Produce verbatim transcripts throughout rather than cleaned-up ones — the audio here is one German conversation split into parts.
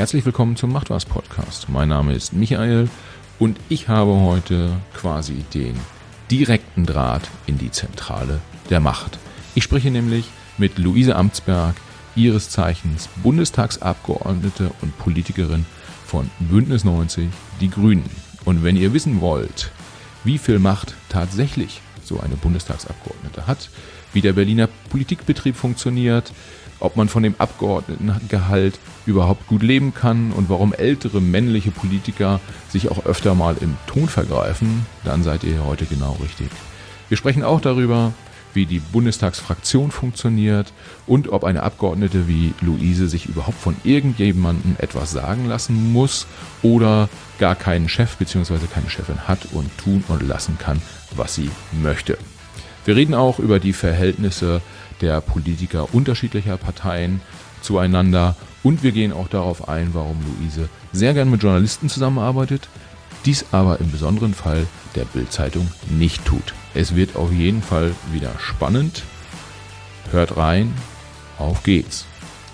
Herzlich willkommen zum Macht was Podcast. Mein Name ist Michael und ich habe heute quasi den direkten Draht in die Zentrale der Macht. Ich spreche nämlich mit Luise Amtsberg, ihres Zeichens Bundestagsabgeordnete und Politikerin von Bündnis neunzig, die Grünen. Und wenn ihr wissen wollt, wie viel Macht tatsächlich so eine Bundestagsabgeordnete hat, wie der Berliner Politikbetrieb funktioniert, ob man von dem Abgeordnetengehalt überhaupt gut leben kann und warum ältere männliche Politiker sich auch öfter mal im Ton vergreifen, dann seid ihr heute genau richtig. Wir sprechen auch darüber, wie die Bundestagsfraktion funktioniert und ob eine Abgeordnete wie Luise sich überhaupt von irgendjemandem etwas sagen lassen muss oder gar keinen Chef bzw. keine Chefin hat und tun und lassen kann, was sie möchte. Wir reden auch über die Verhältnisse der Politiker unterschiedlicher Parteien zueinander und wir gehen auch darauf ein, warum Luise sehr gern mit Journalisten zusammenarbeitet, dies aber im besonderen Fall der Bild-Zeitung nicht tut. Es wird auf jeden Fall wieder spannend. Hört rein, auf geht's.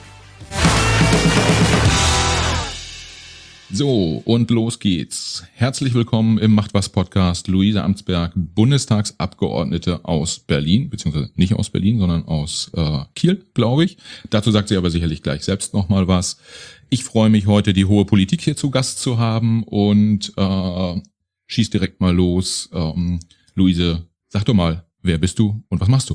So, und los geht's. Herzlich willkommen im Macht was Podcast. Luise Amtsberg, Bundestagsabgeordnete aus Berlin, beziehungsweise nicht aus Berlin, sondern aus äh, Kiel, glaube ich. Dazu sagt sie aber sicherlich gleich selbst nochmal was. Ich freue mich heute, die hohe Politik hier zu Gast zu haben und äh, schieß direkt mal los. Ähm, Luise, sag doch mal, wer bist du und was machst du?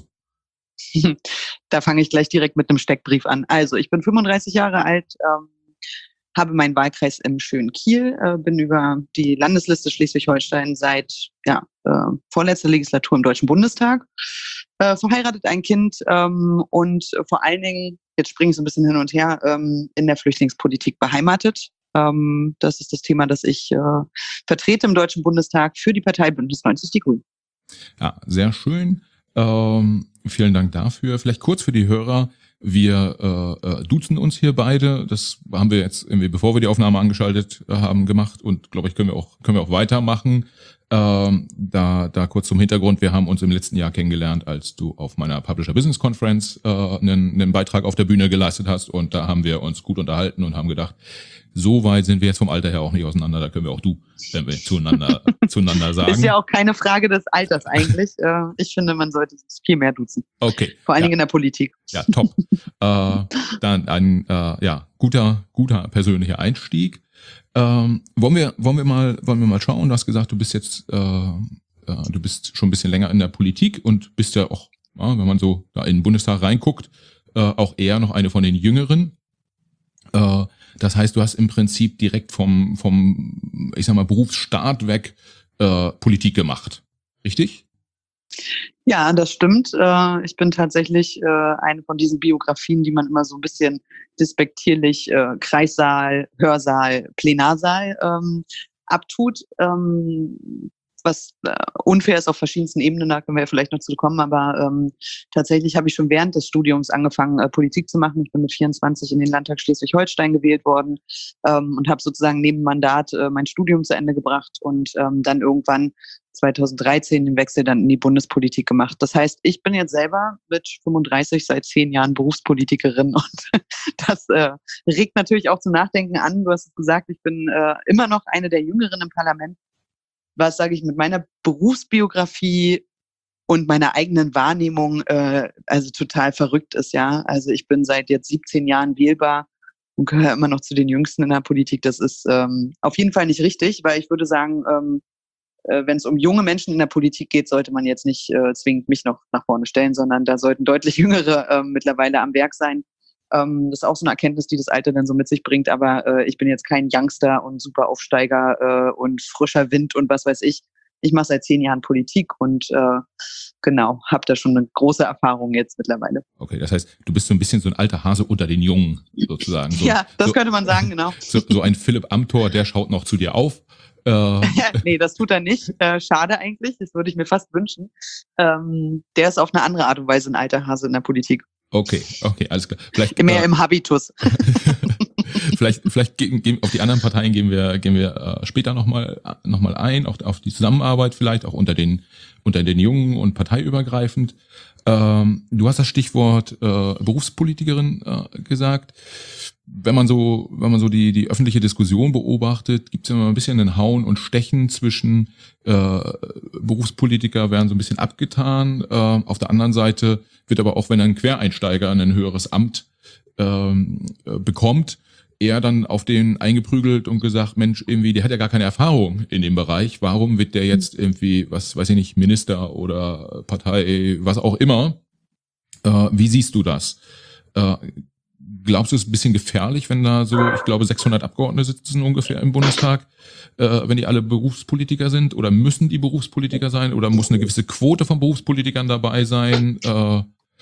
Da fange ich gleich direkt mit einem Steckbrief an. Also, ich bin fünfunddreißig Jahre alt, ähm, habe meinen Wahlkreis im schönen Kiel, äh, bin über die Landesliste Schleswig-Holstein seit ja, äh, vorletzter Legislatur im Deutschen Bundestag, äh, verheiratet, ein Kind ähm, und vor allen Dingen, jetzt springe ich so ein bisschen hin und her, ähm, in der Flüchtlingspolitik beheimatet. Ähm, das ist das Thema, das ich äh, vertrete im Deutschen Bundestag für die Partei Bündnis neunzig, die Grünen. Ja, sehr schön. Ähm, vielen Dank dafür. Vielleicht kurz für die Hörer. Wir äh, duzen uns hier beide. Das haben wir jetzt irgendwie, bevor wir die Aufnahme angeschaltet äh, haben, gemacht und glaube ich, können wir auch können wir auch weitermachen. Ähm, da da kurz zum Hintergrund: Wir haben uns im letzten Jahr kennengelernt, als du auf meiner Publisher Business Conference äh, einen, einen Beitrag auf der Bühne geleistet hast und da haben wir uns gut unterhalten und haben gedacht, so weit sind wir jetzt vom Alter her auch nicht auseinander. Da können wir auch du, wenn wir zueinander zueinander sagen. Ist ja auch keine Frage des Alters eigentlich. Ich finde, man sollte sich viel mehr duzen. Okay. Vor allen ja. Dingen in der Politik. Ja, top. äh, dann ein äh, ja guter guter persönlicher Einstieg. Ähm, wollen wir wollen wir mal wollen wir mal schauen. Du hast gesagt, du bist jetzt äh, äh, du bist schon ein bisschen länger in der Politik und bist ja auch, ja, wenn man so da in den Bundestag reinguckt, äh, auch eher noch eine von den Jüngeren. Äh, Das heißt, du hast im Prinzip direkt vom, vom, ich sag mal, Berufsstart weg äh, Politik gemacht. Richtig? Ja, das stimmt. Äh, ich bin tatsächlich äh, eine von diesen Biografien, die man immer so ein bisschen despektierlich äh, Kreissaal, Hörsaal, Plenarsaal ähm, abtut. Ähm, was äh, unfair ist auf verschiedensten Ebenen, da können wir ja vielleicht noch zu kommen, aber ähm, tatsächlich habe ich schon während des Studiums angefangen, äh, Politik zu machen. Ich bin mit vierundzwanzig in den Landtag Schleswig-Holstein gewählt worden ähm, und habe sozusagen neben Mandat äh, mein Studium zu Ende gebracht und ähm, dann irgendwann zweitausenddreizehn den Wechsel dann in die Bundespolitik gemacht. Das heißt, ich bin jetzt selber mit fünfunddreißig seit zehn Jahren Berufspolitikerin und das äh, regt natürlich auch zum Nachdenken an. Du hast es gesagt, ich bin äh, immer noch eine der Jüngeren im Parlament, was, sage ich, mit meiner Berufsbiografie und meiner eigenen Wahrnehmung äh, also total verrückt ist, ja. Also ich bin seit jetzt siebzehn Jahren wählbar und gehöre immer noch zu den Jüngsten in der Politik. Das ist ähm, auf jeden Fall nicht richtig, weil ich würde sagen, ähm, äh, wenn es um junge Menschen in der Politik geht, sollte man jetzt nicht äh, zwingend mich noch nach vorne stellen, sondern da sollten deutlich Jüngere äh, mittlerweile am Werk sein. Ähm, das ist auch so eine Erkenntnis, die das Alter dann so mit sich bringt. Aber äh, ich bin jetzt kein Youngster und super Aufsteiger äh, und frischer Wind und was weiß ich. Ich mache seit zehn Jahren Politik und äh, genau, habe da schon eine große Erfahrung jetzt mittlerweile. Okay, das heißt, du bist so ein bisschen so ein alter Hase unter den Jungen sozusagen. So, ja, das so, könnte man sagen, genau. So, so ein Philipp Amthor, der schaut noch zu dir auf. Äh, nee, das tut er nicht. Äh, schade eigentlich, das würde ich mir fast wünschen. Ähm, der ist auf eine andere Art und Weise ein alter Hase in der Politik. Okay, okay, alles klar. Vielleicht, Mehr äh, im Habitus. vielleicht, vielleicht gehen, gehen, auf die anderen Parteien gehen wir, gehen wir äh, später nochmal noch mal ein, auch auf die Zusammenarbeit vielleicht, auch unter den, unter den Jungen und parteiübergreifend. Ähm, du hast das Stichwort äh, Berufspolitikerin äh, gesagt. Wenn man so, wenn man so die die öffentliche Diskussion beobachtet, gibt es immer ein bisschen ein Hauen und Stechen zwischen äh, Berufspolitiker werden so ein bisschen abgetan. Äh, auf der anderen Seite wird aber auch, wenn ein Quereinsteiger ein höheres Amt ähm, äh, bekommt, er dann auf den eingeprügelt und gesagt, Mensch, irgendwie, der hat ja gar keine Erfahrung in dem Bereich. Warum wird der jetzt irgendwie, was weiß ich nicht, Minister oder Partei, was auch immer? Äh, wie siehst du das? Äh, glaubst du, es ist ein bisschen gefährlich, wenn da so, ich glaube, sechshundert Abgeordnete sitzen ungefähr im Bundestag, äh, wenn die alle Berufspolitiker sind? Oder müssen die Berufspolitiker sein? Oder muss eine gewisse Quote von Berufspolitikern dabei sein? Äh,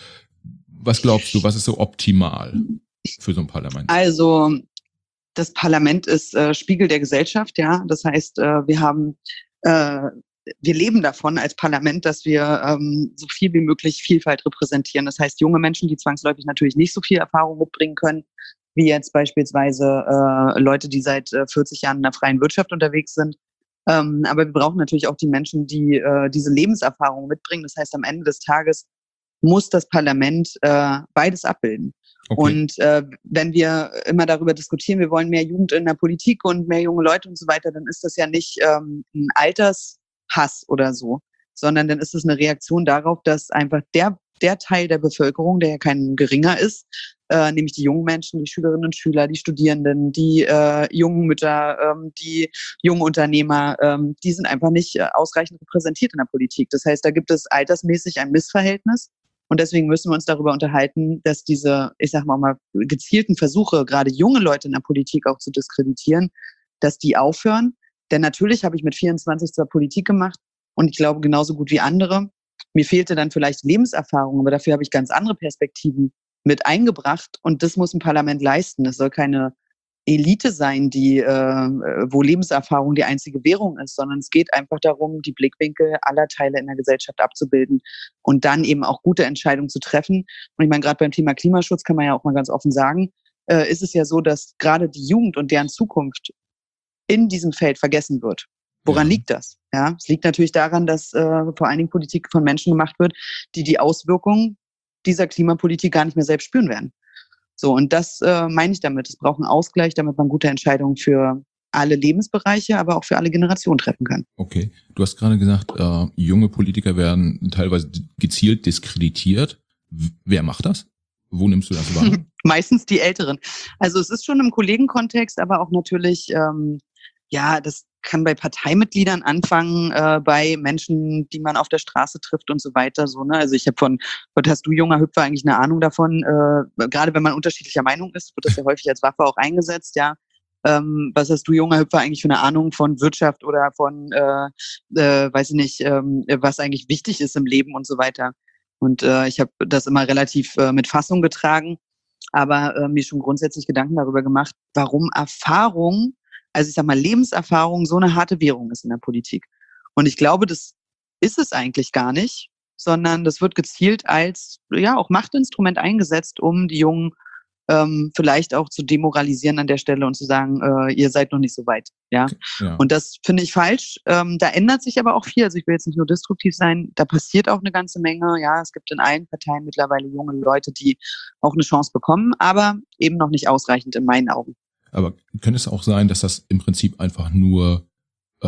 was glaubst du, was ist so optimal für so ein Parlament? Also das Parlament ist äh, Spiegel der Gesellschaft, ja. Das heißt, äh, wir haben, äh, wir leben davon als Parlament, dass wir ähm, so viel wie möglich Vielfalt repräsentieren. Das heißt, junge Menschen, die zwangsläufig natürlich nicht so viel Erfahrung mitbringen können, wie jetzt beispielsweise äh, Leute, die seit äh, vierzig Jahren in der freien Wirtschaft unterwegs sind. Ähm, aber wir brauchen natürlich auch die Menschen, die äh, diese Lebenserfahrung mitbringen. Das heißt, am Ende des Tages muss das Parlament äh, beides abbilden. Okay. Und äh, wenn wir immer darüber diskutieren, wir wollen mehr Jugend in der Politik und mehr junge Leute und so weiter, dann ist das ja nicht ähm, ein Altershass oder so, sondern dann ist es eine Reaktion darauf, dass einfach der der Teil der Bevölkerung, der ja kein geringer ist, äh, nämlich die jungen Menschen, die Schülerinnen und Schüler, die Studierenden, die äh, jungen Mütter, ähm, die jungen Unternehmer, ähm, die sind einfach nicht äh, ausreichend repräsentiert in der Politik. Das heißt, da gibt es altersmäßig ein Missverhältnis. Und deswegen müssen wir uns darüber unterhalten, dass diese, ich sag mal, mal gezielten Versuche, gerade junge Leute in der Politik auch zu diskreditieren, dass die aufhören. Denn natürlich habe ich mit vierundzwanzig zwar Politik gemacht und ich glaube genauso gut wie andere. Mir fehlte dann vielleicht Lebenserfahrung, aber dafür habe ich ganz andere Perspektiven mit eingebracht. Und das muss ein Parlament leisten. Es soll keine Elite sein, die, äh, wo Lebenserfahrung die einzige Währung ist, sondern es geht einfach darum, die Blickwinkel aller Teile in der Gesellschaft abzubilden und dann eben auch gute Entscheidungen zu treffen. Und ich meine, gerade beim Thema Klimaschutz kann man ja auch mal ganz offen sagen, äh, ist es ja so, dass gerade die Jugend und deren Zukunft in diesem Feld vergessen wird. Woran ja. liegt das? Ja, es liegt natürlich daran, dass äh, vor allen Dingen Politik von Menschen gemacht wird, die die Auswirkungen dieser Klimapolitik gar nicht mehr selbst spüren werden. So, und das äh, meine ich damit. Es braucht einen Ausgleich, damit man gute Entscheidungen für alle Lebensbereiche, aber auch für alle Generationen treffen kann. Okay, du hast gerade gesagt, äh, junge Politiker werden teilweise gezielt diskreditiert. W- wer macht das? Wo nimmst du das wahr? Meistens die Älteren. Also es ist schon im Kollegenkontext, aber auch natürlich, ähm, ja, das kann bei Parteimitgliedern anfangen, äh, bei Menschen, die man auf der Straße trifft und so weiter. So, ne? Also ich habe von, was hast du, junger Hüpfer, eigentlich eine Ahnung davon? Äh, gerade wenn man unterschiedlicher Meinung ist, wird das ja häufig als Waffe auch eingesetzt, ja. Ähm, was hast du, junger Hüpfer, eigentlich für eine Ahnung von Wirtschaft oder von, äh, äh, weiß ich nicht, ähm, was eigentlich wichtig ist im Leben und so weiter. Und äh, ich habe das immer relativ äh, mit Fassung getragen, aber äh, mir schon grundsätzlich Gedanken darüber gemacht, warum Erfahrung, also ich sag mal Lebenserfahrung, so eine harte Währung ist in der Politik. Und ich glaube, das ist es eigentlich gar nicht, sondern das wird gezielt als ja auch Machtinstrument eingesetzt, um die Jungen ähm, vielleicht auch zu demoralisieren an der Stelle und zu sagen, äh, ihr seid noch nicht so weit. Ja. ja. Und das finde ich falsch. Ähm, da ändert sich aber auch viel. Also ich will jetzt nicht nur destruktiv sein, da passiert auch eine ganze Menge. Ja, es gibt in allen Parteien mittlerweile junge Leute, die auch eine Chance bekommen, aber eben noch nicht ausreichend in meinen Augen. Aber könnte es auch sein, dass das im Prinzip einfach nur äh,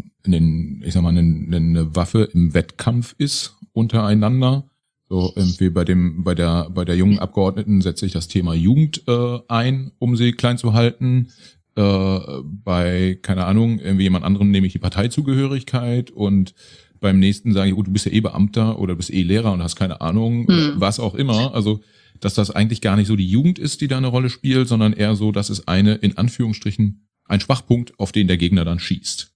einen, ich sag mal, eine, eine Waffe im Wettkampf ist untereinander? So irgendwie bei dem, bei der, bei der jungen Abgeordneten setze ich das Thema Jugend äh, ein, um sie klein zu halten. Äh, bei, keine Ahnung, irgendwie jemand anderem nehme ich die Parteizugehörigkeit und beim nächsten sage ich, gut, du bist ja eh Beamter oder du bist eh Lehrer und hast keine Ahnung, mhm. was auch immer. Also dass das eigentlich gar nicht so die Jugend ist, die da eine Rolle spielt, sondern eher so, dass es eine, in Anführungsstrichen, ein Schwachpunkt, auf den der Gegner dann schießt.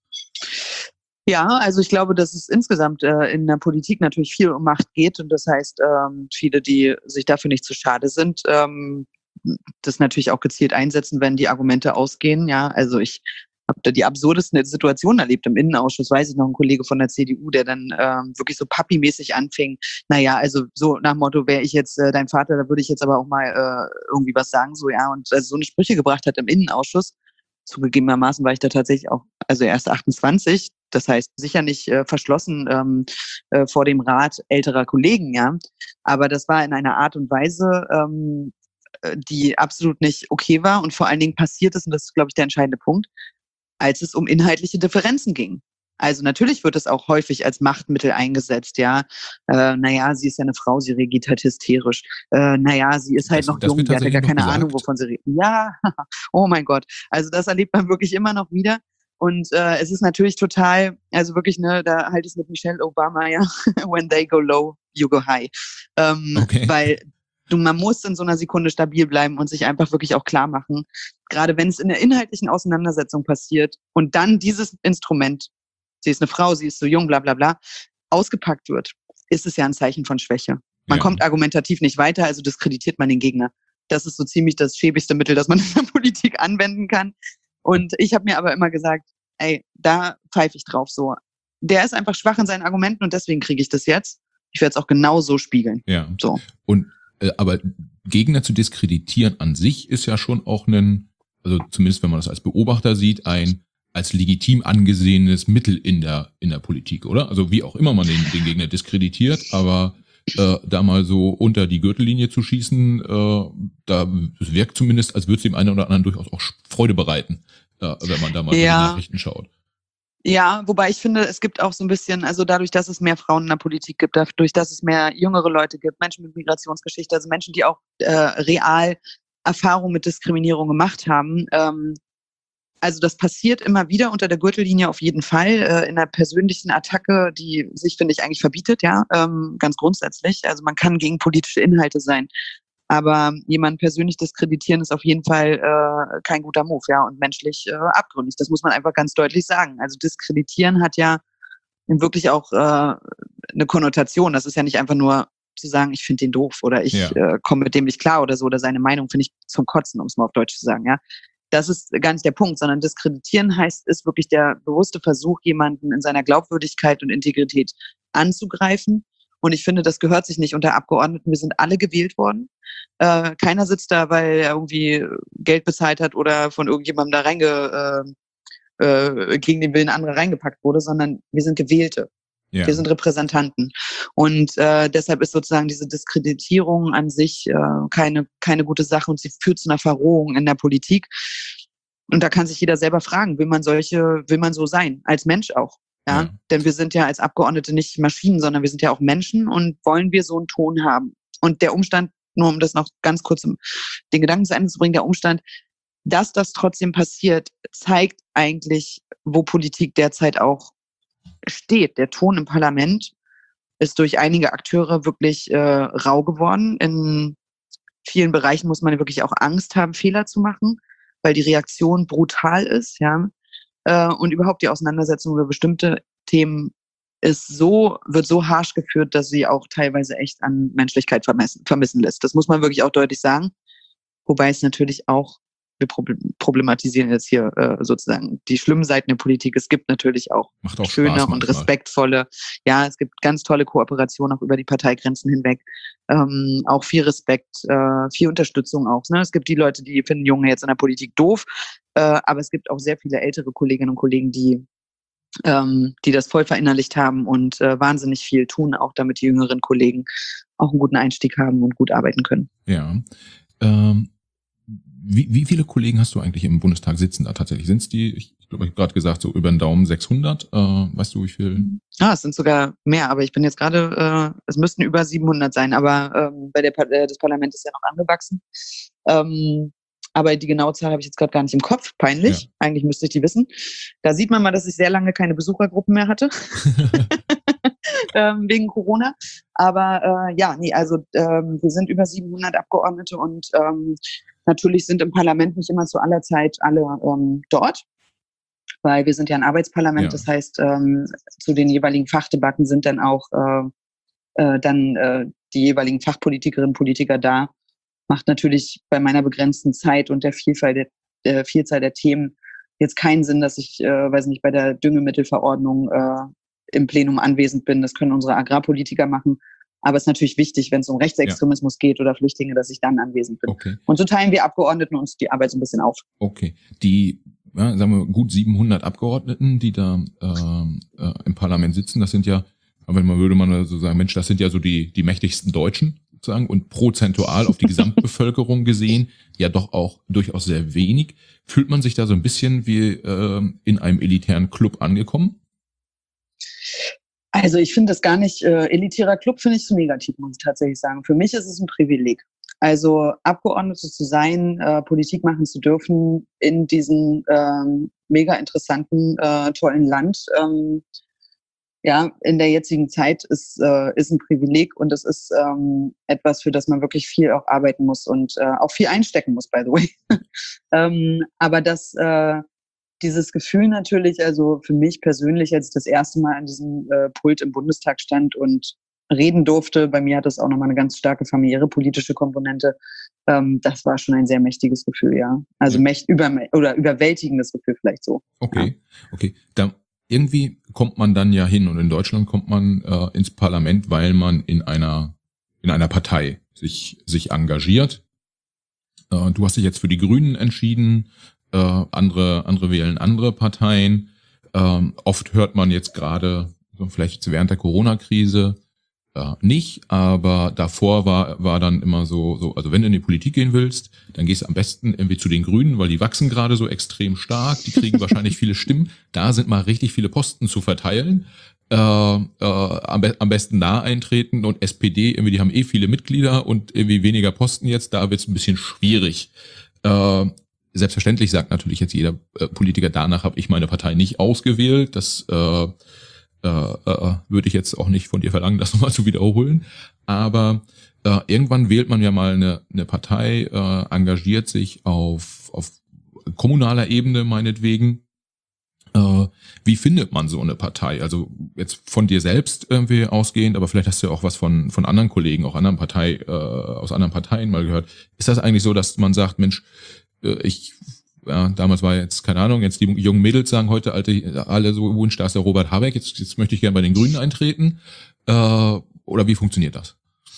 Ja, also ich glaube, dass es insgesamt äh, in der Politik natürlich viel um Macht geht und das heißt, ähm, viele, die sich dafür nicht zu schade sind, ähm, das natürlich auch gezielt einsetzen, wenn die Argumente ausgehen. Ja, also ich habe da die absurdesten Situationen erlebt im Innenausschuss. Weiß ich noch, ein Kollege von der C D U, der dann ähm, wirklich so papi-mäßig anfing. Naja, also so nach dem Motto, wäre ich jetzt äh, dein Vater, da würde ich jetzt aber auch mal äh, irgendwie was sagen, so ja. Und also so eine Sprüche gebracht hat im Innenausschuss. Zugegebenermaßen war ich da tatsächlich auch, also erst achtundzwanzig, das heißt sicher nicht äh, verschlossen ähm, äh, vor dem Rat älterer Kollegen, ja. Aber das war in einer Art und Weise, ähm, die absolut nicht okay war und vor allen Dingen passiert ist, und das ist, glaube ich, der entscheidende Punkt, als es um inhaltliche Differenzen ging. Also natürlich wird es auch häufig als Machtmittel eingesetzt, ja. Äh, naja, sie ist ja eine Frau, sie reagiert halt hysterisch. Äh, naja, sie ist halt Das, noch das jung, die hat ja gar keine gesagt. Ahnung, wovon sie redet. Ja, oh mein Gott. Also das erlebt man wirklich immer noch wieder. Und äh, es ist natürlich total, also wirklich, ne, da halte ich es mit Michelle Obama, ja, when they go low, you go high. Ähm, okay. Weil du, man muss in so einer Sekunde stabil bleiben und sich einfach wirklich auch klar machen, gerade wenn es in der inhaltlichen Auseinandersetzung passiert und dann dieses Instrument, sie ist eine Frau, sie ist so jung, bla bla bla, ausgepackt wird, ist es ja ein Zeichen von Schwäche. Man Ja. kommt argumentativ nicht weiter, also diskreditiert man den Gegner. Das ist so ziemlich das schäbigste Mittel, das man in der Politik anwenden kann. Und ich habe mir aber immer gesagt, ey, da pfeife ich drauf so. Der ist einfach schwach in seinen Argumenten und deswegen kriege ich das jetzt. Ich werde es auch genau so spiegeln. Ja. So. Und äh, aber Gegner zu diskreditieren an sich ist ja schon auch ein, also zumindest wenn man das als Beobachter sieht, ein als legitim angesehenes Mittel in der in der Politik, oder? Also wie auch immer man den, den Gegner diskreditiert, aber äh, da mal so unter die Gürtellinie zu schießen, äh, da es wirkt zumindest, als würde es dem einen oder anderen durchaus auch Freude bereiten, äh, wenn man da mal Ja. so die Nachrichten schaut. Ja, wobei ich finde, es gibt auch so ein bisschen, also dadurch, dass es mehr Frauen in der Politik gibt, dadurch, dass es mehr jüngere Leute gibt, Menschen mit Migrationsgeschichte, also Menschen, die auch äh, real Erfahrung mit Diskriminierung gemacht haben. Ähm, also das passiert immer wieder unter der Gürtellinie auf jeden Fall, äh, in einer persönlichen Attacke, die sich, finde ich, eigentlich verbietet, ja, ähm, ganz grundsätzlich. Also man kann gegen politische Inhalte sein. Aber jemanden persönlich diskreditieren ist auf jeden Fall äh, kein guter Move, ja, und menschlich äh, abgründig. Das muss man einfach ganz deutlich sagen. Also diskreditieren hat ja wirklich auch äh, eine Konnotation. Das ist ja nicht einfach nur zu sagen, ich finde den doof oder ich Ja. äh, komme mit dem nicht klar oder so, oder seine Meinung finde ich zum Kotzen, um es mal auf Deutsch zu sagen, ja. Das ist gar nicht der Punkt, sondern diskreditieren heißt, ist wirklich der bewusste Versuch, jemanden in seiner Glaubwürdigkeit und Integrität anzugreifen. Und ich finde, das gehört sich nicht unter Abgeordneten. Wir sind alle gewählt worden. Äh, keiner sitzt da, weil er irgendwie Geld bezahlt hat oder von irgendjemandem da reinge, äh, äh, gegen den Willen anderer reingepackt wurde, sondern wir sind Gewählte. Ja. Wir sind Repräsentanten. Und äh, deshalb ist sozusagen diese Diskreditierung an sich äh, keine, keine gute Sache und sie führt zu einer Verrohung in der Politik. Und da kann sich jeder selber fragen, will man solche, will man so sein, als Mensch auch? Ja? Ja. Denn wir sind ja als Abgeordnete nicht Maschinen, sondern wir sind ja auch Menschen und wollen wir so einen Ton haben. Und der Umstand, nur um das noch ganz kurz um den Gedanken zu Ende zu bringen, der Umstand, dass das trotzdem passiert, zeigt eigentlich, wo Politik derzeit auch steht. Der Ton im Parlament ist durch einige Akteure wirklich äh, rau geworden. In vielen Bereichen muss man wirklich auch Angst haben, Fehler zu machen, weil die Reaktion brutal ist, ja. Äh, und überhaupt die Auseinandersetzung über bestimmte Themen ist so, wird so harsch geführt, dass sie auch teilweise echt an Menschlichkeit vermissen, vermissen lässt. Das muss man wirklich auch deutlich sagen. Wobei es natürlich auch, wir problematisieren jetzt hier äh, sozusagen die schlimmen Seiten der Politik. Es gibt natürlich auch, Macht auch schöne Spaß und manchmal. respektvolle, ja, es gibt ganz tolle Kooperationen auch über die Parteigrenzen hinweg. Ähm, auch viel Respekt, äh, viel Unterstützung auch. Ne? Es gibt die Leute, die finden Junge jetzt in der Politik doof, äh, aber es gibt auch sehr viele ältere Kolleginnen und Kollegen, die ähm, die das voll verinnerlicht haben und äh, wahnsinnig viel tun, auch damit die jüngeren Kollegen auch einen guten Einstieg haben und gut arbeiten können. Ja. Ähm, wie, wie viele Kollegen hast du eigentlich im Bundestag sitzen da tatsächlich? Sind es die, ich glaube, ich habe gerade gesagt, so über den Daumen sechshundert? Äh, weißt du, wie viel? Ah, es sind sogar mehr, aber ich bin jetzt gerade, äh, es müssten über siebenhundert sein, aber ähm, bei der äh, das Parlament ist ja noch angewachsen. Ähm, aber die genaue Zahl habe ich jetzt gerade gar nicht im Kopf. Peinlich. Ja. Eigentlich müsste ich die wissen. Da sieht man mal, dass ich sehr lange keine Besuchergruppen mehr hatte. ähm, wegen Corona. Aber äh, ja, nee, also ähm, wir sind über siebenhundert Abgeordnete und ähm, natürlich sind im Parlament nicht immer zu aller Zeit alle ähm, dort, weil wir sind ja ein Arbeitsparlament. Ja. Das heißt, ähm, zu den jeweiligen Fachdebatten sind dann auch äh, äh, dann äh, die jeweiligen Fachpolitikerinnen und Politiker da. Macht natürlich bei meiner begrenzten Zeit und der Vielfalt der, der Vielzahl der Themen jetzt keinen Sinn, dass ich, äh, weiß nicht, bei der Düngemittelverordnung äh, im Plenum anwesend bin. Das können unsere Agrarpolitiker machen. Aber es ist natürlich wichtig, wenn es um Rechtsextremismus ja. geht oder Flüchtlinge, dass ich dann anwesend bin. Okay. Und so teilen wir Abgeordneten uns die Arbeit so ein bisschen auf. Okay. Die, ja, sagen wir, gut siebenhundert Abgeordneten, die da äh, äh, im Parlament sitzen, das sind ja, aber man würde man so sagen, Mensch, das sind ja so die die mächtigsten Deutschen sozusagen und prozentual auf die Gesamtbevölkerung gesehen ja doch auch durchaus sehr wenig. Fühlt man sich da so ein bisschen wie äh, in einem elitären Club angekommen? Also ich finde das gar nicht, äh, elitärer Club finde ich so negativ, muss ich tatsächlich sagen. Für mich ist es ein Privileg. Also Abgeordnete zu sein, äh, Politik machen zu dürfen in diesem ähm, mega interessanten, äh, tollen Land, ähm, ja, in der jetzigen Zeit ist, äh, ist ein Privileg und es ist ähm, etwas, für das man wirklich viel auch arbeiten muss und äh, auch viel einstecken muss, by the way. ähm, aber das, äh, dieses Gefühl natürlich, also für mich persönlich, als ich das erste Mal an diesem äh, Pult im Bundestag stand und reden durfte, bei mir hat das auch nochmal eine ganz starke familiäre politische Komponente, ähm, das war schon ein sehr mächtiges Gefühl, ja. Also ja. mächt über oder überwältigendes Gefühl vielleicht so. Okay, ja. okay. Da irgendwie kommt man dann ja hin und in Deutschland kommt man äh, ins Parlament, weil man in einer in einer Partei sich sich engagiert. Äh, du hast dich jetzt für die Grünen entschieden, äh, andere andere wählen andere Parteien. Ähm, oft hört man jetzt gerade, so vielleicht während der Corona-Krise äh, nicht, aber davor war war dann immer so so, also wenn du in die Politik gehen willst, dann gehst du am besten irgendwie zu den Grünen, weil die wachsen gerade so extrem stark, die kriegen wahrscheinlich viele Stimmen, da sind mal richtig viele Posten zu verteilen, äh, äh, am, be- am besten da eintreten und S P D, irgendwie, die haben eh viele Mitglieder und irgendwie weniger Posten jetzt, da wird's ein bisschen schwierig. Äh, selbstverständlich sagt natürlich jetzt jeder äh, Politiker, danach habe ich meine Partei nicht ausgewählt, das äh, äh, äh, würde ich jetzt auch nicht von dir verlangen, das nochmal zu wiederholen, aber äh, irgendwann wählt man ja mal eine, eine Partei, äh, engagiert sich auf, auf kommunaler Ebene meinetwegen. Äh, wie findet man so eine Partei? Also jetzt von dir selbst irgendwie ausgehend, aber vielleicht hast du ja auch was von von anderen Kollegen, auch anderen Partei, äh, aus anderen Parteien mal gehört. Ist das eigentlich so, dass man sagt, Mensch, äh, ich ja, damals war jetzt, keine Ahnung, jetzt die jungen Mädels sagen heute alte, alle so Wunsch, da ist der Robert Habeck, jetzt, jetzt möchte ich gerne bei den Grünen eintreten. Äh, oder wie funktioniert das?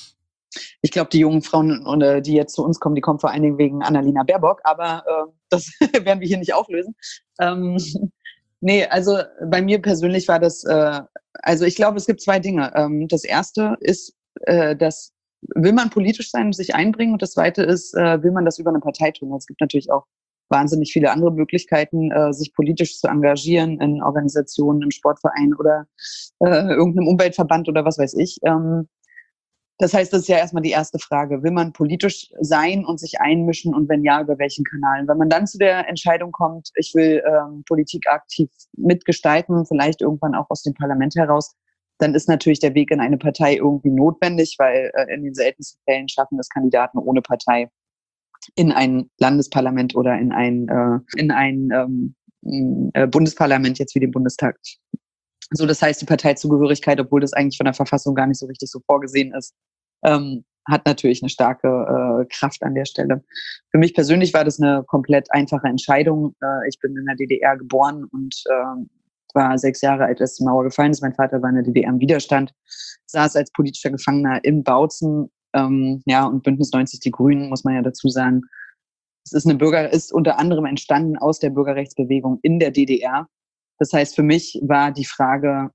Ich glaube, die jungen Frauen, die jetzt zu uns kommen, die kommen vor allen Dingen wegen Annalena Baerbock, aber äh, das werden wir hier nicht auflösen. Ähm, nee, also bei mir persönlich war das, äh, also ich glaube, es gibt zwei Dinge. Ähm, das erste ist, äh, dass will man politisch sein und sich einbringen und das zweite ist, äh, will man das über eine Partei tun. Es gibt natürlich auch wahnsinnig viele andere Möglichkeiten, äh, sich politisch zu engagieren in Organisationen, im Sportverein oder äh, irgendeinem Umweltverband oder was weiß ich. Ähm, das heißt, das ist ja erstmal die erste Frage. Will man politisch sein und sich einmischen und wenn ja, über welchen Kanal? Wenn man dann zu der Entscheidung kommt, ich will ähm, Politik aktiv mitgestalten, vielleicht irgendwann auch aus dem Parlament heraus, dann ist natürlich der Weg in eine Partei irgendwie notwendig, weil äh, in den seltensten Fällen schaffen es Kandidaten ohne Partei in ein Landesparlament oder in ein, äh, in ein ähm, äh, Bundesparlament, jetzt wie den Bundestag. So, das heißt, die Parteizugehörigkeit, obwohl das eigentlich von der Verfassung gar nicht so richtig so vorgesehen ist, ähm, hat natürlich eine starke äh, Kraft an der Stelle. Für mich persönlich war das eine komplett einfache Entscheidung. Äh, ich bin in der D D R geboren und äh, war sechs Jahre alt, als die Mauer gefallen ist. Mein Vater war in der D D R im Widerstand, saß als politischer Gefangener in Bautzen. Ähm, ja, und Bündnis neunzig Die Grünen, muss man ja dazu sagen. Es ist eine Bürger, ist unter anderem entstanden aus der Bürgerrechtsbewegung in der D D R. Das heißt, für mich war die Frage,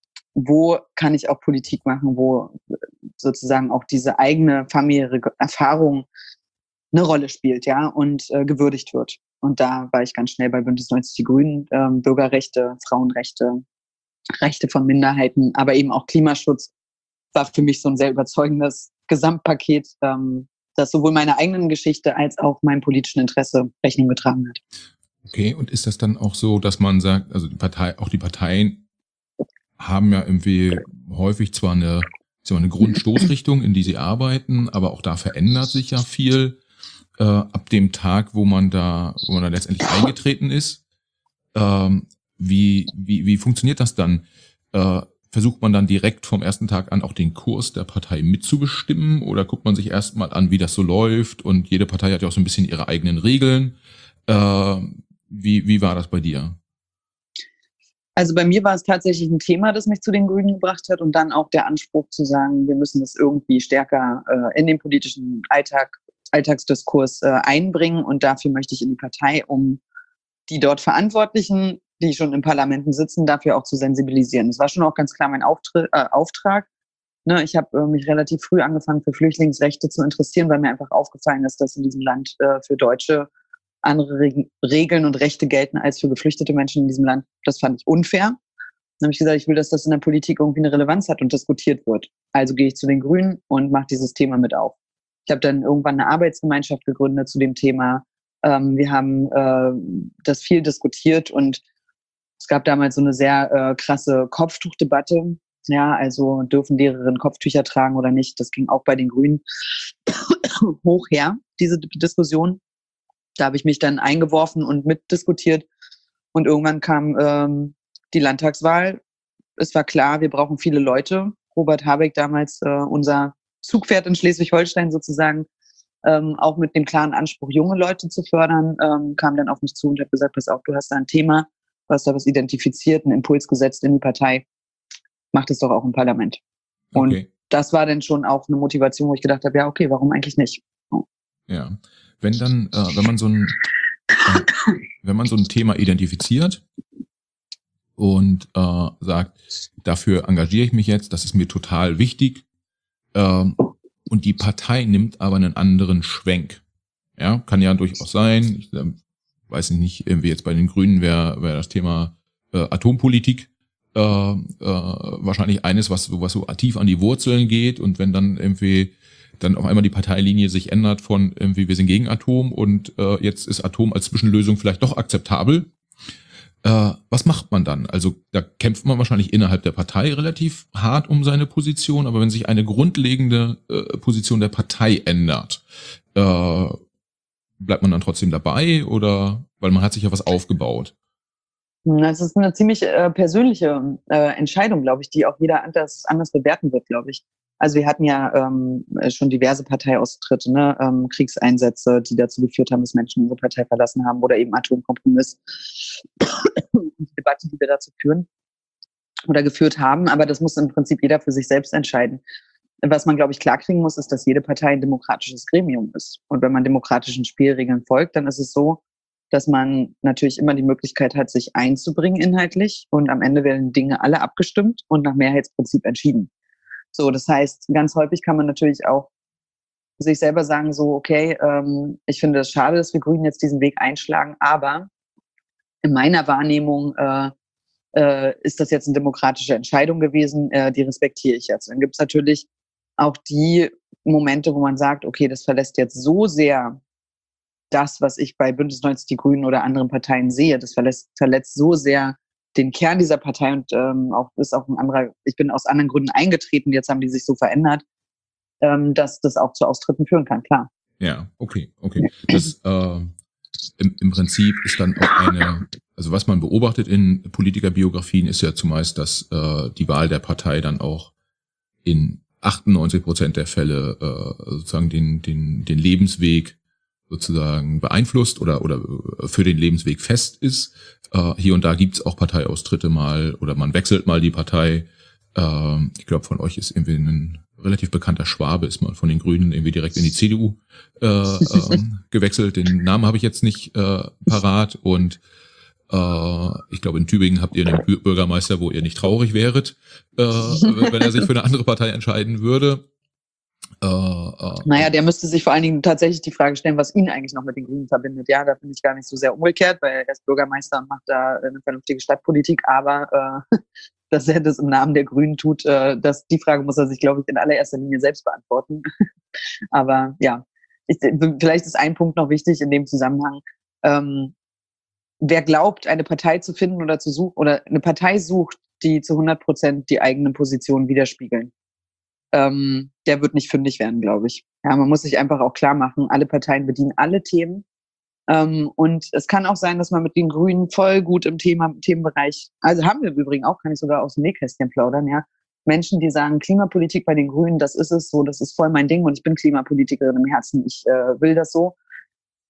wo kann ich auch Politik machen, wo sozusagen auch diese eigene familiäre Erfahrung eine Rolle spielt, ja, und äh, gewürdigt wird. Und da war ich ganz schnell bei Bündnis neunzig Die Grünen, ähm, Bürgerrechte, Frauenrechte, Rechte von Minderheiten, aber eben auch Klimaschutz war für mich so ein sehr überzeugendes Gesamtpaket, ähm, das sowohl meiner eigenen Geschichte als auch meinem politischen Interesse Rechnung getragen hat. Okay, und ist das dann auch so, dass man sagt, also die Partei, auch die Parteien haben ja irgendwie häufig zwar eine, zwar eine Grundstoßrichtung, in die sie arbeiten, aber auch da verändert sich ja viel äh, ab dem Tag, wo man da, wo man da letztendlich eingetreten ist. Ähm, wie, wie, wie funktioniert das dann? Äh, versucht man dann direkt vom ersten Tag an auch den Kurs der Partei mitzubestimmen oder guckt man sich erstmal an, wie das so läuft und jede Partei hat ja auch so ein bisschen ihre eigenen Regeln. Äh, wie, wie war das bei dir? Also bei mir war es tatsächlich ein Thema, das mich zu den Grünen gebracht hat und dann auch der Anspruch zu sagen, wir müssen das irgendwie stärker äh, in den politischen Alltag, Alltagsdiskurs äh, einbringen und dafür möchte ich in die Partei, um die dort Verantwortlichen, die schon in Parlamenten sitzen, dafür auch zu sensibilisieren. Das war schon auch ganz klar mein Auftritt, äh, Auftrag. Ne, ich habe äh, mich relativ früh angefangen, für Flüchtlingsrechte zu interessieren, weil mir einfach aufgefallen ist, dass in diesem Land äh, für Deutsche andere Reg- Regeln und Rechte gelten als für geflüchtete Menschen in diesem Land. Das fand ich unfair. Dann habe ich gesagt, ich will, dass das in der Politik irgendwie eine Relevanz hat und diskutiert wird. Also gehe ich zu den Grünen und mache dieses Thema mit auf. Ich habe dann irgendwann eine Arbeitsgemeinschaft gegründet zu dem Thema. Ähm, wir haben äh, das viel diskutiert und es gab damals so eine sehr äh, krasse Kopftuchdebatte. Ja, also dürfen Lehrerinnen Kopftücher tragen oder nicht? Das ging auch bei den Grünen hoch her, diese D- Diskussion. Da habe ich mich dann eingeworfen und mitdiskutiert. Und irgendwann kam ähm, die Landtagswahl. Es war klar, wir brauchen viele Leute. Robert Habeck, damals äh, unser Zugpferd in Schleswig-Holstein sozusagen, ähm, auch mit dem klaren Anspruch, junge Leute zu fördern, ähm, kam dann auf mich zu und hat gesagt, pass auf, du hast da ein Thema, du hast da was identifiziert, einen Impuls gesetzt in die Partei, mach das doch auch im Parlament. Und Okay. das war dann schon auch eine Motivation, wo ich gedacht habe, ja, okay, warum eigentlich nicht? Ja. Wenn dann, äh, wenn man so ein, äh, wenn man so ein Thema identifiziert und äh, sagt, dafür engagiere ich mich jetzt, das ist mir total wichtig, ähm, und die Partei nimmt aber einen anderen Schwenk. Ja, kann ja durchaus sein. Ich äh, weiß nicht, irgendwie jetzt bei den Grünen wäre wär das Thema äh, Atompolitik äh, äh, wahrscheinlich eines, was so, was so tief an die Wurzeln geht. Und wenn dann irgendwie dann auf einmal die Parteilinie sich ändert von irgendwie wir sind gegen Atom und äh, jetzt ist Atom als Zwischenlösung vielleicht doch akzeptabel. Äh, was macht man dann? Also da kämpft man wahrscheinlich innerhalb der Partei relativ hart um seine Position, aber wenn sich eine grundlegende äh, Position der Partei ändert, äh, bleibt man dann trotzdem dabei oder weil man hat sich ja was aufgebaut? Das ist eine ziemlich äh, persönliche äh, Entscheidung, glaube ich, die auch jeder anders, anders bewerten wird, glaube ich. Also wir hatten ja ähm, schon diverse Parteiaustritte, ne? ähm, Kriegseinsätze, die dazu geführt haben, dass Menschen unsere Partei verlassen haben oder eben Atomkompromiss. Die Debatte, die wir dazu führen oder geführt haben, aber das muss im Prinzip jeder für sich selbst entscheiden. Was man, glaube ich, klarkriegen muss, ist, dass jede Partei ein demokratisches Gremium ist. Und wenn man demokratischen Spielregeln folgt, dann ist es so, dass man natürlich immer die Möglichkeit hat, sich einzubringen inhaltlich. Und am Ende werden Dinge alle abgestimmt und nach Mehrheitsprinzip entschieden. So, das heißt, ganz häufig kann man natürlich auch sich selber sagen, so, okay, ähm, ich finde es schade, dass wir Grünen jetzt diesen Weg einschlagen, aber in meiner Wahrnehmung äh, äh, ist das jetzt eine demokratische Entscheidung gewesen, äh, die respektiere ich jetzt. Dann gibt es natürlich auch die Momente, wo man sagt, okay, das verlässt jetzt so sehr das, was ich bei Bündnis neunzig Die Grünen oder anderen Parteien sehe, das verletzt, verletzt so sehr den Kern dieser Partei und ähm, auch ist auch ein anderer, ich bin aus anderen Gründen eingetreten, jetzt haben die sich so verändert, ähm, dass das auch zu Austritten führen kann, klar. Ja, okay, okay. Das äh, im, im Prinzip ist dann auch eine, also was man beobachtet in Politikerbiografien ist ja zumeist, dass äh, die Wahl der Partei dann auch in achtundneunzig Prozent der Fälle äh, sozusagen den, den, den Lebensweg sozusagen beeinflusst oder, oder für den Lebensweg fest ist. Äh, hier und da gibt's auch Parteiaustritte mal oder man wechselt mal die Partei. Äh, ich glaube, von euch ist irgendwie ein relativ bekannter Schwabe, ist mal von den Grünen irgendwie direkt in die C D U äh, äh, gewechselt. Den Namen habe ich jetzt nicht äh, parat. Und äh, ich glaube, in Tübingen habt ihr einen Bürgermeister, wo ihr nicht traurig wäret, äh, wenn er sich für eine andere Partei entscheiden würde. Äh, äh, Naja, der müsste sich vor allen Dingen tatsächlich die Frage stellen, was ihn eigentlich noch mit den Grünen verbindet. Ja, da finde ich gar nicht so sehr umgekehrt, weil er ist Bürgermeister und macht da eine vernünftige Stadtpolitik, aber äh, dass er das im Namen der Grünen tut, äh, das, die Frage muss er sich, glaube ich, in allererster Linie selbst beantworten. Aber ja, ich, vielleicht ist ein Punkt noch wichtig in dem Zusammenhang. Ähm, wer glaubt, eine Partei zu finden oder zu suchen, oder eine Partei sucht, die zu hundert Prozent die eigene Position widerspiegeln, ähm, der wird nicht fündig werden, glaube ich. Ja, man muss sich einfach auch klar machen, alle Parteien bedienen alle Themen. Ähm, und es kann auch sein, dass man mit den Grünen voll gut im Thema, Themenbereich, also haben wir im Übrigen auch, kann ich sogar aus dem Nähkästchen plaudern, ja. Menschen, die sagen, Klimapolitik bei den Grünen, das ist es so, das ist voll mein Ding und ich bin Klimapolitikerin im Herzen, ich äh, will das so.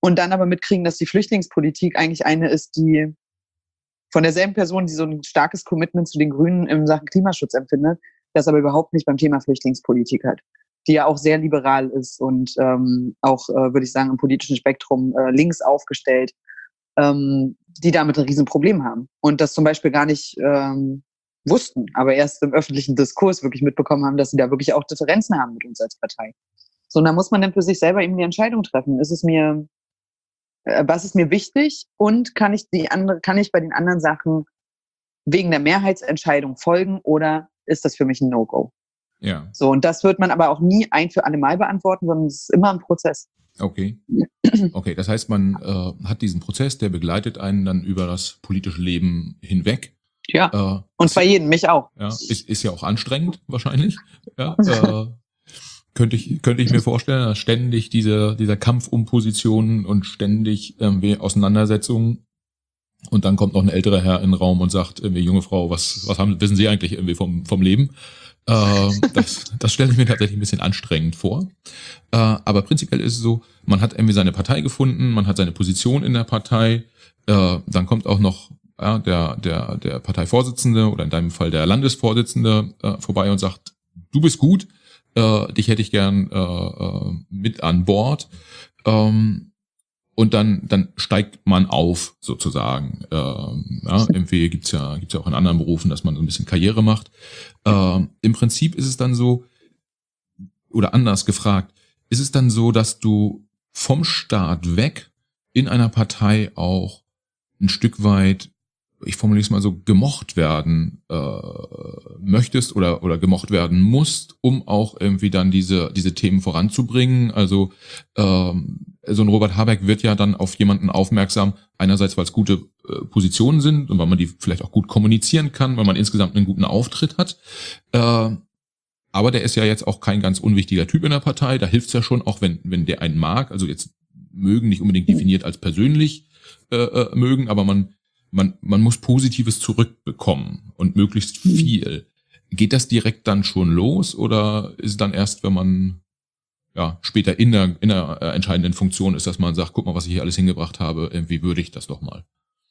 und dann aber mitkriegen, dass die Flüchtlingspolitik eigentlich eine ist, die von derselben Person, die so ein starkes Commitment zu den Grünen in Sachen Klimaschutz empfindet, das aber überhaupt nicht beim Thema Flüchtlingspolitik hat, die ja auch sehr liberal ist und ähm, auch, äh, würde ich sagen, im politischen Spektrum äh, links aufgestellt, ähm, die damit ein Riesenproblem haben und das zum Beispiel gar nicht ähm, wussten, aber erst im öffentlichen Diskurs wirklich mitbekommen haben, dass sie da wirklich auch Differenzen haben mit uns als Partei. So, und da muss man dann für sich selber eben die Entscheidung treffen. Ist es mir, äh, was ist mir wichtig und kann ich die andere, kann ich bei den anderen Sachen wegen der Mehrheitsentscheidung folgen oder ist das für mich ein No-Go? Ja. So, und das wird man aber auch nie ein für alle Mal beantworten, sondern es ist immer ein Prozess. Okay. Okay, das heißt, man äh, hat diesen Prozess, der begleitet einen dann über das politische Leben hinweg. Ja. Äh, und zwar jeden, mich auch. Ja, ist, ist ja auch anstrengend wahrscheinlich. Ja, äh, könnte ich könnte ich mir vorstellen, dass ständig dieser dieser Kampf um Positionen und ständig irgendwie Auseinandersetzungen. Und dann kommt noch ein älterer Herr in den Raum und sagt, irgendwie, junge Frau, was was haben wissen Sie eigentlich irgendwie vom vom Leben? Äh, das das stelle ich mir tatsächlich ein bisschen anstrengend vor. Äh, aber prinzipiell ist es so, man hat irgendwie seine Partei gefunden, man hat seine Position in der Partei. Äh, dann kommt auch noch ja, der der der Parteivorsitzende oder in deinem Fall der Landesvorsitzende äh, vorbei und sagt, du bist gut, äh, dich hätte ich gern äh, äh, mit an Bord. Ähm, Und dann, dann steigt man auf, sozusagen. Ähm, ja, irgendwie gibt's ja, gibt's ja auch in anderen Berufen, dass man so ein bisschen Karriere macht. Ähm, Im Prinzip ist es dann so, oder anders gefragt, ist es dann so, dass du vom Staat weg in einer Partei auch ein Stück weit, ich formuliere es mal so, gemocht werden äh, möchtest oder oder gemocht werden musst, um auch irgendwie dann diese diese Themen voranzubringen. Also ähm, so ein Robert Habeck wird ja dann auf jemanden aufmerksam, einerseits weil es gute äh, Positionen sind und weil man die vielleicht auch gut kommunizieren kann, weil man insgesamt einen guten Auftritt hat. Äh, aber der ist ja jetzt auch kein ganz unwichtiger Typ in der Partei. Da hilft's ja schon, auch wenn wenn der einen mag. Also jetzt mögen nicht unbedingt definiert als persönlich äh, äh, mögen, aber man Man, man muss Positives zurückbekommen und möglichst viel. Geht das direkt dann schon los oder ist es dann erst, wenn man ja später in der, in der äh, entscheidenden Funktion ist, dass man sagt, guck mal, was ich hier alles hingebracht habe, irgendwie würdige ich das doch mal?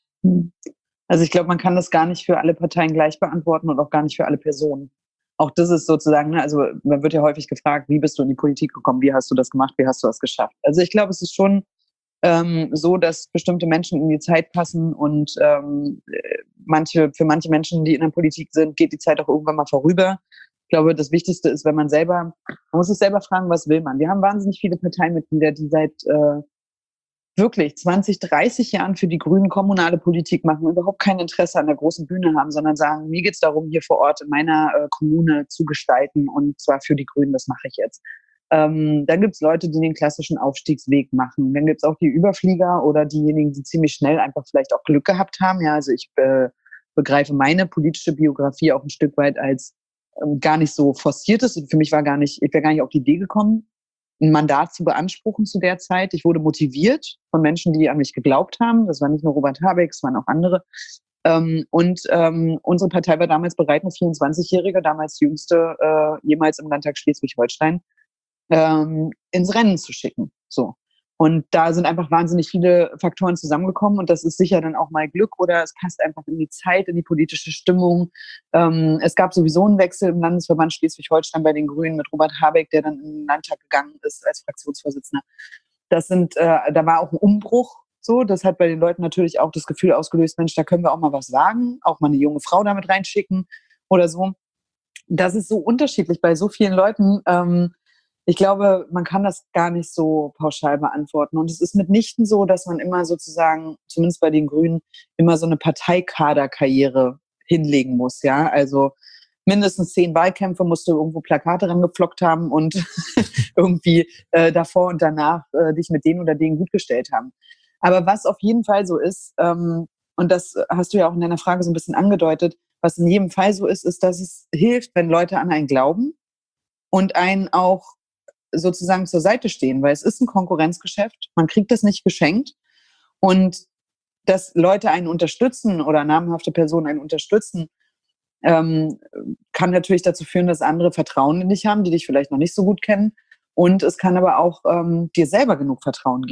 Also ich glaube, man kann das gar nicht für alle Parteien gleich beantworten und auch gar nicht für alle Personen. Auch das ist sozusagen, ne, also man wird ja häufig gefragt, wie bist du in die Politik gekommen, wie hast du das gemacht, wie hast du das geschafft? Also ich glaube, es ist schon Ähm, so, dass bestimmte Menschen in die Zeit passen und ähm, manche, für manche Menschen, die in der Politik sind, geht die Zeit auch irgendwann mal vorüber. Ich glaube, das Wichtigste ist, wenn man selber, man muss sich selber fragen, was will man? Wir haben wahnsinnig viele Parteimitglieder, die seit äh, wirklich zwanzig, dreißig Jahren für die Grünen kommunale Politik machen, überhaupt kein Interesse an der großen Bühne haben, sondern sagen, mir geht's darum, hier vor Ort in meiner äh, Kommune zu gestalten und zwar für die Grünen, das mache ich jetzt. Ähm, dann gibt's Leute, die den klassischen Aufstiegsweg machen. Dann gibt's auch die Überflieger oder diejenigen, die ziemlich schnell einfach vielleicht auch Glück gehabt haben. Ja, also ich äh, begreife meine politische Biografie auch ein Stück weit als ähm, gar nicht so forciertes. Für mich war gar nicht, ich wäre gar nicht auf die Idee gekommen, ein Mandat zu beanspruchen zu der Zeit. Ich wurde motiviert von Menschen, die an mich geglaubt haben. Das war nicht nur Robert Habeck, es waren auch andere. Ähm, und ähm, unsere Partei war damals bereit, eine vierundzwanzigjährige, damals jüngste äh, jemals im Landtag Schleswig-Holstein, ähm, ins Rennen zu schicken. So. Und da sind einfach wahnsinnig viele Faktoren zusammengekommen und das ist sicher dann auch mal Glück oder es passt einfach in die Zeit, in die politische Stimmung. Ähm, es gab sowieso einen Wechsel im Landesverband Schleswig-Holstein bei den Grünen mit Robert Habeck, der dann in den Landtag gegangen ist als Fraktionsvorsitzender. Das sind, äh, da war auch ein Umbruch. So, das hat bei den Leuten natürlich auch das Gefühl ausgelöst, Mensch, da können wir auch mal was sagen, auch mal eine junge Frau damit reinschicken oder so. Das ist so unterschiedlich bei so vielen Leuten. Ähm, Ich glaube, man kann das gar nicht so pauschal beantworten. Und es ist mitnichten so, dass man immer sozusagen, zumindest bei den Grünen, immer so eine Parteikaderkarriere hinlegen muss. Ja, also mindestens zehn Wahlkämpfe musst du irgendwo Plakate rangepflockt haben und irgendwie äh, davor und danach äh, dich mit denen oder denen gut gestellt haben. Aber was auf jeden Fall so ist, ähm, und das hast du ja auch in deiner Frage so ein bisschen angedeutet, was in jedem Fall so ist, ist, dass es hilft, wenn Leute an einen glauben und einen auch sozusagen zur Seite stehen, weil es ist ein Konkurrenzgeschäft, man kriegt das nicht geschenkt und dass Leute einen unterstützen oder namhafte Personen einen unterstützen, ähm, kann natürlich dazu führen, dass andere Vertrauen in dich haben, die dich vielleicht noch nicht so gut kennen und es kann aber auch ähm, dir selber genug Vertrauen geben,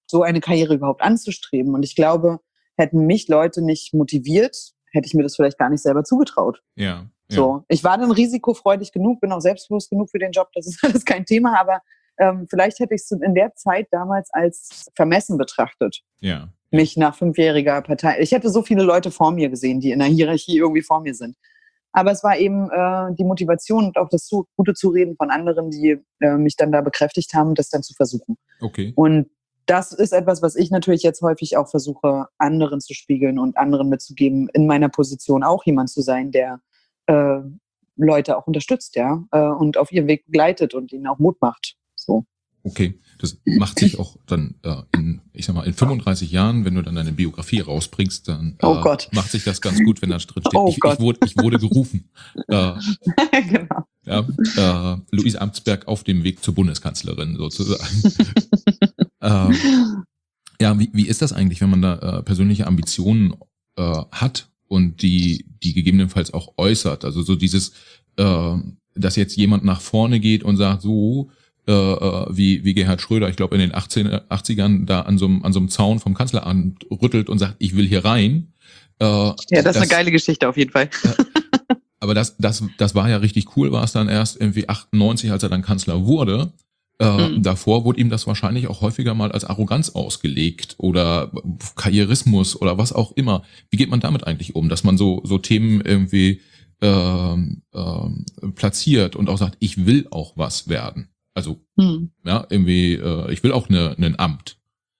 so eine Karriere überhaupt anzustreben. Und ich glaube, hätten mich Leute nicht motiviert, hätte ich mir das vielleicht gar nicht selber zugetraut. Ja. Ja. So, ich war dann risikofreudig genug, bin auch selbstbewusst genug für den Job, das ist alles kein Thema, aber ähm, vielleicht hätte ich es in der Zeit damals als vermessen betrachtet. Ja. Mich nach fünfjähriger Partei. Ich hätte so viele Leute vor mir gesehen, die in der Hierarchie irgendwie vor mir sind. Aber es war eben äh, die Motivation und auch das zu, gute Zureden von anderen, die äh, mich dann da bekräftigt haben, das dann zu versuchen. Okay. Und das ist etwas, was ich natürlich jetzt häufig auch versuche, anderen zu spiegeln und anderen mitzugeben, in meiner Position auch jemand zu sein, der äh, Leute auch unterstützt, ja, äh, und auf ihrem Weg begleitet und ihnen auch Mut macht. So. Okay, das macht sich auch dann äh, in, ich sag mal, in fünfunddreißig Jahren, wenn du dann deine Biografie rausbringst, dann äh, oh Gott. macht sich das ganz gut, wenn da drin steht, Oh ich, Gott. ich, wurde, ich wurde gerufen. Äh, Genau. ja, äh, Luise Amtsberg auf dem Weg zur Bundeskanzlerin sozusagen. äh, ja, wie, wie ist das eigentlich, wenn man da äh, persönliche Ambitionen äh, hat und die, die gegebenenfalls auch äußert? Also so dieses, äh, dass jetzt jemand nach vorne geht und sagt, so, äh, wie, wie Gerhard Schröder, ich glaube in den achtzigern da an so einem, an so einem Zaun vom Kanzleramt rüttelt und sagt, ich will hier rein. Äh, ja, das, das ist eine geile Geschichte auf jeden Fall. Äh, aber das, das, das war ja richtig cool, war es dann erst irgendwie achtundneunzig, als er dann Kanzler wurde. Äh, mhm. Davor wurde ihm das wahrscheinlich auch häufiger mal als Arroganz ausgelegt oder Karrierismus oder was auch immer. Wie geht man damit eigentlich um, dass man so, so Themen irgendwie äh, äh, platziert und auch sagt, ich will auch was werden? Also, hm. ja, irgendwie, äh, ich will auch ne, ne, ein Amt.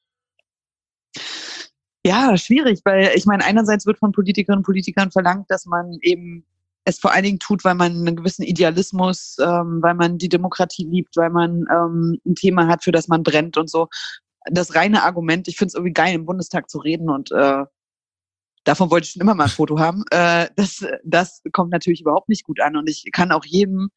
Ja, schwierig, weil ich meine, einerseits wird von Politikerinnen und Politikern verlangt, dass man eben es vor allen Dingen tut, weil man einen gewissen Idealismus, ähm, weil man die Demokratie liebt, weil man ähm, ein Thema hat, für das man brennt und so. Das reine Argument, ich finde es irgendwie geil, im Bundestag zu reden und äh, davon wollte ich schon immer mal ein Foto haben. Äh, das, das kommt natürlich überhaupt nicht gut an und ich kann auch jedem,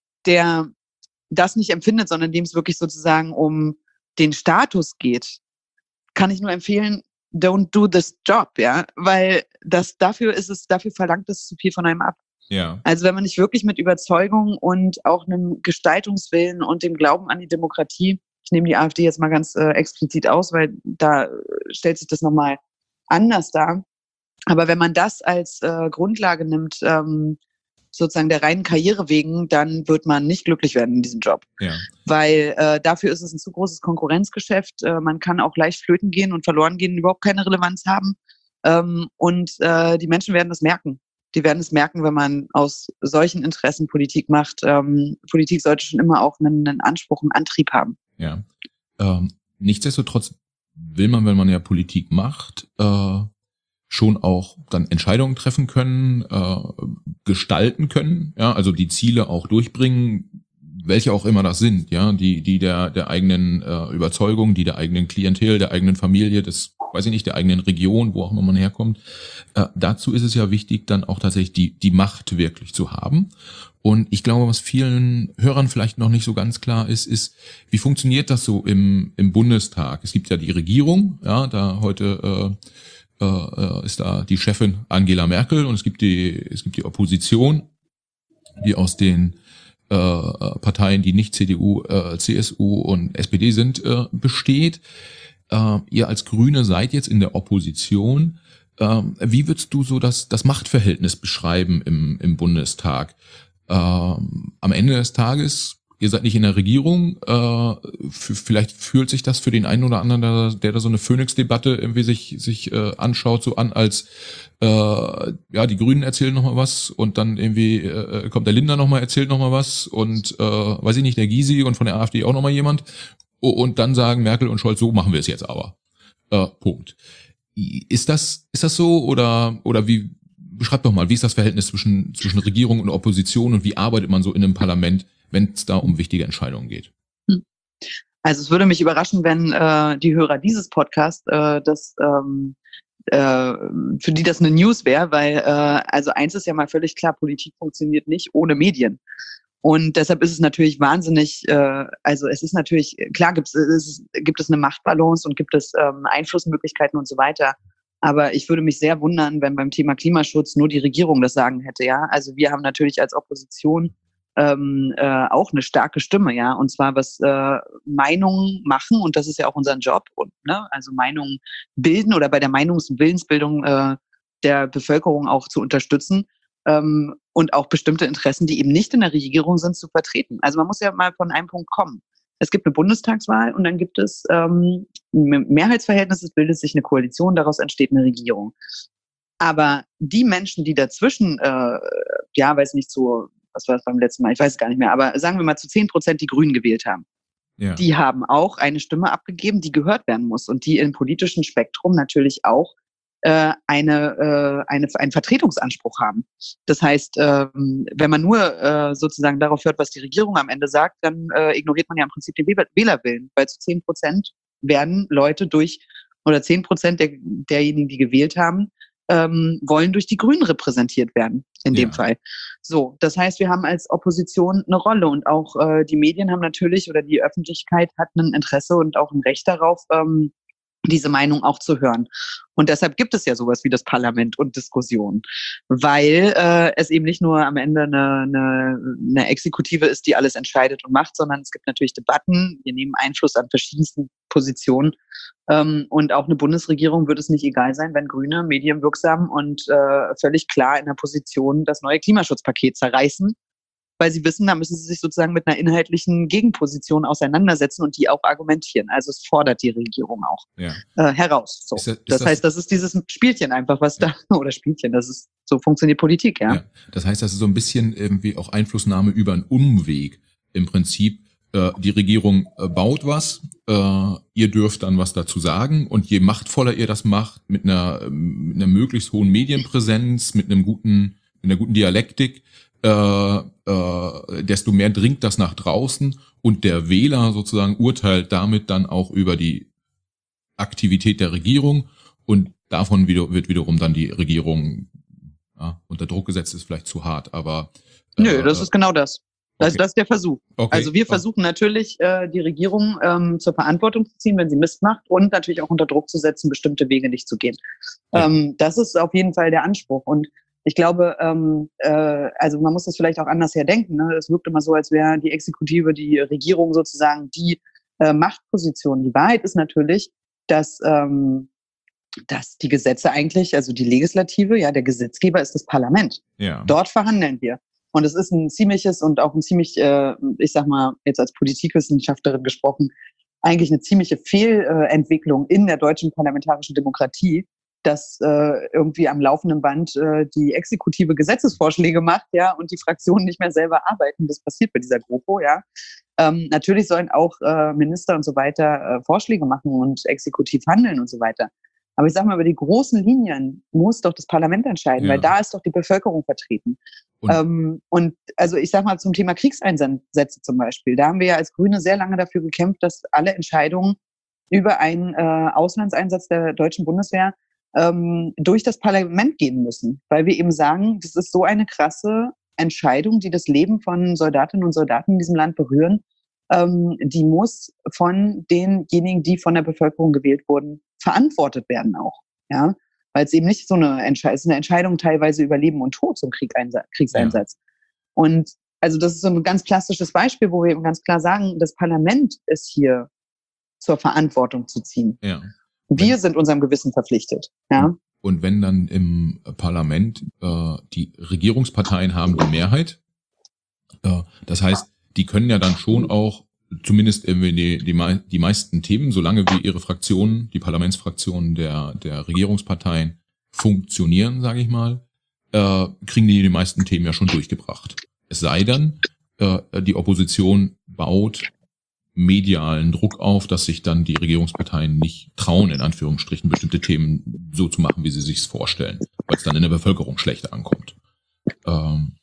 der das nicht empfindet, sondern dem es wirklich sozusagen um den Status geht, kann ich nur empfehlen, don't do this job, ja, weil das dafür ist es, dafür verlangt es zu viel von einem ab. Ja. Also wenn man nicht wirklich mit Überzeugung und auch einem Gestaltungswillen und dem Glauben an die Demokratie, ich nehme die AfD jetzt mal ganz äh, explizit aus, weil da stellt sich das nochmal anders dar. Aber wenn man das als äh, Grundlage nimmt, ähm, sozusagen der reinen Karriere wegen, dann wird man nicht glücklich werden in diesem Job. Ja. Weil äh, dafür ist es ein zu großes Konkurrenzgeschäft. Äh, man kann auch leicht flöten gehen und verloren gehen, überhaupt keine Relevanz haben. Ähm, und äh, die Menschen werden das merken. Die werden es merken, wenn man aus solchen Interessen Politik macht. Ähm, Politik sollte schon immer auch einen, einen Anspruch, einen Antrieb haben. Ja. Ähm, nichtsdestotrotz will man, wenn man ja Politik macht, äh, schon auch dann Entscheidungen treffen können, äh, gestalten können, ja, also die Ziele auch durchbringen, welche auch immer das sind, ja, die die der der eigenen äh, Überzeugung, die der eigenen Klientel, der eigenen Familie, des, weiß ich nicht, der eigenen Region, wo auch immer man herkommt. Äh, dazu ist es ja wichtig, dann auch tatsächlich die die Macht wirklich zu haben. Und ich glaube, was vielen Hörern vielleicht noch nicht so ganz klar ist, ist, wie funktioniert das so im im Bundestag? Es gibt ja die Regierung, ja, da heute äh, äh, ist da die Chefin Angela Merkel und es gibt die es gibt die Opposition, die aus den äh, Parteien, die nicht C D U, äh, C S U und S P D sind, äh, besteht. Äh, ihr als Grüne seid jetzt in der Opposition. Äh, wie würdest du so das das Machtverhältnis beschreiben im im Bundestag? Äh, am Ende des Tages, ihr seid nicht in der Regierung, äh, f- vielleicht fühlt sich das für den einen oder anderen, der, der da so eine Phoenix-Debatte irgendwie sich sich äh, anschaut, so an, als äh, ja, die Grünen erzählen nochmal was und dann irgendwie äh, kommt der Lindner nochmal, erzählt nochmal was und äh, weiß ich nicht, der Gysi und von der AfD auch nochmal jemand und dann sagen Merkel und Scholz, so machen wir es jetzt aber. Äh, Punkt. Ist das, ist das so oder, oder wie, beschreib doch mal, wie ist das Verhältnis zwischen, zwischen Regierung und Opposition und wie arbeitet man so in einem Parlament, wenn es da um wichtige Entscheidungen geht? Also es würde mich überraschen, wenn äh, die Hörer dieses Podcasts äh, das ähm, äh, für die das eine News wäre, weil äh, also eins ist ja mal völlig klar, Politik funktioniert nicht ohne Medien. Und deshalb ist es natürlich wahnsinnig, äh, also es ist natürlich, klar gibt es, gibt es eine Machtbalance und gibt es ähm, Einflussmöglichkeiten und so weiter. Aber ich würde mich sehr wundern, wenn beim Thema Klimaschutz nur die Regierung das Sagen hätte, ja. Also wir haben natürlich als Opposition ähm, äh, auch eine starke Stimme, ja, und zwar was äh, Meinungen machen, und das ist ja auch unser Job, und ne, also Meinungen bilden oder bei der Meinungs- und Willensbildung äh, der Bevölkerung auch zu unterstützen, ähm, und auch bestimmte Interessen, die eben nicht in der Regierung sind, zu vertreten. Also man muss ja mal von einem Punkt kommen. Es gibt eine Bundestagswahl und dann gibt es ähm, ein Mehrheitsverhältnis, es bildet sich eine Koalition, daraus entsteht eine Regierung. Aber die Menschen, die dazwischen, äh, ja, weiß nicht, so, was war das beim letzten Mal, ich weiß es gar nicht mehr, aber sagen wir mal zu zehn Prozent die Grünen gewählt haben, ja, die haben auch eine Stimme abgegeben, die gehört werden muss und die im politischen Spektrum natürlich auch äh, eine, äh, eine, einen Vertretungsanspruch haben. Das heißt, ähm, wenn man nur äh, sozusagen darauf hört, was die Regierung am Ende sagt, dann äh, ignoriert man ja im Prinzip den Wählerwillen, weil zu zehn Prozent werden Leute durch, oder zehn Prozent der, derjenigen, die gewählt haben, ähm, wollen durch die Grünen repräsentiert werden, in dem ja. Fall. So, das heißt, wir haben als Opposition eine Rolle, und auch äh, die Medien haben natürlich, oder die Öffentlichkeit hat ein Interesse und auch ein Recht darauf, ähm, diese Meinung auch zu hören. Und deshalb gibt es ja sowas wie das Parlament und Diskussionen, weil äh, es eben nicht nur am Ende eine, eine, eine Exekutive ist, die alles entscheidet und macht, sondern es gibt natürlich Debatten, wir nehmen Einfluss an verschiedensten Positionen, ähm, und auch eine Bundesregierung würde es nicht egal sein, wenn Grüne medienwirksam und äh, völlig klar in der Position das neue Klimaschutzpaket zerreißen, weil sie wissen, da müssen sie sich sozusagen mit einer inhaltlichen Gegenposition auseinandersetzen und die auch argumentieren. Also es fordert die Regierung auch ja. äh, heraus. So. Ist das, ist das, das heißt, das ist dieses Spielchen einfach, was ja. da, oder Spielchen, das ist, so funktioniert Politik, ja. ja. Das heißt, das ist so ein bisschen irgendwie auch Einflussnahme über einen Umweg. Im Prinzip, äh, die Regierung äh, baut was, äh, ihr dürft dann was dazu sagen, und je machtvoller ihr das macht, mit einer, mit einer möglichst hohen Medienpräsenz, mit einem guten, mit einer guten Dialektik, Äh, äh, desto mehr dringt das nach draußen, und der Wähler sozusagen urteilt damit dann auch über die Aktivität der Regierung, und davon wieder, wird wiederum dann die Regierung ja, unter Druck gesetzt, ist vielleicht zu hart, aber äh, Nö, das ist genau das. Das, okay. das ist der Versuch. Okay. Also wir versuchen natürlich, äh, die Regierung ähm, zur Verantwortung zu ziehen, wenn sie Mist macht, und natürlich auch unter Druck zu setzen, bestimmte Wege nicht zu gehen. Ja. Ähm, das ist auf jeden Fall der Anspruch, und ich glaube, ähm, äh, also man muss das vielleicht auch anders her denken. Ne? Es wirkt immer so, als wäre die Exekutive, die Regierung sozusagen die äh, Machtposition. Die Wahrheit ist natürlich, dass, ähm, dass die Gesetze eigentlich, also die Legislative, ja, der Gesetzgeber ist das Parlament. Ja. Dort verhandeln wir. Und es ist ein ziemliches und auch ein ziemlich, äh, ich sag mal, jetzt als Politikwissenschaftlerin gesprochen, eigentlich eine ziemliche Fehlentwicklung in der deutschen parlamentarischen Demokratie, dass äh, irgendwie am laufenden Band äh, die Exekutive Gesetzesvorschläge macht, ja, und die Fraktionen nicht mehr selber arbeiten. Das passiert bei dieser GroKo, ja. Ähm, natürlich sollen auch äh, Minister und so weiter äh, Vorschläge machen und exekutiv handeln und so weiter. Aber ich sag mal, über die großen Linien muss doch das Parlament entscheiden, ja. weil da ist doch die Bevölkerung vertreten. Und, ähm, und also ich sag mal zum Thema Kriegseinsätze zum Beispiel, da haben wir ja als Grüne sehr lange dafür gekämpft, dass alle Entscheidungen über einen äh, Auslandseinsatz der deutschen Bundeswehr ähm, durch das Parlament gehen müssen, weil wir eben sagen, das ist so eine krasse Entscheidung, die das Leben von Soldatinnen und Soldaten in diesem Land berühren, ähm, die muss von denjenigen, die von der Bevölkerung gewählt wurden, verantwortet werden auch, ja, weil es eben nicht so eine Entscheidung ist, eine Entscheidung teilweise über Leben und Tod zum Kriegeinsatz, Kriegseinsatz. Ja. Und also das ist so ein ganz klassisches Beispiel, wo wir eben ganz klar sagen, das Parlament ist hier zur Verantwortung zu ziehen. Ja. Wir sind unserem Gewissen verpflichtet. Ja. Und wenn dann im Parlament äh, die Regierungsparteien haben die Mehrheit, äh, das heißt, die können ja dann schon auch zumindest irgendwie die, die, die meisten Themen, solange wie ihre Fraktionen, die Parlamentsfraktionen der, der Regierungsparteien funktionieren, sage ich mal, äh, kriegen die die meisten Themen ja schon durchgebracht. Es sei denn, äh, die Opposition baut medialen Druck auf, dass sich dann die Regierungsparteien nicht trauen, in Anführungsstrichen, bestimmte Themen so zu machen, wie sie sich's vorstellen, weil es dann in der Bevölkerung schlecht ankommt. Ähm.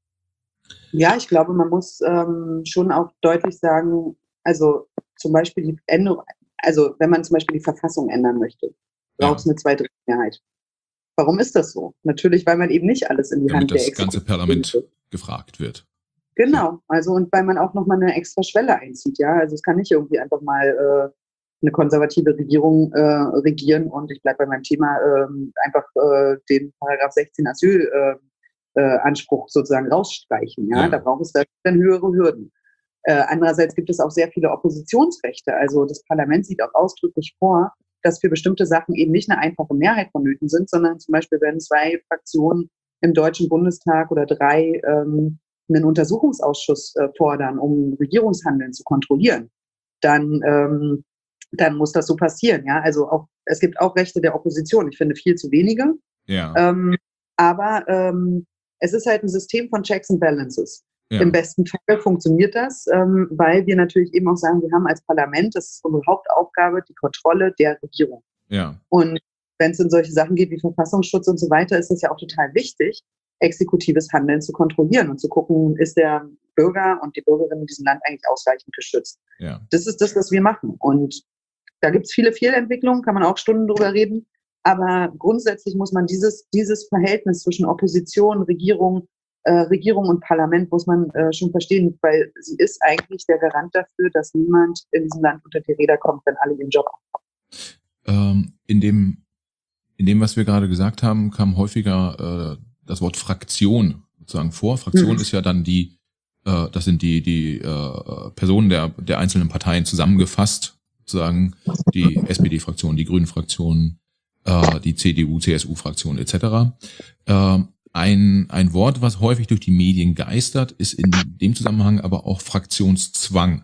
Ja, ich glaube, man muss ähm, schon auch deutlich sagen, also zum Beispiel die Änderung, also wenn man zum Beispiel die Verfassung ändern möchte, braucht es ja. eine Zweidrittelmehrheit. Warum ist das so? Natürlich, weil man eben nicht alles in die Damit Hand der das ganze Parlament wird. gefragt wird. Genau, also und weil man auch nochmal eine extra Schwelle einzieht, ja. Also es kann nicht irgendwie einfach mal äh, eine konservative Regierung äh, regieren und ich bleibe bei meinem Thema äh, einfach äh, den Paragraph sechzehn Asyl äh, äh, Anspruch sozusagen rausstreichen. Ja? Ja. Da braucht es dann höhere Hürden. Äh, andererseits gibt es auch sehr viele Oppositionsrechte. Also das Parlament sieht auch ausdrücklich vor, dass für bestimmte Sachen eben nicht eine einfache Mehrheit vonnöten sind, sondern zum Beispiel, wenn zwei Fraktionen im Deutschen Bundestag oder drei ähm, einen Untersuchungsausschuss äh, fordern, um Regierungshandeln zu kontrollieren, dann, ähm, dann muss das so passieren. Ja? Also auch, es gibt auch Rechte der Opposition. Ich finde viel zu wenige. Ja. Ähm, aber ähm, es ist halt ein System von Checks and Balances. Ja. Im besten Fall funktioniert das, ähm, weil wir natürlich eben auch sagen, wir haben als Parlament, das ist unsere Hauptaufgabe, die Kontrolle der Regierung. Ja. Und wenn es in solche Sachen geht wie Verfassungsschutz und so weiter, ist es ja auch total wichtig, exekutives Handeln zu kontrollieren und zu gucken, ist der Bürger und die Bürgerin in diesem Land eigentlich ausreichend geschützt. Ja. Das ist das, was wir machen. Und da gibt es viele Fehlentwicklungen, kann man auch Stunden drüber reden. Aber grundsätzlich muss man dieses, dieses Verhältnis zwischen Opposition, Regierung, äh, Regierung und Parlament muss man äh, schon verstehen, weil sie ist eigentlich der Garant dafür, dass niemand in diesem Land unter die Räder kommt, wenn alle ihren Job machen. Ähm, in dem, in dem, was wir gerade gesagt haben, kam häufiger äh, das Wort Fraktion sozusagen vor. Fraktion Mhm. ist ja dann die, äh, das sind die, die äh, Personen der, der einzelnen Parteien zusammengefasst, sozusagen die S P D-Fraktion, die Grünen-Fraktion, äh, die C D U, C S U-Fraktion et cetera. Äh, ein, ein Wort, was häufig durch die Medien geistert, ist in dem Zusammenhang aber auch Fraktionszwang.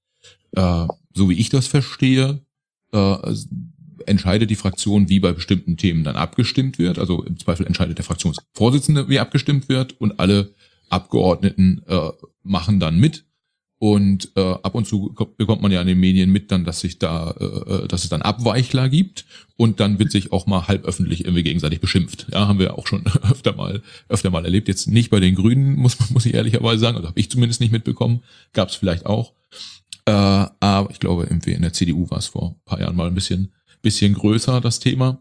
Äh, so wie ich das verstehe, äh, entscheidet die Fraktion, wie bei bestimmten Themen dann abgestimmt wird. Also im Zweifel entscheidet der Fraktionsvorsitzende, wie abgestimmt wird, und alle Abgeordneten äh, machen dann mit. Und äh, ab und zu bekommt man ja in den Medien mit dann, dass sich da, äh, dass es dann Abweichler gibt, und dann wird sich auch mal halb öffentlich irgendwie gegenseitig beschimpft. Ja, haben wir auch schon öfter mal, öfter mal erlebt. Jetzt nicht bei den Grünen, muss man, muss ich ehrlicherweise sagen, also habe ich zumindest nicht mitbekommen. Gab es vielleicht auch. Äh, aber ich glaube, irgendwie in der C D U war es vor ein paar Jahren mal ein bisschen, bisschen größer, das Thema,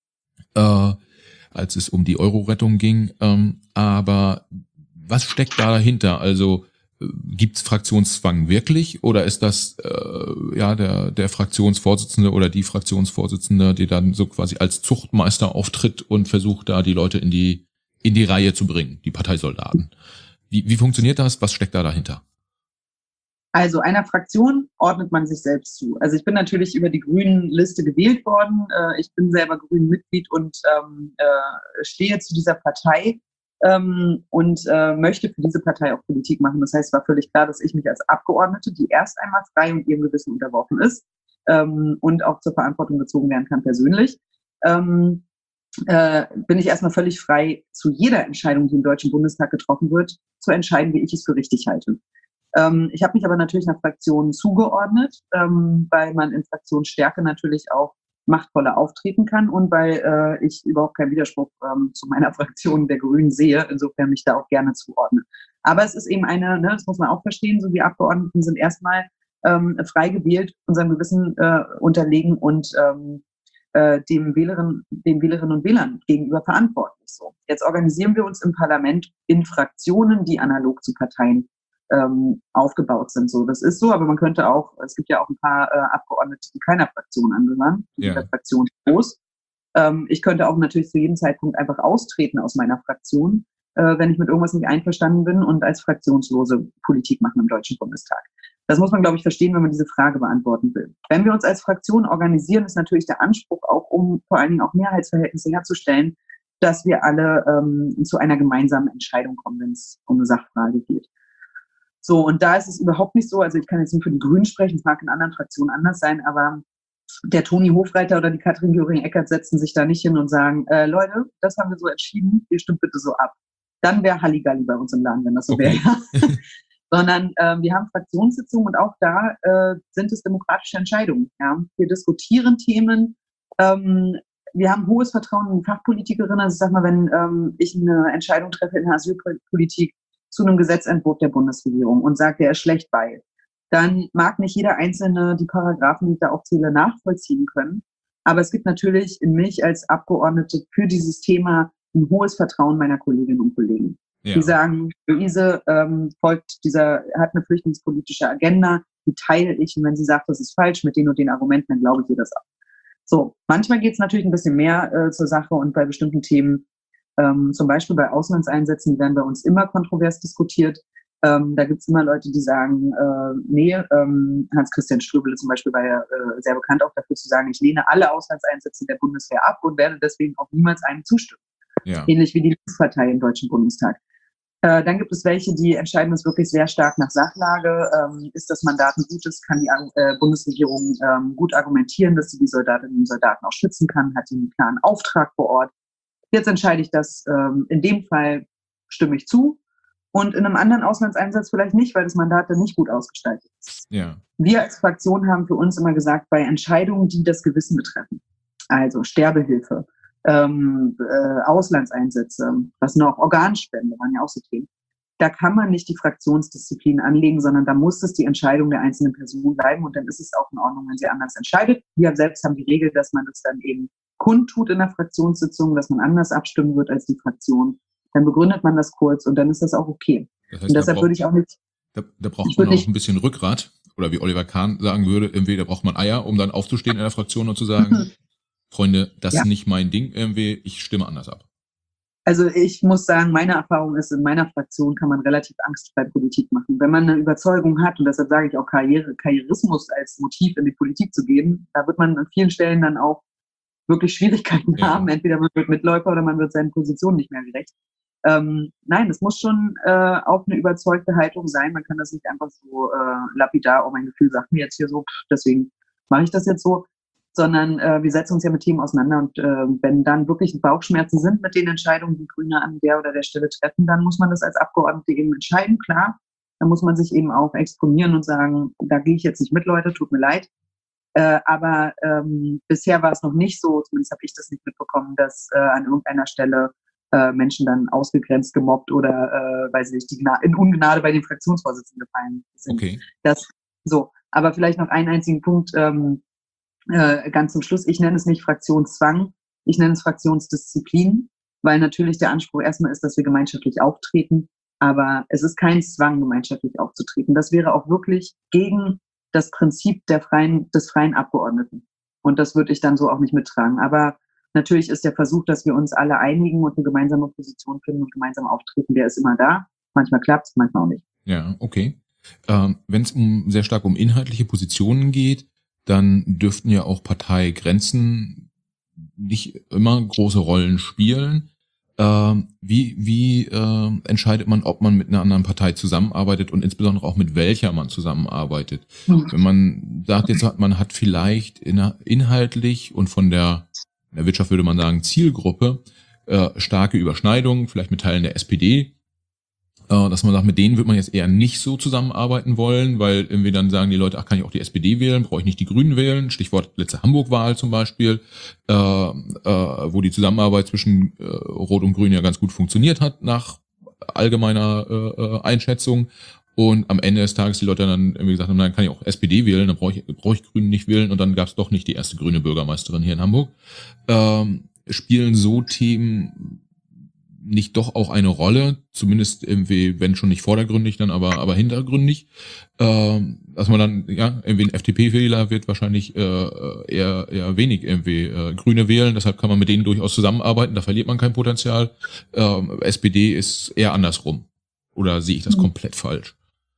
äh, als es um die Euro-Rettung ging. Ähm, aber was steckt da dahinter? Also gibt's Fraktionszwang wirklich, oder ist das äh, ja der der Fraktionsvorsitzende oder die Fraktionsvorsitzende, die dann so quasi als Zuchtmeister auftritt und versucht, da die Leute in die in die Reihe zu bringen, die Parteisoldaten? Wie, wie funktioniert das? Was steckt da dahinter? Also einer Fraktion ordnet man sich selbst zu. Also ich bin natürlich über die Grünen-Liste gewählt worden. Äh, ich bin selber Grünen-Mitglied und ähm, äh, stehe zu dieser Partei. Ähm, und äh, möchte für diese Partei auch Politik machen. Das heißt, es war völlig klar, dass ich mich als Abgeordnete, die erst einmal frei und ihrem Gewissen unterworfen ist, ähm, und auch zur Verantwortung gezogen werden kann persönlich, ähm, äh, bin ich erstmal völlig frei, zu jeder Entscheidung, die im Deutschen Bundestag getroffen wird, zu entscheiden, wie ich es für richtig halte. Ähm, ich habe mich aber natürlich nach Fraktionen zugeordnet, ähm, weil man in Fraktionsstärke natürlich auch machtvoller auftreten kann und weil äh, ich überhaupt keinen Widerspruch ähm, zu meiner Fraktion der Grünen sehe, insofern mich da auch gerne zuordne. Aber es ist eben eine, ne, das muss man auch verstehen, so die Abgeordneten sind erstmal ähm, frei gewählt, unserem Gewissen äh, unterlegen und ähm, äh, dem Wählerinnen, den Wählerinnen und Wählern gegenüber verantwortlich. So. Jetzt organisieren wir uns im Parlament in Fraktionen, die analog zu Parteien ähm, aufgebaut sind. So, das ist so, aber man könnte auch, es gibt ja auch ein paar äh, Abgeordnete, die keiner Fraktion angehören, die Ja. sind der Fraktion groß. Ähm, ich könnte auch natürlich zu jedem Zeitpunkt einfach austreten aus meiner Fraktion, äh, wenn ich mit irgendwas nicht einverstanden bin, und als Fraktionslose Politik machen im Deutschen Bundestag. Das muss man, glaube ich, verstehen, wenn man diese Frage beantworten will. Wenn wir uns als Fraktion organisieren, ist natürlich der Anspruch auch, um vor allen Dingen auch Mehrheitsverhältnisse herzustellen, dass wir alle ähm, zu einer gemeinsamen Entscheidung kommen, wenn es um eine Sachfrage geht. So, und da ist es überhaupt nicht so, also ich kann jetzt nicht für die Grünen sprechen, es mag in anderen Fraktionen anders sein, aber der Toni Hofreiter oder die Katrin Göring-Eckardt setzen sich da nicht hin und sagen, äh, Leute, das haben wir so entschieden, ihr stimmt bitte so ab. Dann wäre Halligalli bei uns im Laden, wenn das so Okay. wäre. Sondern äh, wir haben Fraktionssitzungen und auch da äh, sind es demokratische Entscheidungen. Ja? Wir diskutieren Themen, ähm, wir haben hohes Vertrauen in die Fachpolitikerinnen. Also ich sag mal, wenn ähm, ich eine Entscheidung treffe in der Asylpolitik zu einem Gesetzentwurf der Bundesregierung und sage, der ist schlecht bei, dann mag nicht jeder Einzelne die Paragraphen, die ich da aufzähle, nachvollziehen können. Aber es gibt natürlich in mich als Abgeordnete für dieses Thema ein hohes Vertrauen meiner Kolleginnen und Kollegen. Ja. Die sagen, Luise ähm, folgt dieser, hat eine flüchtlingspolitische Agenda, die teile ich, und wenn sie sagt, das ist falsch mit den und den Argumenten, dann glaube ich ihr das ab. So, manchmal geht es natürlich ein bisschen mehr äh, zur Sache, und bei bestimmten Themen Ähm, zum Beispiel bei Auslandseinsätzen, die werden bei uns immer kontrovers diskutiert. Ähm, da gibt es immer Leute, die sagen, äh, nee, ähm, Hans-Christian Ströbele zum Beispiel war ja äh, sehr bekannt auch dafür zu sagen, ich lehne alle Auslandseinsätze der Bundeswehr ab und werde deswegen auch niemals einem zustimmen. Ja. Ähnlich wie die Linkspartei im Deutschen Bundestag. Äh, dann gibt es welche, die entscheiden das wirklich sehr stark nach Sachlage. Ähm, ist das Mandat ein gutes? Kann die äh, Bundesregierung ähm, gut argumentieren, dass sie die Soldatinnen und Soldaten auch schützen kann? Hat die einen klaren Auftrag vor Ort? Jetzt entscheide ich das, ähm, in dem Fall stimme ich zu und in einem anderen Auslandseinsatz vielleicht nicht, weil das Mandat dann nicht gut ausgestaltet ist. Ja. Wir als Fraktion haben für uns immer gesagt, bei Entscheidungen, die das Gewissen betreffen, also Sterbehilfe, ähm, äh, Auslandseinsätze, was noch, Organspende waren ja auch so Themen, da kann man nicht die Fraktionsdisziplin anlegen, sondern da muss es die Entscheidung der einzelnen Person bleiben und dann ist es auch in Ordnung, wenn sie anders entscheidet. Wir selbst haben die Regel, dass man das dann eben kundtut in der Fraktionssitzung, dass man anders abstimmen wird als die Fraktion. Dann begründet man das kurz und dann ist das auch okay. Das heißt, und deshalb da braucht, würde ich auch nicht... Da, da braucht man auch ein bisschen Rückgrat, oder wie Oliver Kahn sagen würde, irgendwie, da braucht man Eier, um dann aufzustehen in der Fraktion und zu sagen, Freunde, das Ja. ist nicht mein Ding, irgendwie, ich stimme anders ab. Also ich muss sagen, meine Erfahrung ist, in meiner Fraktion kann man relativ angstfrei Politik machen. Wenn man eine Überzeugung hat, und deshalb sage ich auch Karriere, Karrierismus als Motiv in die Politik zu gehen, da wird man an vielen Stellen dann auch wirklich Schwierigkeiten Ja. haben. Entweder man wird Mitläufer oder man wird seinen Positionen nicht mehr gerecht. Ähm, nein, es muss schon äh, auch eine überzeugte Haltung sein. Man kann das nicht einfach so äh, lapidar, oh, mein Gefühl sagt mir jetzt hier so, pff, deswegen mache ich das jetzt so, sondern äh, wir setzen uns ja mit Themen auseinander und äh, wenn dann wirklich Bauchschmerzen sind mit den Entscheidungen, die Grüne an der oder der Stelle treffen, dann muss man das als Abgeordnete eben entscheiden, klar. Dann muss man sich eben auch exponieren und sagen, da gehe ich jetzt nicht mit, Leute, tut mir leid. Äh, aber ähm, bisher war es noch nicht so, zumindest habe ich das nicht mitbekommen, dass äh, an irgendeiner Stelle äh, Menschen dann ausgegrenzt, gemobbt oder, äh, weiß ich nicht, die Gna- in Ungnade bei den Fraktionsvorsitzenden gefallen sind. Okay. Das, so, aber vielleicht noch einen einzigen Punkt, ähm, äh, ganz zum Schluss. Ich nenne es nicht Fraktionszwang, ich nenne es Fraktionsdisziplin, weil natürlich der Anspruch erstmal ist, dass wir gemeinschaftlich auftreten, aber es ist kein Zwang, gemeinschaftlich aufzutreten. Das wäre auch wirklich gegen das Prinzip der freien, des freien Abgeordneten. Und das würde ich dann so auch nicht mittragen. Aber natürlich ist der Versuch, dass wir uns alle einigen und eine gemeinsame Position finden und gemeinsam auftreten, der ist immer da. Manchmal klappt es, manchmal auch nicht. Ja, okay. Ähm, wenn es um sehr stark um inhaltliche Positionen geht, dann dürften ja auch Parteigrenzen nicht immer große Rollen spielen. Ähm, wie wie äh, entscheidet man, ob man mit einer anderen Partei zusammenarbeitet und insbesondere auch mit welcher man zusammenarbeitet? Mhm. Wenn man sagt, jetzt man hat vielleicht in, inhaltlich und von der, in der Wirtschaft würde man sagen Zielgruppe äh, starke Überschneidungen, vielleicht mit Teilen der S P D, äh, dass man sagt, mit denen wird man jetzt eher nicht so zusammenarbeiten wollen, weil irgendwie dann sagen die Leute, ach, kann ich auch die S P D wählen, brauche ich nicht die Grünen wählen, Stichwort letzte Hamburg-Wahl zum Beispiel, äh, äh, wo die Zusammenarbeit zwischen äh, Rot und Grün ja ganz gut funktioniert hat, nach allgemeiner äh, Einschätzung. Und am Ende des Tages die Leute dann irgendwie gesagt haben, nein, kann ich auch S P D wählen, dann brauche ich, brauche ich Grünen nicht wählen und dann gab es doch nicht die erste grüne Bürgermeisterin hier in Hamburg. Ähm, spielen so Themen nicht doch auch eine Rolle, zumindest irgendwie, wenn schon nicht vordergründig, dann aber aber hintergründig, ähm, dass man dann, ja, irgendwie ein F D P-Wähler wird wahrscheinlich äh, eher eher wenig irgendwie äh, Grüne wählen, deshalb kann man mit denen durchaus zusammenarbeiten, da verliert man kein Potenzial. Ähm, S P D ist eher andersrum. Oder sehe ich das komplett falsch?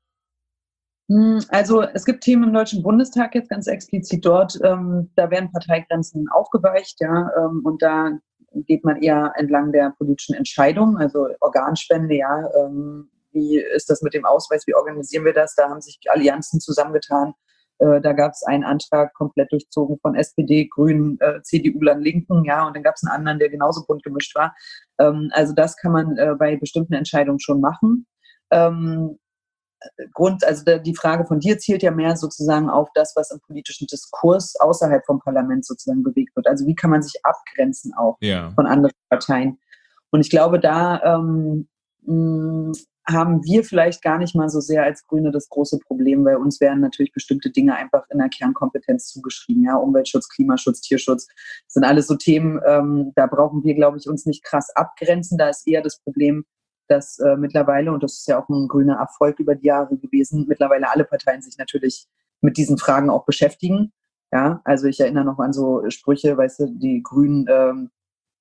Also es gibt Themen im Deutschen Bundestag jetzt ganz explizit dort, ähm, da werden Parteigrenzen aufgeweicht, ja, ähm, und da geht man eher entlang der politischen Entscheidung, also Organspende, ja, ähm, wie ist das mit dem Ausweis, wie organisieren wir das? Da haben sich Allianzen zusammengetan. Äh, da gab es einen Antrag komplett durchzogen von S P D, Grünen, äh, C D U-Lern, Linken, ja, und dann gab es einen anderen, der genauso bunt gemischt war. Ähm, also das kann man äh, bei bestimmten Entscheidungen schon machen. Ähm, Grund, also die Frage von dir zielt ja mehr sozusagen auf das, was im politischen Diskurs außerhalb vom Parlament sozusagen bewegt wird. Also wie kann man sich abgrenzen auch ja. von anderen Parteien? Und ich glaube, da ähm, mh, haben wir vielleicht gar nicht mal so sehr als Grüne das große Problem, weil uns werden natürlich bestimmte Dinge einfach in der Kernkompetenz zugeschrieben. Ja, Umweltschutz, Klimaschutz, Tierschutz, das sind alles so Themen, ähm, da brauchen wir, glaube ich, uns nicht krass abgrenzen. Da ist eher das Problem, dass äh, mittlerweile, und das ist ja auch ein grüner Erfolg über die Jahre gewesen, mittlerweile alle Parteien sich natürlich mit diesen Fragen auch beschäftigen. Ja, also ich erinnere noch an so Sprüche, weißt du, die Grünen ähm,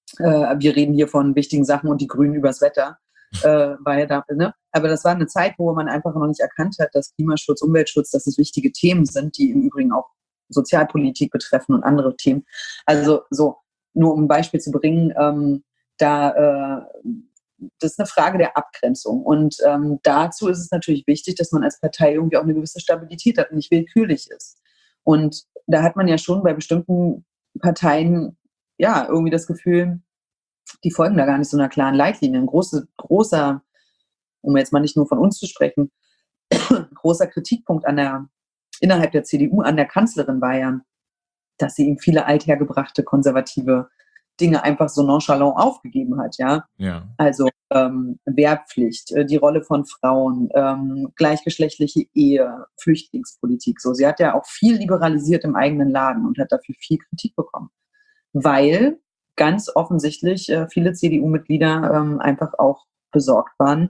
äh, wir reden hier von wichtigen Sachen und die Grünen übers Wetter. Äh, war ja da, ne? Aber das war eine Zeit, wo man einfach noch nicht erkannt hat, dass Klimaschutz, Umweltschutz, dass es wichtige Themen sind, die im Übrigen auch Sozialpolitik betreffen und andere Themen. Also so, nur um ein Beispiel zu bringen, ähm, da äh, das ist eine Frage der Abgrenzung. Und ähm, dazu ist es natürlich wichtig, dass man als Partei irgendwie auch eine gewisse Stabilität hat und nicht willkürlich ist. Und da hat man ja schon bei bestimmten Parteien ja irgendwie das Gefühl, die folgen da gar nicht so einer klaren Leitlinie. Ein große, großer, um jetzt mal nicht nur von uns zu sprechen, großer Kritikpunkt an der, innerhalb der C D U an der Kanzlerin war ja, dass sie ihm viele althergebrachte konservative Dinge einfach so nonchalant aufgegeben hat, ja. Ja. Also ähm, Wehrpflicht, äh, die Rolle von Frauen, ähm, gleichgeschlechtliche Ehe, Flüchtlingspolitik. So, sie hat ja auch viel liberalisiert im eigenen Laden und hat dafür viel Kritik bekommen, weil ganz offensichtlich äh, viele C D U-Mitglieder ähm, einfach auch besorgt waren,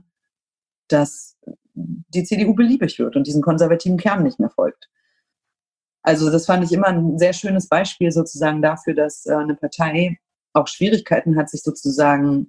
dass die C D U beliebig wird und diesen konservativen Kern nicht mehr folgt. Also das fand ich immer ein sehr schönes Beispiel sozusagen dafür, dass äh, eine Partei auch Schwierigkeiten hat, sich sozusagen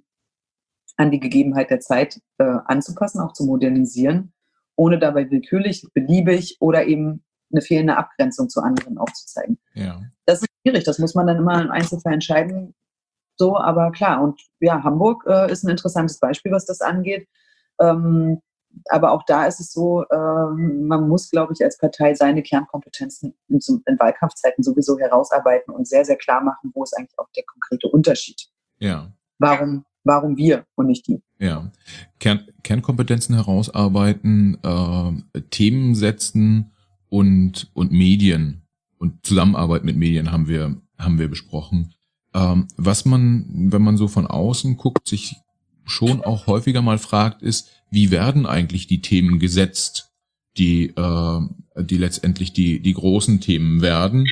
an die Gegebenheit der Zeit äh, anzupassen, auch zu modernisieren, ohne dabei willkürlich, beliebig oder eben eine fehlende Abgrenzung zu anderen aufzuzeigen. Ja. Das ist schwierig, das muss man dann immer im Einzelfall entscheiden. So, aber klar, und ja, Hamburg äh, ist ein interessantes Beispiel, was das angeht. Ähm, aber auch da ist es so, ähm, man muss, glaube ich, als Partei seine Kernkompetenzen in, in Wahlkampfzeiten sowieso herausarbeiten und sehr, sehr klar machen, wo ist eigentlich auch der konkrete Unterschied. Ja. Warum, warum wir und nicht die? Ja. Kern, Kernkompetenzen herausarbeiten, äh, Themen setzen und, und Medien und Zusammenarbeit mit Medien haben wir, haben wir besprochen. Ähm, was man, wenn man so von außen guckt, sich schon auch häufiger mal fragt, ist, wie werden eigentlich die Themen gesetzt, die, äh, die letztendlich die, die großen Themen werden.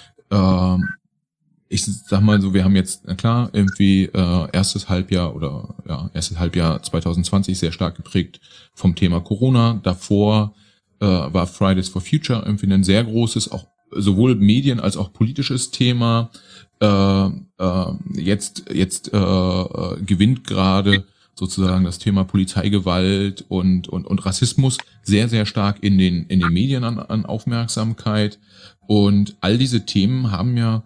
Äh, ich sag mal so, wir haben jetzt, na klar, irgendwie äh, erstes Halbjahr oder ja, erstes Halbjahr zwanzig zwanzig sehr stark geprägt vom Thema Corona. Davor äh, war Fridays for Future irgendwie ein sehr großes, auch sowohl Medien- als auch politisches Thema. Äh, äh, jetzt jetzt äh, äh, gewinnt gerade sozusagen das Thema Polizeigewalt und und und Rassismus sehr sehr stark in den in den Medien an, an Aufmerksamkeit, und all diese Themen haben ja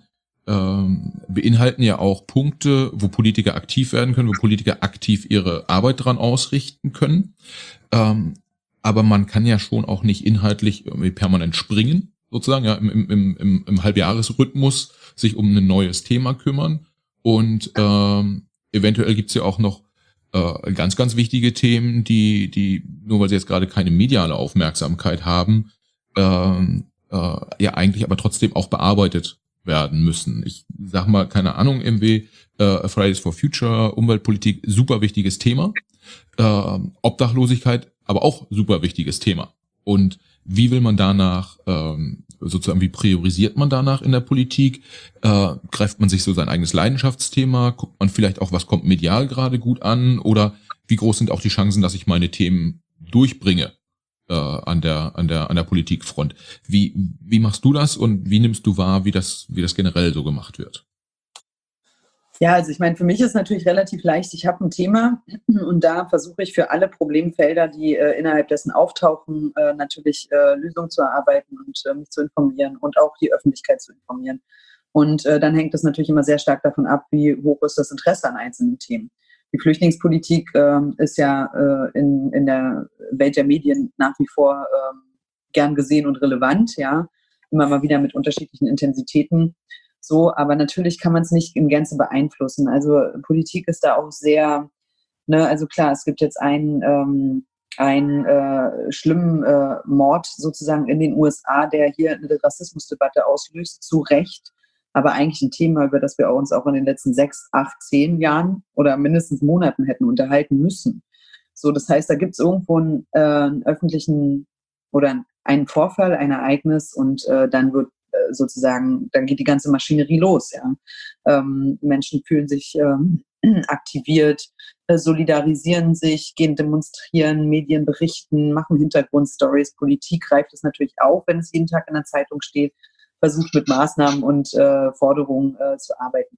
ähm, beinhalten ja auch Punkte, wo Politiker aktiv werden können, wo Politiker aktiv ihre Arbeit dran ausrichten können, ähm, aber man kann ja schon auch nicht inhaltlich irgendwie permanent springen, sozusagen ja im im im, im Halbjahresrhythmus sich um ein neues Thema kümmern, und ähm, eventuell gibt's ja auch noch äh, ganz, ganz wichtige Themen, die, die nur weil sie jetzt gerade keine mediale Aufmerksamkeit haben, ähm, äh, ja eigentlich aber trotzdem auch bearbeitet werden müssen. Ich sag mal, keine Ahnung, M W, äh, Fridays for Future, Umweltpolitik, super wichtiges Thema, äh, Obdachlosigkeit, aber auch super wichtiges Thema. Und wie will man danach, ähm, sozusagen, wie priorisiert man danach in der Politik? Äh, greift man sich so sein eigenes Leidenschaftsthema? Guckt man vielleicht auch, was kommt medial gerade gut an? Oder wie groß sind auch die Chancen, dass ich meine Themen durchbringe äh, an der an der an der Politikfront? Wie wie machst du das und wie nimmst du wahr, wie das wie das generell so gemacht wird? Ja, also ich meine, für mich ist natürlich relativ leicht, ich habe ein Thema und da versuche ich für alle Problemfelder, die äh, innerhalb dessen auftauchen, äh, natürlich äh, Lösungen zu erarbeiten und äh, mich zu informieren und auch die Öffentlichkeit zu informieren. Und äh, dann hängt es natürlich immer sehr stark davon ab, wie hoch ist das Interesse an einzelnen Themen. Die Flüchtlingspolitik äh, ist ja äh, in, in der Welt der Medien nach wie vor äh, gern gesehen und relevant, ja, immer mal wieder mit unterschiedlichen Intensitäten. So, aber natürlich kann man es nicht in Gänze beeinflussen. Also Politik ist da auch sehr, ne, also klar, es gibt jetzt einen, ähm, einen äh, schlimmen äh, Mord sozusagen in den U S A, der hier eine Rassismusdebatte auslöst, zu Recht, aber eigentlich ein Thema, über das wir uns auch in den letzten sechs, acht, zehn Jahren oder mindestens Monaten hätten unterhalten müssen. So, das heißt, da gibt es irgendwo einen, äh, einen öffentlichen oder einen Vorfall, ein Ereignis, und äh, dann wird sozusagen, dann geht die ganze Maschinerie los. Ja. Ähm, Menschen fühlen sich ähm, aktiviert, äh, solidarisieren sich, gehen demonstrieren, Medien berichten, machen Hintergrundstories. Politik greift es natürlich auf, wenn es jeden Tag in der Zeitung steht, versucht mit Maßnahmen und äh, Forderungen äh, zu arbeiten.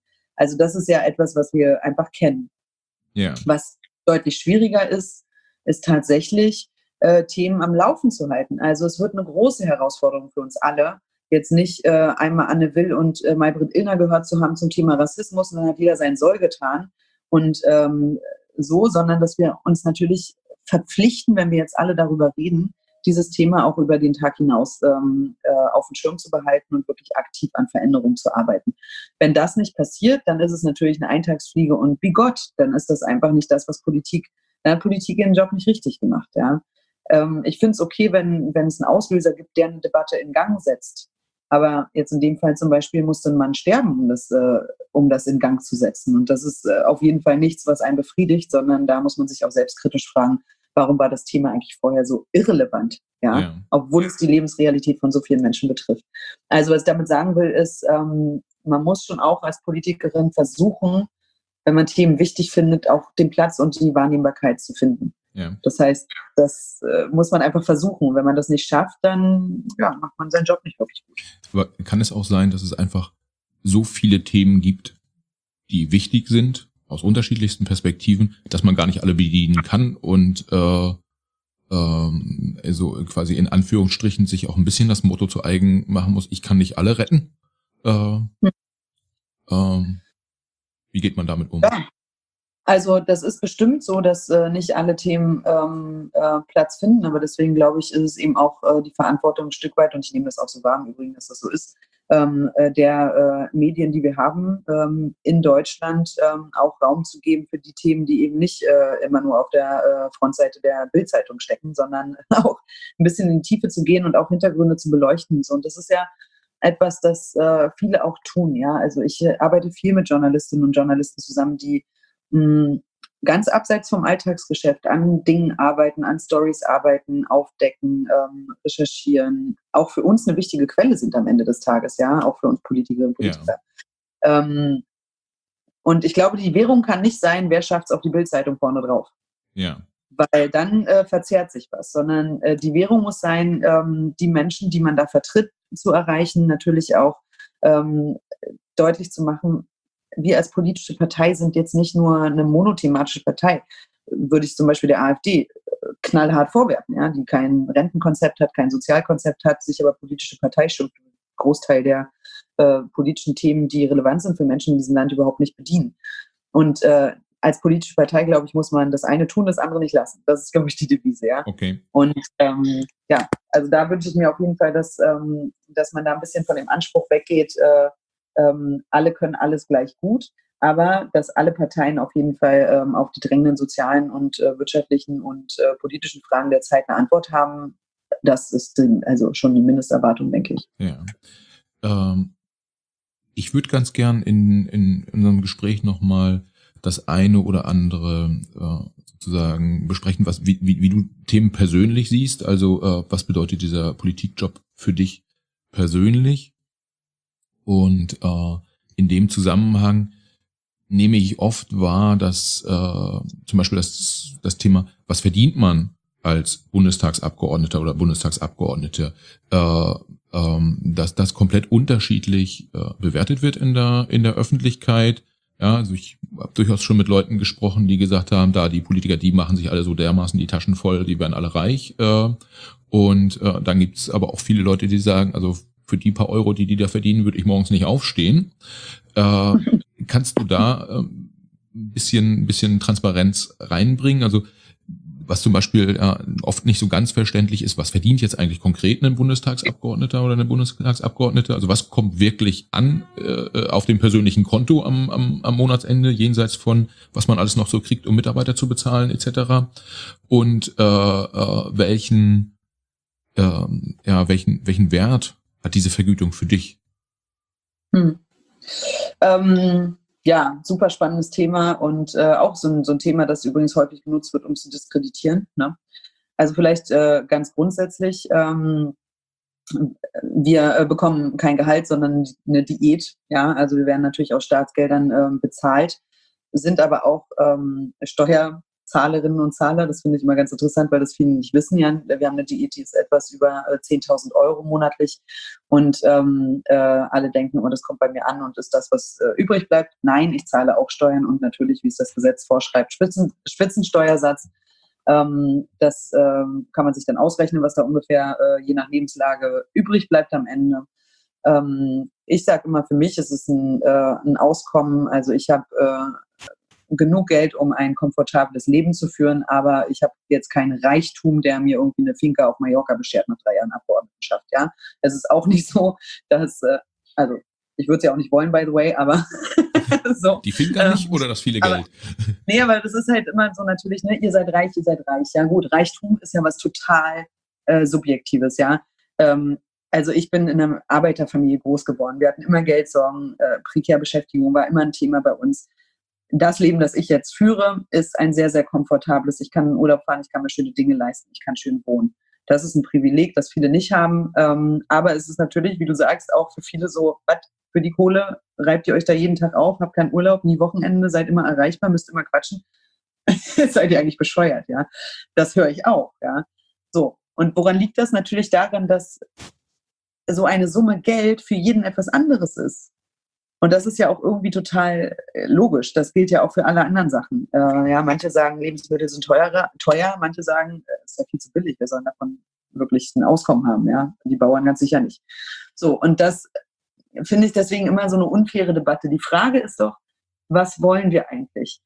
Also das ist ja etwas, was wir einfach kennen. Ja. Was deutlich schwieriger ist, ist tatsächlich äh, Themen am Laufen zu halten. Also es wird eine große Herausforderung für uns alle, jetzt nicht äh, einmal Anne Will und äh, Maybrit Illner gehört zu haben zum Thema Rassismus und dann hat jeder sein Soll getan und ähm, so, sondern dass wir uns natürlich verpflichten, wenn wir jetzt alle darüber reden, dieses Thema auch über den Tag hinaus ähm, äh, auf dem Schirm zu behalten und wirklich aktiv an Veränderungen zu arbeiten. Wenn das nicht passiert, dann ist es natürlich eine Eintagsfliege und wie Gott, dann ist das einfach nicht das, was Politik, dann hat Politik ihren Job nicht richtig gemacht. Ja? Ähm, ich finde es okay, wenn, wenn es einen Auslöser gibt, der eine Debatte in Gang setzt. Aber jetzt in dem Fall zum Beispiel musste ein Mann sterben, um das, äh, um das in Gang zu setzen. Und das ist äh, auf jeden Fall nichts, was einen befriedigt, sondern da muss man sich auch selbstkritisch fragen, warum war das Thema eigentlich vorher so irrelevant, ja? ja. Obwohl es die Lebensrealität von so vielen Menschen betrifft. Also was ich damit sagen will, ist, ähm, man muss schon auch als Politikerin versuchen, wenn man Themen wichtig findet, auch den Platz und die Wahrnehmbarkeit zu finden. Ja. Das heißt, das äh, muss man einfach versuchen. Wenn man das nicht schafft, dann ja, macht man seinen Job nicht wirklich gut. Aber kann es auch sein, dass es einfach so viele Themen gibt, die wichtig sind, aus unterschiedlichsten Perspektiven, dass man gar nicht alle bedienen kann und äh, ähm, also quasi in Anführungsstrichen sich auch ein bisschen das Motto zu eigen machen muss, ich kann nicht alle retten. Äh, hm. ähm, wie geht man damit um? Ja. Also das ist bestimmt so, dass äh, nicht alle Themen ähm, äh, Platz finden, aber deswegen glaube ich, ist es eben auch äh, die Verantwortung ein Stück weit, und ich nehme das auch so wahr im Übrigen, dass das so ist, ähm, äh, der äh, Medien, die wir haben, ähm, in Deutschland ähm, auch Raum zu geben für die Themen, die eben nicht äh, immer nur auf der äh, Frontseite der Bild-Zeitung stecken, sondern auch ein bisschen in die Tiefe zu gehen und auch Hintergründe zu beleuchten. So, und das ist ja etwas, das äh, viele auch tun. Ja, also ich äh, arbeite viel mit Journalistinnen und Journalisten zusammen, die ganz abseits vom Alltagsgeschäft an Dingen arbeiten, an Stories arbeiten, aufdecken, ähm, recherchieren, auch für uns eine wichtige Quelle sind am Ende des Tages, ja, auch für uns Politikerinnen und Politiker. Ja. Ähm, und ich glaube, die Währung kann nicht sein, wer schafft es auf die Bild-Zeitung vorne drauf. Ja. Weil dann äh, verzerrt sich was, sondern äh, die Währung muss sein, ähm, die Menschen, die man da vertritt, zu erreichen, natürlich auch ähm, deutlich zu machen, wir als politische Partei sind jetzt nicht nur eine monothematische Partei, würde ich zum Beispiel der AfD knallhart vorwerfen, ja, die kein Rentenkonzept hat, kein Sozialkonzept hat, sich aber politische Partei stimmt, Großteil der äh, politischen Themen, die relevant sind für Menschen in diesem Land, überhaupt nicht bedienen. Und äh, als politische Partei, glaube ich, muss man das eine tun, das andere nicht lassen. Das ist, glaube ich, die Devise, ja. Okay. Und ähm, ja, also da wünsche ich mir auf jeden Fall, dass, ähm, dass man da ein bisschen von dem Anspruch weggeht, äh, Ähm, alle können alles gleich gut, aber dass alle Parteien auf jeden Fall ähm, auf die drängenden sozialen und äh, wirtschaftlichen und äh, politischen Fragen der Zeit eine Antwort haben, das ist also schon die Mindesterwartung, denke ich. Ja. Ähm, ich würde ganz gern in, in unserem Gespräch nochmal das eine oder andere äh, sozusagen besprechen, was wie, wie, wie du Themen persönlich siehst. Also äh, was bedeutet dieser Politikjob für dich persönlich? Und äh, in dem Zusammenhang nehme ich oft wahr, dass äh, zum Beispiel das, das Thema, was verdient man als Bundestagsabgeordneter oder Bundestagsabgeordnete, äh, ähm, dass das komplett unterschiedlich äh, bewertet wird in der in der Öffentlichkeit. Ja, also ich habe durchaus schon mit Leuten gesprochen, die gesagt haben, da die Politiker, die machen sich alle so dermaßen die Taschen voll, die werden alle reich. Äh, und äh, dann gibt's aber auch viele Leute, die sagen, also für die paar Euro, die die da verdienen, würde ich morgens nicht aufstehen. Äh, kannst du da äh, ein bisschen, bisschen Transparenz reinbringen? Also was zum Beispiel äh, oft nicht so ganz verständlich ist, was verdient jetzt eigentlich konkret ein Bundestagsabgeordneter oder eine Bundestagsabgeordnete? Also was kommt wirklich an äh, auf dem persönlichen Konto am, am, am Monatsende, jenseits von, was man alles noch so kriegt, um Mitarbeiter zu bezahlen et cetera. Und äh, äh, welchen, äh, ja, welchen, welchen Wert hat diese Vergütung für dich? Hm. Ähm, ja, super spannendes Thema und äh, auch so ein, so ein Thema, das übrigens häufig genutzt wird, um zu diskreditieren. Ne? Also vielleicht äh, ganz grundsätzlich, ähm, wir äh, bekommen kein Gehalt, sondern eine Diät. Ja, also wir werden natürlich aus Staatsgeldern äh, bezahlt, sind aber auch ähm, Steuerzahler Zahlerinnen und Zahler. Das finde ich immer ganz interessant, weil das viele nicht wissen. Ja, wir haben eine Diät, die ist etwas über äh, zehntausend Euro monatlich und ähm, äh, alle denken, oh, das kommt bei mir an und ist das, was äh, übrig bleibt. Nein, ich zahle auch Steuern und natürlich, wie es das Gesetz vorschreibt, Spitzen, Spitzensteuersatz. Ähm, das ähm, kann man sich dann ausrechnen, was da ungefähr äh, je nach Lebenslage übrig bleibt am Ende. Ähm, ich sage immer, für mich ist es ein, äh, ein Auskommen. Also ich habe äh, genug Geld, um ein komfortables Leben zu führen, aber ich habe jetzt keinen Reichtum, der mir irgendwie eine Finca auf Mallorca beschert nach drei Jahren Abgeordnetenschaft. Ja, es ist auch nicht so, dass, äh, also ich würde es ja auch nicht wollen, by the way, aber so. Die Finca nicht oder das viele Geld? Aber, nee, aber das ist halt immer so natürlich, ne, ihr seid reich, ihr seid reich. Ja gut, Reichtum ist ja was total äh, Subjektives, ja. Ähm, also ich bin in einer Arbeiterfamilie groß geworden. Wir hatten immer Geldsorgen, äh, prekäre Beschäftigung war immer ein Thema bei uns. Das Leben, das ich jetzt führe, ist ein sehr, sehr komfortables. Ich kann in Urlaub fahren, ich kann mir schöne Dinge leisten, ich kann schön wohnen. Das ist ein Privileg, das viele nicht haben. Ähm, aber es ist natürlich, wie du sagst, auch für viele so, was für die Kohle reibt ihr euch da jeden Tag auf, habt keinen Urlaub, nie Wochenende, seid immer erreichbar, müsst immer quatschen. Seid ihr eigentlich bescheuert, ja? Das höre ich auch, ja. So. Und woran liegt das? Natürlich daran, dass so eine Summe Geld für jeden etwas anderes ist. Und das ist ja auch irgendwie total logisch. Das gilt ja auch für alle anderen Sachen. Äh, ja, manche sagen, Lebensmittel sind teurer, teuer, manche sagen, es ist ja viel zu billig, wir sollen davon wirklich ein Auskommen haben, ja. Die Bauern ganz sicher nicht. So, und das finde ich deswegen immer so eine unfaire Debatte. Die Frage ist doch, was wollen wir eigentlich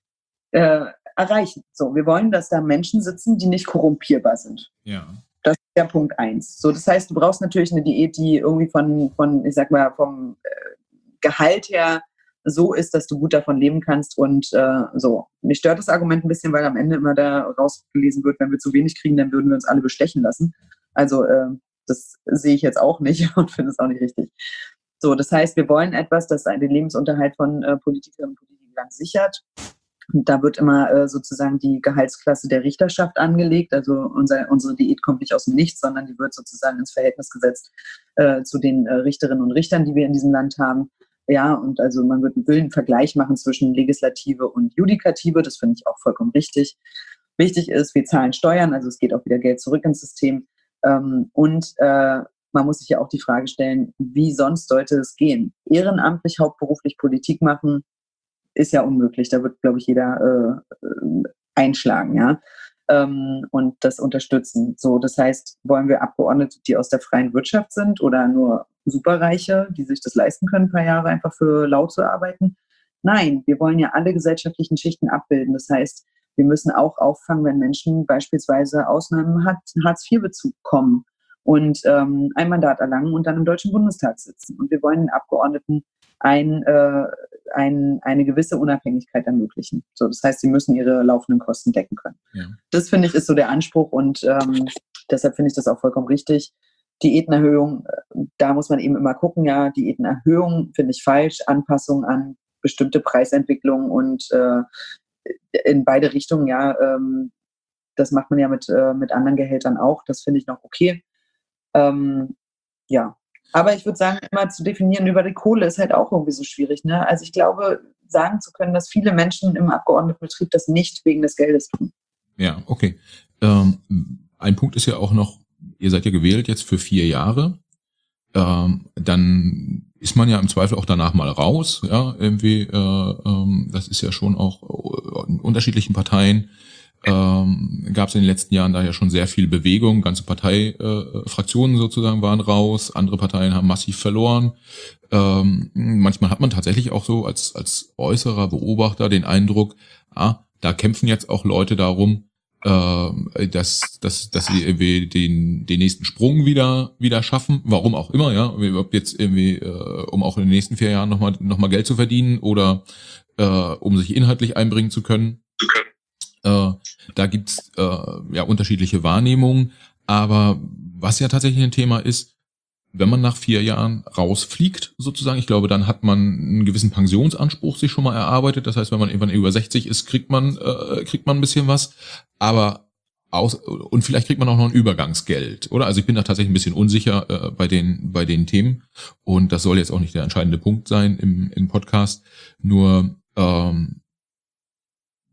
äh, erreichen? So, wir wollen, dass da Menschen sitzen, die nicht korrumpierbar sind. Ja. Das ist der Punkt eins. So, das heißt, du brauchst natürlich eine Diät, die irgendwie von, von ich sag mal, vom äh, Gehalt her so ist, dass du gut davon leben kannst und äh, so. Mich stört das Argument ein bisschen, weil am Ende immer da rausgelesen wird, wenn wir zu wenig kriegen, dann würden wir uns alle bestechen lassen. Also äh, das sehe ich jetzt auch nicht und finde es auch nicht richtig. So, das heißt, wir wollen etwas, das den Lebensunterhalt von äh, Politikerinnen und Politikern sichert. Und da wird immer äh, sozusagen die Gehaltsklasse der Richterschaft angelegt. Also unser, unsere Diät kommt nicht aus dem Nichts, sondern die wird sozusagen ins Verhältnis gesetzt äh, zu den äh, Richterinnen und Richtern, die wir in diesem Land haben. Ja, und also man wird will einen Vergleich machen zwischen Legislative und Judikative. Das finde ich auch vollkommen richtig. Wichtig ist, wir zahlen Steuern, also es geht auch wieder Geld zurück ins System. Ähm, und äh, man muss sich ja auch die Frage stellen, wie sonst sollte es gehen? Ehrenamtlich, hauptberuflich Politik machen, ist ja unmöglich. Da wird, glaube ich, jeder äh, einschlagen, ja, ähm, und das unterstützen. So, das heißt, wollen wir Abgeordnete, die aus der freien Wirtschaft sind oder nur Superreiche, die sich das leisten können, ein paar Jahre einfach für lau zu arbeiten? Nein, wir wollen ja alle gesellschaftlichen Schichten abbilden. Das heißt, wir müssen auch auffangen, wenn Menschen beispielsweise aus einem Hartz-vier-Bezug kommen und ähm, ein Mandat erlangen und dann im Deutschen Bundestag sitzen. Und wir wollen den Abgeordneten ein, äh, ein, eine gewisse Unabhängigkeit ermöglichen. So, das heißt, sie müssen ihre laufenden Kosten decken können. Ja. Das, finde ich, ist so der Anspruch und ähm, deshalb finde ich das auch vollkommen richtig. Diätenerhöhung, da muss man eben immer gucken, ja, Diätenerhöhung finde ich falsch, Anpassung an bestimmte Preisentwicklungen und äh, in beide Richtungen, ja, ähm, das macht man ja mit, äh, mit anderen Gehältern auch, das finde ich noch okay. Ähm, ja, aber ich würde sagen, immer zu definieren über die Kohle ist halt auch irgendwie so schwierig. Ne? Also ich glaube, sagen zu können, dass viele Menschen im Abgeordnetenbetrieb das nicht wegen des Geldes tun. Ja, okay. Ähm, ein Punkt ist ja auch noch, ihr seid ja gewählt jetzt für vier Jahre. Ähm, dann ist man ja im Zweifel auch danach mal raus. Ja, irgendwie, äh, ähm, das ist ja schon auch in unterschiedlichen Parteien. Ähm, gab es in den letzten Jahren da ja schon sehr viel Bewegung. Ganze Parteifraktionen äh, sozusagen waren raus. Andere Parteien haben massiv verloren. Ähm, manchmal hat man tatsächlich auch so als als äußerer Beobachter den Eindruck, ah, da kämpfen jetzt auch Leute darum, äh, dass dass dass sie irgendwie den den nächsten Sprung wieder wieder schaffen. Warum auch immer, ja, ob jetzt irgendwie äh, um auch in den nächsten vier Jahren nochmal noch mal Geld zu verdienen oder äh, um sich inhaltlich einbringen zu können. Äh, da gibt's äh, ja unterschiedliche Wahrnehmungen, aber was ja tatsächlich ein Thema ist, wenn man nach vier Jahren rausfliegt, sozusagen, ich glaube, dann hat man einen gewissen Pensionsanspruch sich schon mal erarbeitet. Das heißt, wenn man irgendwann über sechzig ist, kriegt man äh, kriegt man ein bisschen was, aber aus und vielleicht kriegt man auch noch ein Übergangsgeld, oder? Also ich bin da tatsächlich ein bisschen unsicher äh, bei den bei den Themen und das soll jetzt auch nicht der entscheidende Punkt sein im im Podcast. Nur ähm,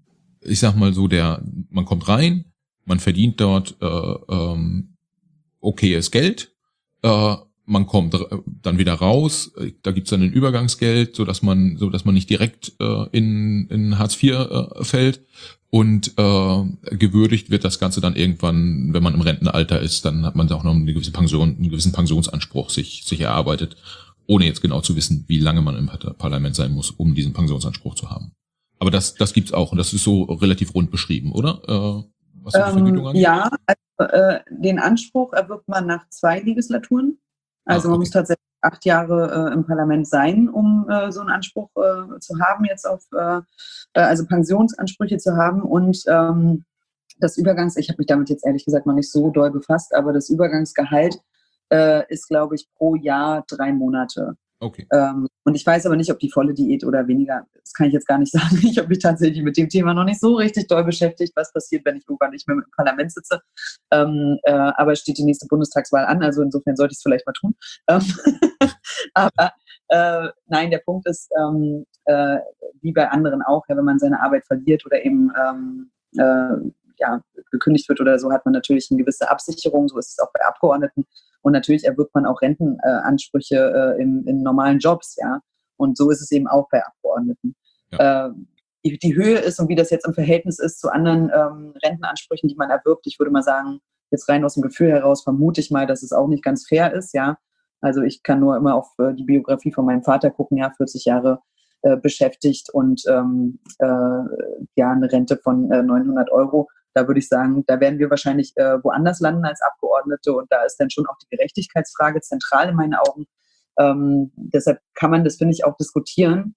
ich sag mal so, der, man kommt rein, man verdient dort äh, ähm, okayes Geld, äh, man kommt dann wieder raus, da gibt's dann ein Übergangsgeld, so dass man, so dass man nicht direkt äh, in, in Hartz vier äh, fällt, und äh, gewürdigt wird das Ganze dann irgendwann, wenn man im Rentenalter ist, dann hat man auch noch eine gewisse Pension, einen gewissen Pensionsanspruch sich, sich erarbeitet, ohne jetzt genau zu wissen, wie lange man im Parlament sein muss, um diesen Pensionsanspruch zu haben. Aber das, das gibt's auch, und das ist so relativ rund beschrieben, oder? Äh, was die Vergütung angeht? Ja, also, äh, den Anspruch erwirbt man nach zwei Legislaturen. Also ah, okay. Man muss tatsächlich acht Jahre äh, im Parlament sein, um äh, so einen Anspruch äh, zu haben, jetzt auf, äh, also Pensionsansprüche zu haben. Und ähm, das Übergangs, ich habe mich damit jetzt ehrlich gesagt noch nicht so doll befasst, aber das Übergangsgehalt äh, ist, glaube ich, pro Jahr drei Monate. Okay. Ähm, und ich weiß aber nicht, ob die volle Diät oder weniger, das kann ich jetzt gar nicht sagen. Ich habe mich tatsächlich mit dem Thema noch nicht so richtig doll beschäftigt, was passiert, wenn ich irgendwann nicht mehr im Parlament sitze. Ähm, äh, aber es steht die nächste Bundestagswahl an, also insofern sollte ich es vielleicht mal tun. Ähm, aber äh, nein, der Punkt ist, ähm, äh, wie bei anderen auch, ja, wenn man seine Arbeit verliert oder eben ähm, äh, ja, gekündigt wird oder so, hat man natürlich eine gewisse Absicherung, so ist es auch bei Abgeordneten. Und natürlich erwirbt man auch Rentenansprüche äh, in, in normalen Jobs, ja. Und so ist es eben auch bei Abgeordneten. Ja. Äh, die, die Höhe ist und wie das jetzt im Verhältnis ist zu anderen ähm, Rentenansprüchen, die man erwirbt, ich würde mal sagen, jetzt rein aus dem Gefühl heraus vermute ich mal, dass es auch nicht ganz fair ist, ja. Also ich kann nur immer auf äh, die Biografie von meinem Vater gucken, ja, vierzig Jahre äh, beschäftigt und ähm, äh, ja, eine Rente von äh, neunhundert Euro. Da würde ich sagen, da werden wir wahrscheinlich äh, woanders landen als Abgeordnete, und da ist dann schon auch die Gerechtigkeitsfrage zentral in meinen Augen. Ähm, deshalb kann man das, finde ich, auch diskutieren,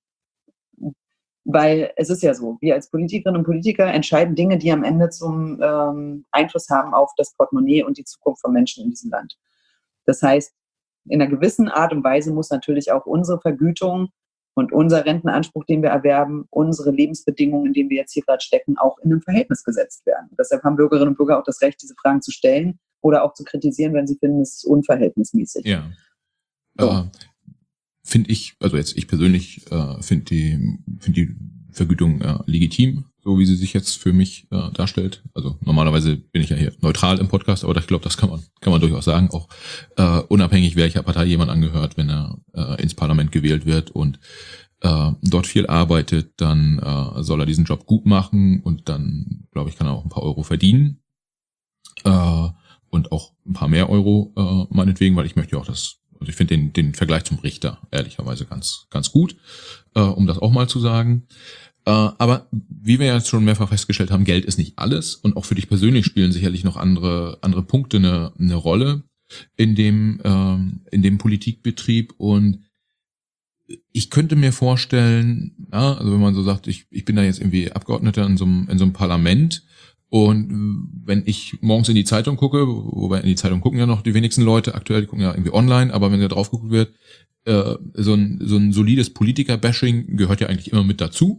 weil es ist ja so, wir als Politikerinnen und Politiker entscheiden Dinge, die am Ende zum ähm, Einfluss haben auf das Portemonnaie und die Zukunft von Menschen in diesem Land. Das heißt, in einer gewissen Art und Weise muss natürlich auch unsere Vergütung und unser Rentenanspruch, den wir erwerben, unsere Lebensbedingungen, in denen wir jetzt hier gerade stecken, auch in einem Verhältnis gesetzt werden. Und deshalb haben Bürgerinnen und Bürger auch das Recht, diese Fragen zu stellen oder auch zu kritisieren, wenn sie finden, es ist unverhältnismäßig. Ja. So. Äh, finde ich, also jetzt ich persönlich äh, finde die, find die Vergütung äh, legitim, so wie sie sich jetzt für mich äh, darstellt. Also normalerweise bin ich ja hier neutral im Podcast, aber ich glaube, das kann man kann man durchaus sagen, auch äh, unabhängig, welcher Partei jemand angehört, wenn er äh, ins Parlament gewählt wird und äh, dort viel arbeitet, dann äh, soll er diesen Job gut machen, und dann, glaube ich, kann er auch ein paar Euro verdienen äh, und auch ein paar mehr Euro äh, meinetwegen, weil ich möchte ja auch das, also ich finde den den Vergleich zum Richter ehrlicherweise ganz ganz gut, äh, um das auch mal zu sagen. Uh, aber wie wir jetzt schon mehrfach festgestellt haben, Geld ist nicht alles, und auch für dich persönlich spielen sicherlich noch andere andere Punkte eine, eine Rolle in dem ähm, in dem Politikbetrieb. Und ich könnte mir vorstellen, ja, also wenn man so sagt, ich ich bin da jetzt irgendwie Abgeordneter in so einem in so einem Parlament, und wenn ich morgens in die Zeitung gucke, wobei in die Zeitung gucken ja noch die wenigsten Leute aktuell, die gucken ja irgendwie online, aber wenn da drauf geguckt wird, äh, so ein so ein solides Politiker-Bashing gehört ja eigentlich immer mit dazu.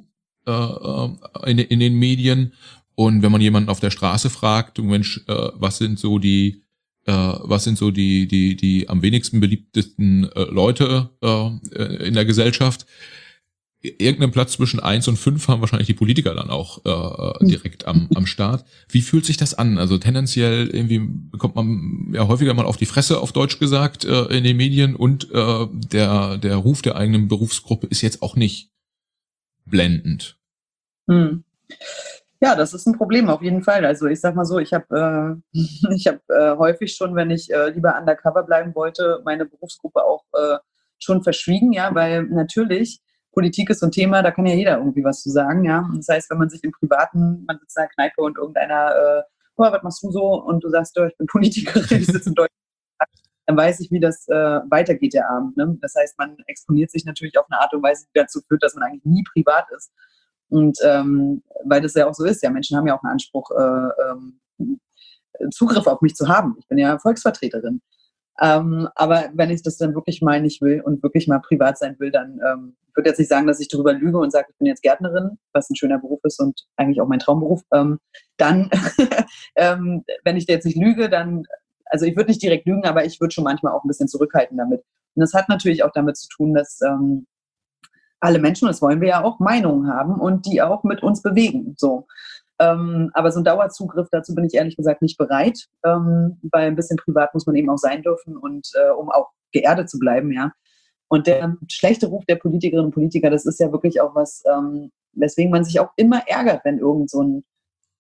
In, in den Medien. Und wenn man jemanden auf der Straße fragt, du Mensch, äh, was sind so die, äh, was sind so die, die, die am wenigsten beliebtesten äh, Leute äh, in der Gesellschaft? Irgendeinen Platz zwischen eins und fünf haben wahrscheinlich die Politiker dann auch äh, direkt am, am Start. Wie fühlt sich das an? Also tendenziell irgendwie bekommt man ja häufiger mal auf die Fresse, auf Deutsch gesagt, äh, in den Medien, und äh, der, der Ruf der eigenen Berufsgruppe ist jetzt auch nicht blendend. Hm. Ja, das ist ein Problem auf jeden Fall. Also ich sag mal so, ich habe äh, ich habe äh, häufig schon, wenn ich äh, lieber undercover bleiben wollte, meine Berufsgruppe auch äh, schon verschwiegen, ja, weil natürlich Politik ist so ein Thema, da kann ja jeder irgendwie was zu sagen, ja. Das heißt, wenn man sich im Privaten, man sitzt in der Kneipe und irgendeiner, äh, oh, was machst du so? Und du sagst, oh, ich bin Politikerin, ich sitze in Deutschland, dann weiß ich, wie das äh, weitergeht, der Abend. Ne? Das heißt, man exponiert sich natürlich auf eine Art und Weise, die dazu führt, dass man eigentlich nie privat ist. Und ähm, weil das ja auch so ist, ja, Menschen haben ja auch einen Anspruch, äh, ähm, Zugriff auf mich zu haben. Ich bin ja Volksvertreterin. Ähm, aber wenn ich das dann wirklich mal nicht will und wirklich mal privat sein will, dann ähm, ich würde jetzt nicht sagen, dass ich darüber lüge und sage, ich bin jetzt Gärtnerin, was ein schöner Beruf ist und eigentlich auch mein Traumberuf. Ähm, dann, ähm, wenn ich jetzt nicht lüge, dann, also ich würde nicht direkt lügen, aber ich würde schon manchmal auch ein bisschen zurückhalten damit. Und das hat natürlich auch damit zu tun, dass ähm, alle Menschen, das wollen wir ja auch, Meinungen haben und die auch mit uns bewegen. So. Ähm, aber so ein Dauerzugriff, dazu bin ich ehrlich gesagt nicht bereit, ähm, weil ein bisschen privat muss man eben auch sein dürfen und äh, um auch geerdet zu bleiben, ja. Und der schlechte Ruf der Politikerinnen und Politiker, das ist ja wirklich auch was, ähm, weswegen man sich auch immer ärgert, wenn irgend so ein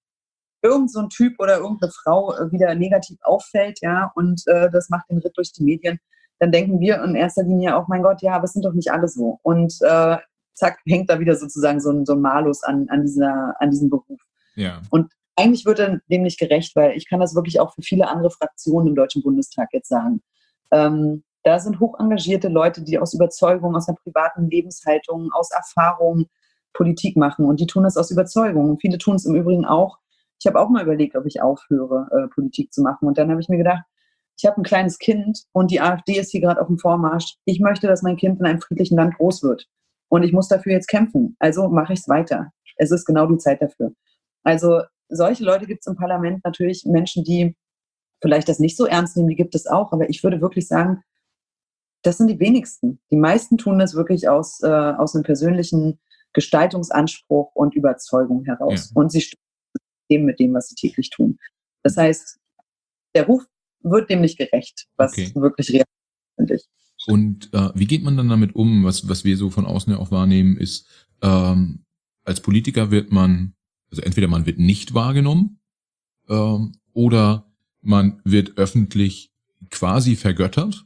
irgend so ein Typ oder irgendeine Frau äh, wieder negativ auffällt, ja, und äh, das macht den Ritt durch die Medien, dann denken wir in erster Linie auch, mein Gott, ja, aber es sind doch nicht alle so. Und äh, zack, hängt da wieder sozusagen so ein, so ein Malus an, an, dieser, an diesem Beruf. Ja. Und eigentlich wird er dem nicht gerecht, weil ich kann das wirklich auch für viele andere Fraktionen im Deutschen Bundestag jetzt sagen. Ähm, da sind hoch engagierte Leute, die aus Überzeugung, aus einer privaten Lebenshaltung, aus Erfahrung Politik machen. Und die tun das aus Überzeugung. Und viele tun es im Übrigen auch. Ich habe auch mal überlegt, ob ich aufhöre, äh, Politik zu machen. Und dann habe ich mir gedacht, ich habe ein kleines Kind und die AfD ist hier gerade auf dem Vormarsch. Ich möchte, dass mein Kind in einem friedlichen Land groß wird. Und ich muss dafür jetzt kämpfen. Also mache ich es weiter. Es ist genau die Zeit dafür. Also solche Leute gibt es im Parlament natürlich, Menschen, die vielleicht das nicht so ernst nehmen, die gibt es auch. Aber ich würde wirklich sagen, das sind die wenigsten. Die meisten tun das wirklich aus, äh, aus einem persönlichen Gestaltungsanspruch und Überzeugung heraus. Ja. Und sie stimmen mit dem, was sie täglich tun. Das heißt, der Ruf wird dem nicht gerecht, was Okay. wirklich real ist, finde ich. Und äh, wie geht man dann damit um? Was, was wir so von außen ja auch wahrnehmen, ist, ähm, als Politiker wird man, also entweder man wird nicht wahrgenommen ähm, oder man wird öffentlich quasi vergöttert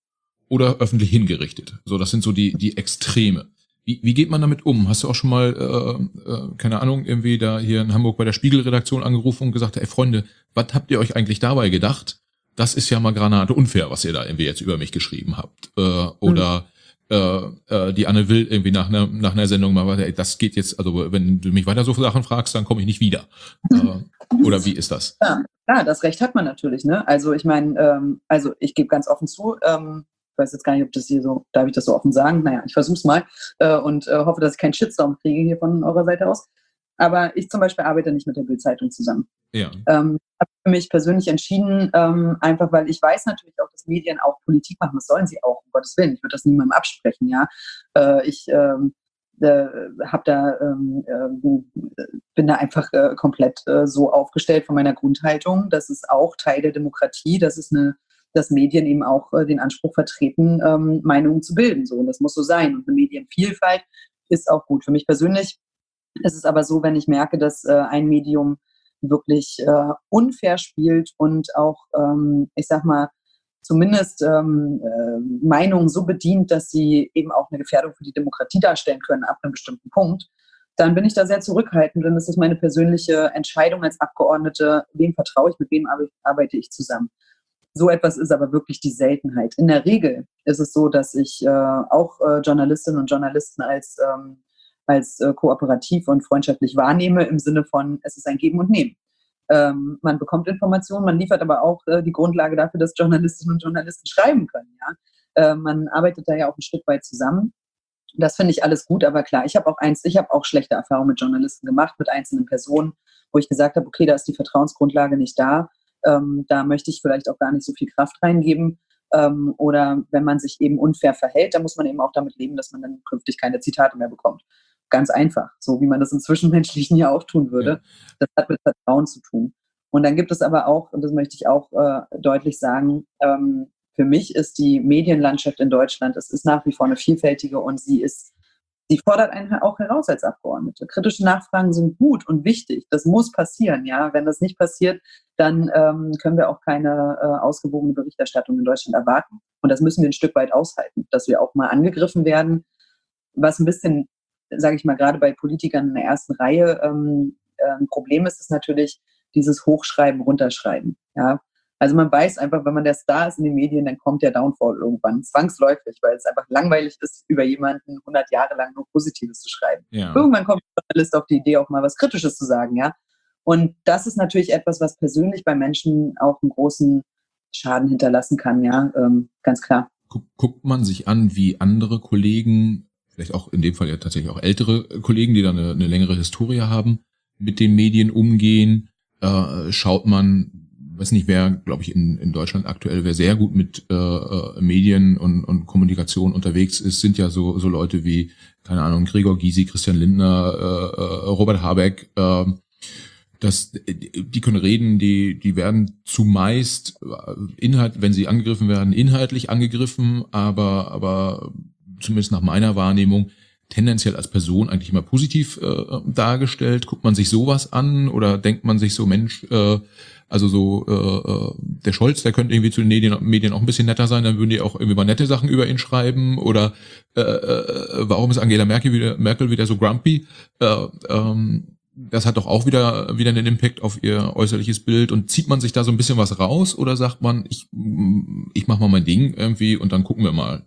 oder öffentlich hingerichtet. So, das sind so die die Extreme. Wie, wie geht man damit um? Hast du auch schon mal, äh, äh, keine Ahnung, irgendwie da hier in Hamburg bei der Spiegelredaktion angerufen und gesagt, ey Freunde, was habt ihr euch eigentlich dabei gedacht? Das ist ja mal Granate unfair, was ihr da irgendwie jetzt über mich geschrieben habt. Äh, oder mhm. äh, äh, die Anne Will irgendwie nach einer nach einer Sendung mal weiter, ey, das geht jetzt, also wenn du mich weiter so Sachen fragst, dann komme ich nicht wieder. äh, oder wie ist das? Ja, klar, das Recht hat man natürlich, ne? Also ich meine, ähm, also ich gebe ganz offen zu, ähm, ich weiß jetzt gar nicht, ob das hier so, darf ich das so offen sagen? Naja, ich versuche es mal äh, und äh, hoffe, dass ich keinen Shitstorm kriege hier von eurer Seite aus. Aber ich zum Beispiel arbeite nicht mit der Bild-Zeitung zusammen. Ja. Ähm, habe für mich persönlich entschieden, ähm, einfach weil ich weiß natürlich auch, dass Medien auch Politik machen. Das sollen sie auch, um Gottes Willen. Ich würde das niemandem absprechen, ja. Äh, ich ähm, äh, hab da, ähm, äh, bin da einfach äh, komplett äh, so aufgestellt von meiner Grundhaltung. Das ist auch Teil der Demokratie. Das ist eine, dass Medien eben auch äh, den Anspruch vertreten, ähm, Meinungen zu bilden. So, und das muss so sein. Und eine Medienvielfalt ist auch gut. Für mich persönlich ist es aber so, wenn ich merke, dass äh, ein Medium wirklich äh, unfair spielt und auch, ähm, ich sag mal, zumindest ähm, äh, Meinungen so bedient, dass sie eben auch eine Gefährdung für die Demokratie darstellen können ab einem bestimmten Punkt, dann bin ich da sehr zurückhaltend. Und das ist meine persönliche Entscheidung als Abgeordnete, wem vertraue ich, mit wem arbeite ich zusammen. So etwas ist aber wirklich die Seltenheit. In der Regel ist es so, dass ich äh, auch äh, Journalistinnen und Journalisten als ähm, als äh, kooperativ und freundschaftlich wahrnehme, im Sinne von, es ist ein Geben und Nehmen. Ähm, man bekommt Informationen, man liefert aber auch äh, die Grundlage dafür, dass Journalistinnen und Journalisten schreiben können. Ja? Äh, man arbeitet da ja auch ein Stück weit zusammen. Das finde ich alles gut, aber klar, ich habe auch eins, ich habe auch schlechte Erfahrungen mit Journalisten gemacht, mit einzelnen Personen, wo ich gesagt habe, okay, da ist die Vertrauensgrundlage nicht da, ähm, da möchte ich vielleicht auch gar nicht so viel Kraft reingeben. Ähm, oder wenn man sich eben unfair verhält, dann muss man eben auch damit leben, dass man dann künftig keine Zitate mehr bekommt. Ganz einfach, so wie man das im Zwischenmenschlichen ja auch tun würde. Ja. Das hat mit Vertrauen zu tun. Und dann gibt es aber auch, und das möchte ich auch äh, deutlich sagen, ähm, für mich ist die Medienlandschaft in Deutschland, es ist nach wie vor eine vielfältige und sie ist, sie fordert einen auch heraus als Abgeordnete. Kritische Nachfragen sind gut und wichtig. Das muss passieren, ja. Wenn das nicht passiert, dann ähm, können wir auch keine äh, ausgewogene Berichterstattung in Deutschland erwarten. Und das müssen wir ein Stück weit aushalten, dass wir auch mal angegriffen werden, was ein bisschen, sage ich mal, gerade bei Politikern in der ersten Reihe ähm, ein Problem ist, ist natürlich dieses Hochschreiben, Runterschreiben. Ja? Also man weiß einfach, wenn man der Star ist in den Medien, dann kommt der Downfall irgendwann, zwangsläufig, weil es einfach langweilig ist, über jemanden hundert Jahre lang nur Positives zu schreiben. Ja. Irgendwann kommt der Journalist auf die Idee, auch mal was Kritisches zu sagen. Ja? Und das ist natürlich etwas, was persönlich bei Menschen auch einen großen Schaden hinterlassen kann, ja, ähm, ganz klar. Guckt man sich an, wie andere Kollegen, vielleicht auch in dem Fall ja tatsächlich auch ältere Kollegen, die da eine, eine längere Historie haben, mit den Medien umgehen, äh, schaut man weiß nicht, wer, glaube ich, in, in Deutschland aktuell, wer sehr gut mit äh, äh, Medien und, und Kommunikation unterwegs ist, sind ja so, so Leute wie, keine Ahnung, Gregor Gysi, Christian Lindner, äh, äh, Robert Habeck, äh, das, die können reden, die, die werden zumeist Inhalt, wenn sie angegriffen werden, inhaltlich angegriffen, aber, aber zumindest nach meiner Wahrnehmung tendenziell als Person eigentlich immer positiv äh, dargestellt. Guckt man sich sowas an oder denkt man sich so, Mensch, äh, also so äh, der Scholz, der könnte irgendwie zu den Medien, Medien auch ein bisschen netter sein, dann würden die auch irgendwie mal nette Sachen über ihn schreiben oder äh, äh, warum ist Angela Merkel wieder, Merkel wieder so grumpy? Äh, ähm, das hat doch auch wieder wieder einen Impact auf ihr äußerliches Bild und zieht man sich da so ein bisschen was raus oder sagt man, ich ich mach mal mein Ding irgendwie und dann gucken wir mal?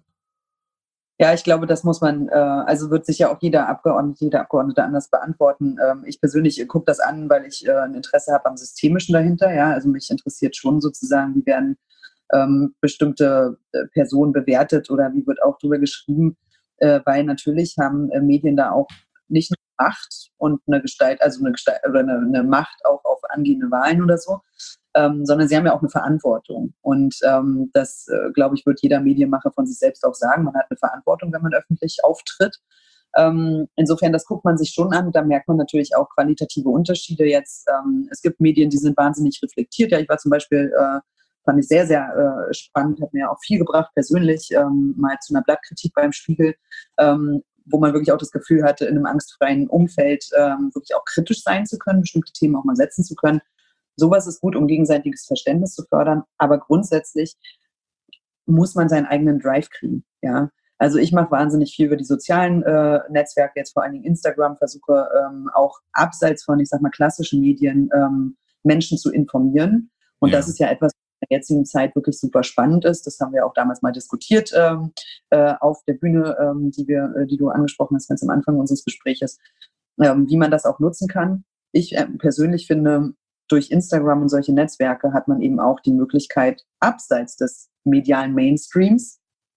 Ja, ich glaube, das muss man, äh, also wird sich ja auch jeder Abgeordnete, jeder Abgeordnete anders beantworten. Ähm, ich persönlich gucke das an, weil ich äh, ein Interesse habe am Systemischen dahinter. Ja, also mich interessiert schon sozusagen, wie werden ähm, bestimmte äh, Personen bewertet oder wie wird auch darüber geschrieben, äh, weil natürlich haben äh, Medien da auch nicht nur Macht und eine Gestalt, also eine Gestalt oder eine, eine Macht auch auf angehende Wahlen oder so, ähm, sondern sie haben ja auch eine Verantwortung. Und ähm, das, äh, glaube ich, wird jeder Medienmacher von sich selbst auch sagen. Man hat eine Verantwortung, wenn man öffentlich auftritt. Ähm, insofern, das guckt man sich schon an. Da merkt man natürlich auch qualitative Unterschiede jetzt. Ähm, es gibt Medien, die sind wahnsinnig reflektiert. Ja, ich war zum Beispiel, äh, fand ich sehr, sehr äh, spannend, hat mir auch viel gebracht persönlich, ähm, mal zu einer Blattkritik beim Spiegel, ähm, wo man wirklich auch das Gefühl hatte, in einem angstfreien Umfeld ähm, wirklich auch kritisch sein zu können, bestimmte Themen auch mal setzen zu können. Sowas ist gut, um gegenseitiges Verständnis zu fördern, aber grundsätzlich muss man seinen eigenen Drive kriegen. Ja? Also ich mache wahnsinnig viel über die sozialen äh, Netzwerke, jetzt vor allen Dingen Instagram, versuche ähm, auch abseits von, ich sag mal, klassischen Medien ähm, Menschen zu informieren. Und ja. Das ist ja etwas, was in der jetzigen Zeit wirklich super spannend ist. Das haben wir auch damals mal diskutiert ähm, äh, auf der Bühne, ähm, die wir, äh, die du angesprochen hast, ganz am Anfang unseres Gespräches, ähm, wie man das auch nutzen kann. Ich äh, persönlich finde, durch Instagram und solche Netzwerke hat man eben auch die Möglichkeit, abseits des medialen Mainstreams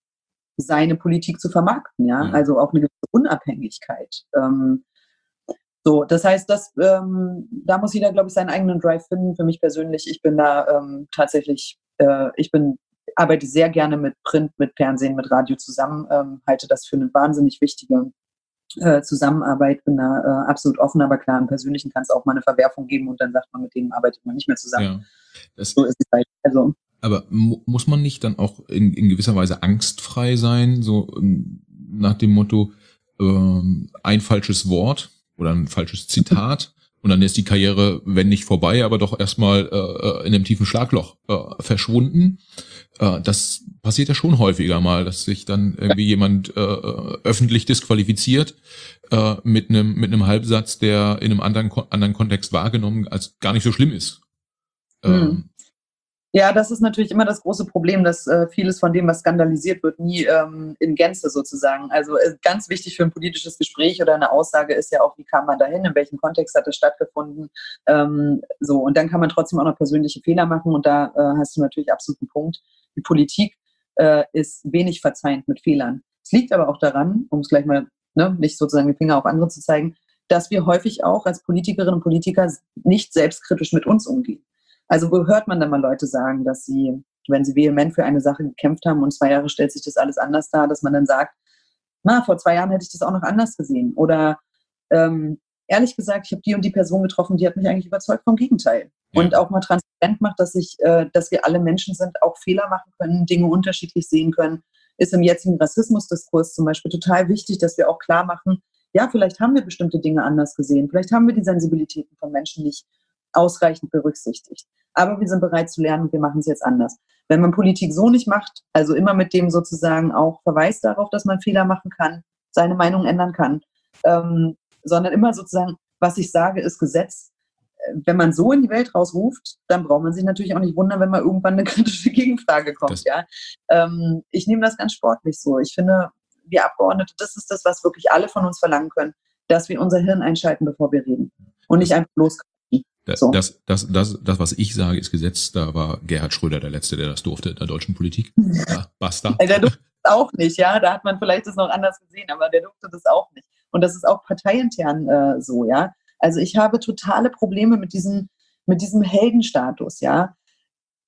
seine Politik zu vermarkten, ja, mhm. Also auch eine gewisse Unabhängigkeit. Ähm, so, das heißt, das, ähm, da muss jeder, glaube ich, seinen eigenen Drive finden. Für mich persönlich, ich bin da ähm, tatsächlich, äh, ich bin, arbeite sehr gerne mit Print, mit Fernsehen, mit Radio zusammen, ähm, halte das für eine wahnsinnig wichtige Äh, Zusammenarbeit, bin da äh, absolut offen, aber klar, im Persönlichen kann es auch mal eine Verwerfung geben und dann sagt man, mit denen arbeitet man nicht mehr zusammen. Ja, das, so ist es halt. Also, aber mu- muss man nicht dann auch in, in gewisser Weise angstfrei sein, so ähm, nach dem Motto, ähm, ein falsches Wort oder ein falsches Zitat und dann ist die Karriere, wenn nicht vorbei, aber doch erstmal äh, in einem tiefen Schlagloch äh, verschwunden. Äh, das passiert ja schon häufiger mal, dass sich dann irgendwie jemand äh, öffentlich disqualifiziert äh, mit einem mit einem Halbsatz, der in einem anderen anderen Kontext wahrgenommen als gar nicht so schlimm ist. Ähm, hm. Ja, das ist natürlich immer das große Problem, dass äh, vieles von dem, was skandalisiert wird, nie ähm, in Gänze sozusagen. Also äh, ganz wichtig für ein politisches Gespräch oder eine Aussage ist ja auch, wie kam man dahin, in welchem Kontext hat es stattgefunden. Ähm, so, und dann kann man trotzdem auch noch persönliche Fehler machen und da äh, hast du natürlich absolut einen Punkt. Die Politik äh, ist wenig verzeihend mit Fehlern. Es liegt aber auch daran, um es gleich mal ne, nicht sozusagen den Finger auf andere zu zeigen, dass wir häufig auch als Politikerinnen und Politiker nicht selbstkritisch mit uns umgehen. Also wo hört man dann mal Leute sagen, dass sie, wenn sie vehement für eine Sache gekämpft haben und zwei Jahre stellt sich das alles anders dar, dass man dann sagt, na, vor zwei Jahren hätte ich das auch noch anders gesehen. Oder ähm, ehrlich gesagt, ich habe die und die Person getroffen, die hat mich eigentlich überzeugt vom Gegenteil. Ja. Und auch mal transparent macht, dass ich, äh, dass wir alle Menschen sind, auch Fehler machen können, Dinge unterschiedlich sehen können, ist im jetzigen Rassismusdiskurs zum Beispiel total wichtig, dass wir auch klar machen, ja, vielleicht haben wir bestimmte Dinge anders gesehen, vielleicht haben wir die Sensibilitäten von Menschen nicht ausreichend berücksichtigt. Aber wir sind bereit zu lernen und wir machen es jetzt anders. Wenn man Politik so nicht macht, also immer mit dem sozusagen auch Verweis darauf, dass man Fehler machen kann, seine Meinung ändern kann, ähm, sondern immer sozusagen, was ich sage, ist Gesetz. Wenn man so in die Welt rausruft, dann braucht man sich natürlich auch nicht wundern, wenn mal irgendwann eine kritische Gegenfrage kommt. Ja? Ähm, ich nehme das ganz sportlich so. Ich finde, wir Abgeordnete, das ist das, was wirklich alle von uns verlangen können, dass wir unser Hirn einschalten, bevor wir reden und nicht einfach loskommen. Das, so. das, das, das, das, was ich sage, ist Gesetz. Da war Gerhard Schröder der Letzte, der das durfte in der deutschen Politik. Ja, basta. Der durfte das auch nicht, ja. Da hat man vielleicht das noch anders gesehen, aber der durfte das auch nicht. Und das ist auch parteiintern äh, so, ja. Also ich habe totale Probleme mit diesem, mit diesem Heldenstatus, ja.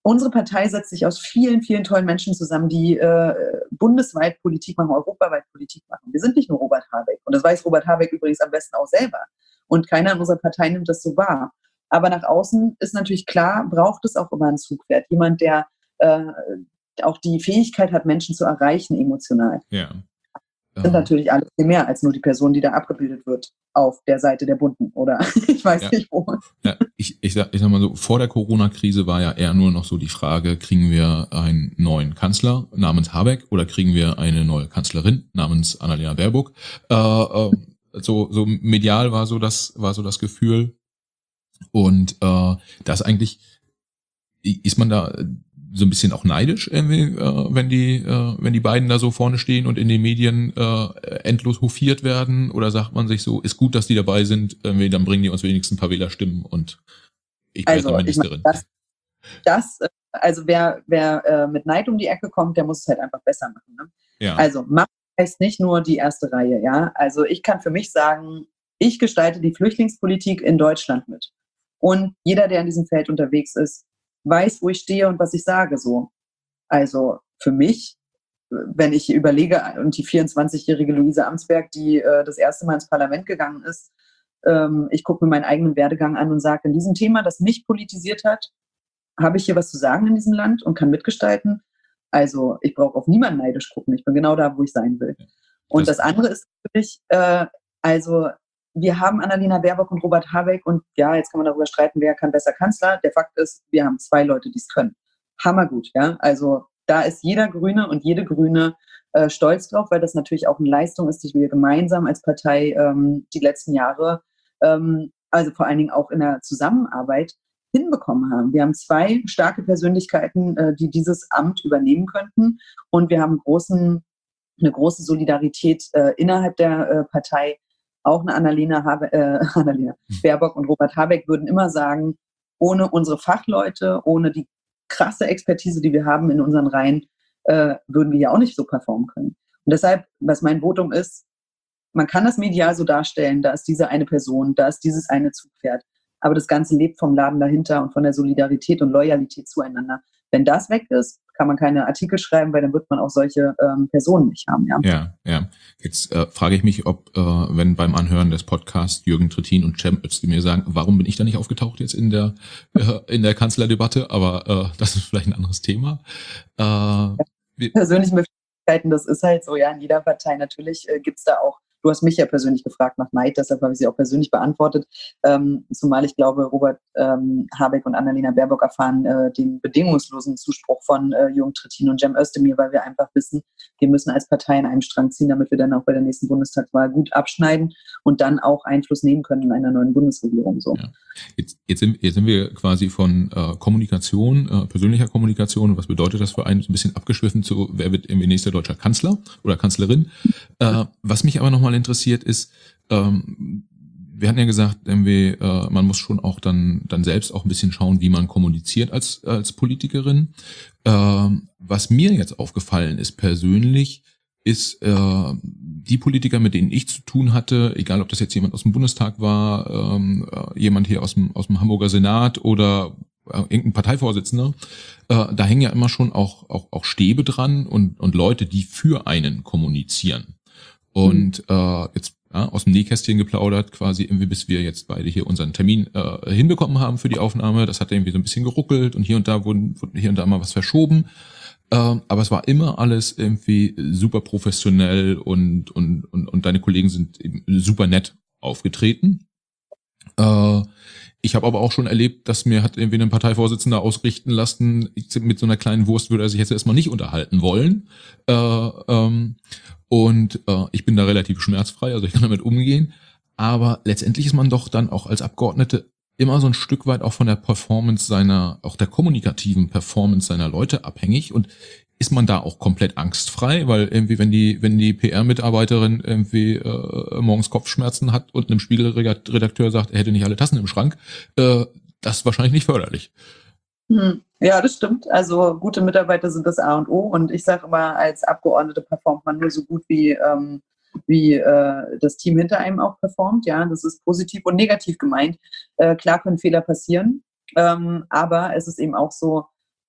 unsere Partei setzt sich aus vielen, vielen tollen Menschen zusammen, die äh, bundesweit Politik machen, europaweit Politik machen. Wir sind nicht nur Robert Habeck. Und das weiß Robert Habeck übrigens am besten auch selber. Und keiner in unserer Partei nimmt das so wahr. Aber nach außen ist natürlich klar, braucht es auch immer ein Zugpferd. Jemand, der äh, auch die Fähigkeit hat, Menschen zu erreichen emotional. Ja. Das sind natürlich alles viel mehr als nur die Person, die da abgebildet wird auf der Seite der Bunten oder ich weiß ja. nicht wo. Ja, ich, ich, sag, ich sag mal so, vor der Corona-Krise war ja eher nur noch so die Frage, kriegen wir einen neuen Kanzler namens Habeck oder kriegen wir eine neue Kanzlerin namens Annalena Baerbock? Äh, äh, so, so medial war so das, war so das Gefühl. Und äh, das eigentlich, ist man da so ein bisschen auch neidisch, irgendwie, äh, wenn die, äh, wenn die beiden da so vorne stehen und in den Medien äh, endlos hofiert werden? Oder sagt man sich so, ist gut, dass die dabei sind, irgendwie, dann bringen die uns wenigstens ein paar Wählerstimmen und ich werde also, Ministerin. Ich mein, das, das, also wer, wer äh, mit Neid um die Ecke kommt, der muss es halt einfach besser machen. Ne? Ja. Also Macht heißt nicht nur die erste Reihe, ja. Also ich kann für mich sagen, ich gestalte die Flüchtlingspolitik in Deutschland mit. Und jeder, der in diesem Feld unterwegs ist, weiß, wo ich stehe und was ich sage so. Also für mich, wenn ich überlege, und die vierundzwanzigjährige Luise Amsberg, die äh, das erste Mal ins Parlament gegangen ist, ähm, ich gucke mir meinen eigenen Werdegang an und sage, in diesem Thema, das mich politisiert hat, habe ich hier was zu sagen in diesem Land und kann mitgestalten. Also ich brauche auf niemanden neidisch gucken. Ich bin genau da, wo ich sein will. Und das, das andere ist natürlich, äh, also wir haben Annalena Baerbock und Robert Habeck und ja, jetzt kann man darüber streiten, wer kann besser Kanzler. Der Fakt ist, wir haben zwei Leute, die es können. Hammergut, ja. Also da ist jeder Grüne und jede Grüne äh, stolz drauf, weil das natürlich auch eine Leistung ist, die wir gemeinsam als Partei ähm, die letzten Jahre, ähm, also vor allen Dingen auch in der Zusammenarbeit, hinbekommen haben. Wir haben zwei starke Persönlichkeiten, äh, die dieses Amt übernehmen könnten und wir haben großen, eine große Solidarität äh, innerhalb der äh, Partei. Auch eine Annalena, Habe, äh, Annalena Baerbock und Robert Habeck würden immer sagen, ohne unsere Fachleute, ohne die krasse Expertise, die wir haben in unseren Reihen, äh, würden wir ja auch nicht so performen können. Und deshalb, was mein Votum ist, man kann das medial so darstellen, da ist diese eine Person, da ist dieses eine Zugpferd, aber das Ganze lebt vom Laden dahinter und von der Solidarität und Loyalität zueinander. Wenn das weg ist, kann man keine Artikel schreiben, weil dann wird man auch solche ähm, Personen nicht haben. Ja, ja. ja. Jetzt äh, frage ich mich, ob, äh, wenn beim Anhören des Podcasts Jürgen Trittin und Cem Özdemir sagen, warum bin ich da nicht aufgetaucht jetzt in der äh, in der Kanzlerdebatte? Aber äh, das ist vielleicht ein anderes Thema. Äh, ja, persönliche Möglichkeiten, das ist halt so, ja, in jeder Partei. Natürlich äh, gibt es da auch, du hast mich ja persönlich gefragt nach Neid, deshalb habe ich sie auch persönlich beantwortet. Ähm, zumal ich glaube, Robert ähm, Habeck und Annalena Baerbock erfahren äh, den bedingungslosen Zuspruch von äh, Jürgen Trittin und Cem Özdemir, weil wir einfach wissen, wir müssen als Partei in einem Strang ziehen, damit wir dann auch bei der nächsten Bundestagswahl gut abschneiden und dann auch Einfluss nehmen können in einer neuen Bundesregierung. So. Ja. Jetzt, jetzt, sind, jetzt sind wir quasi von äh, Kommunikation, äh, persönlicher Kommunikation, was bedeutet das für einen, so ein bisschen abgeschwiffen zu, wer wird irgendwie nächster deutscher Kanzler oder Kanzlerin. Äh, was mich aber nochmal interessiert ist, ähm, wir hatten ja gesagt, irgendwie, äh, man muss schon auch dann dann selbst auch ein bisschen schauen, wie man kommuniziert als als Politikerin. Ähm, was mir jetzt aufgefallen ist persönlich, ist äh, die Politiker, mit denen ich zu tun hatte, egal ob das jetzt jemand aus dem Bundestag war, ähm, äh, jemand hier aus dem aus dem Hamburger Senat oder äh, irgendein Parteivorsitzender, äh, da hängen ja immer schon auch auch auch Stäbe dran und und Leute, die für einen kommunizieren. Und äh, jetzt ja, aus dem Nähkästchen geplaudert, quasi irgendwie, bis wir jetzt beide hier unseren Termin äh, hinbekommen haben für die Aufnahme. Das hat irgendwie so ein bisschen geruckelt und hier und da wurden, wurden hier und da mal was verschoben. Äh, aber es war immer alles irgendwie super professionell und und und, und deine Kollegen sind eben super nett aufgetreten. Äh, ich habe aber auch schon erlebt, dass mir hat irgendwie ein Parteivorsitzender ausrichten lassen, mit so einer kleinen Wurst würde er sich jetzt erstmal nicht unterhalten wollen. Äh, ähm, und äh, ich bin da relativ schmerzfrei, also ich kann damit umgehen. Aber letztendlich ist man doch dann auch als Abgeordnete immer so ein Stück weit auch von der Performance seiner, auch der kommunikativen Performance seiner Leute abhängig. Und ist man da auch komplett angstfrei, weil irgendwie, wenn die, wenn die P R-Mitarbeiterin irgendwie äh, morgens Kopfschmerzen hat und einem Spiegelredakteur sagt, er hätte nicht alle Tassen im Schrank, äh, das ist wahrscheinlich nicht förderlich. Hm. Ja, das stimmt. Also gute Mitarbeiter sind das A und O und ich sage immer, als Abgeordnete performt man nur so gut, wie, ähm, wie äh, das Team hinter einem auch performt. Ja, das ist positiv und negativ gemeint. Äh, klar können Fehler passieren, ähm, aber es ist eben auch so,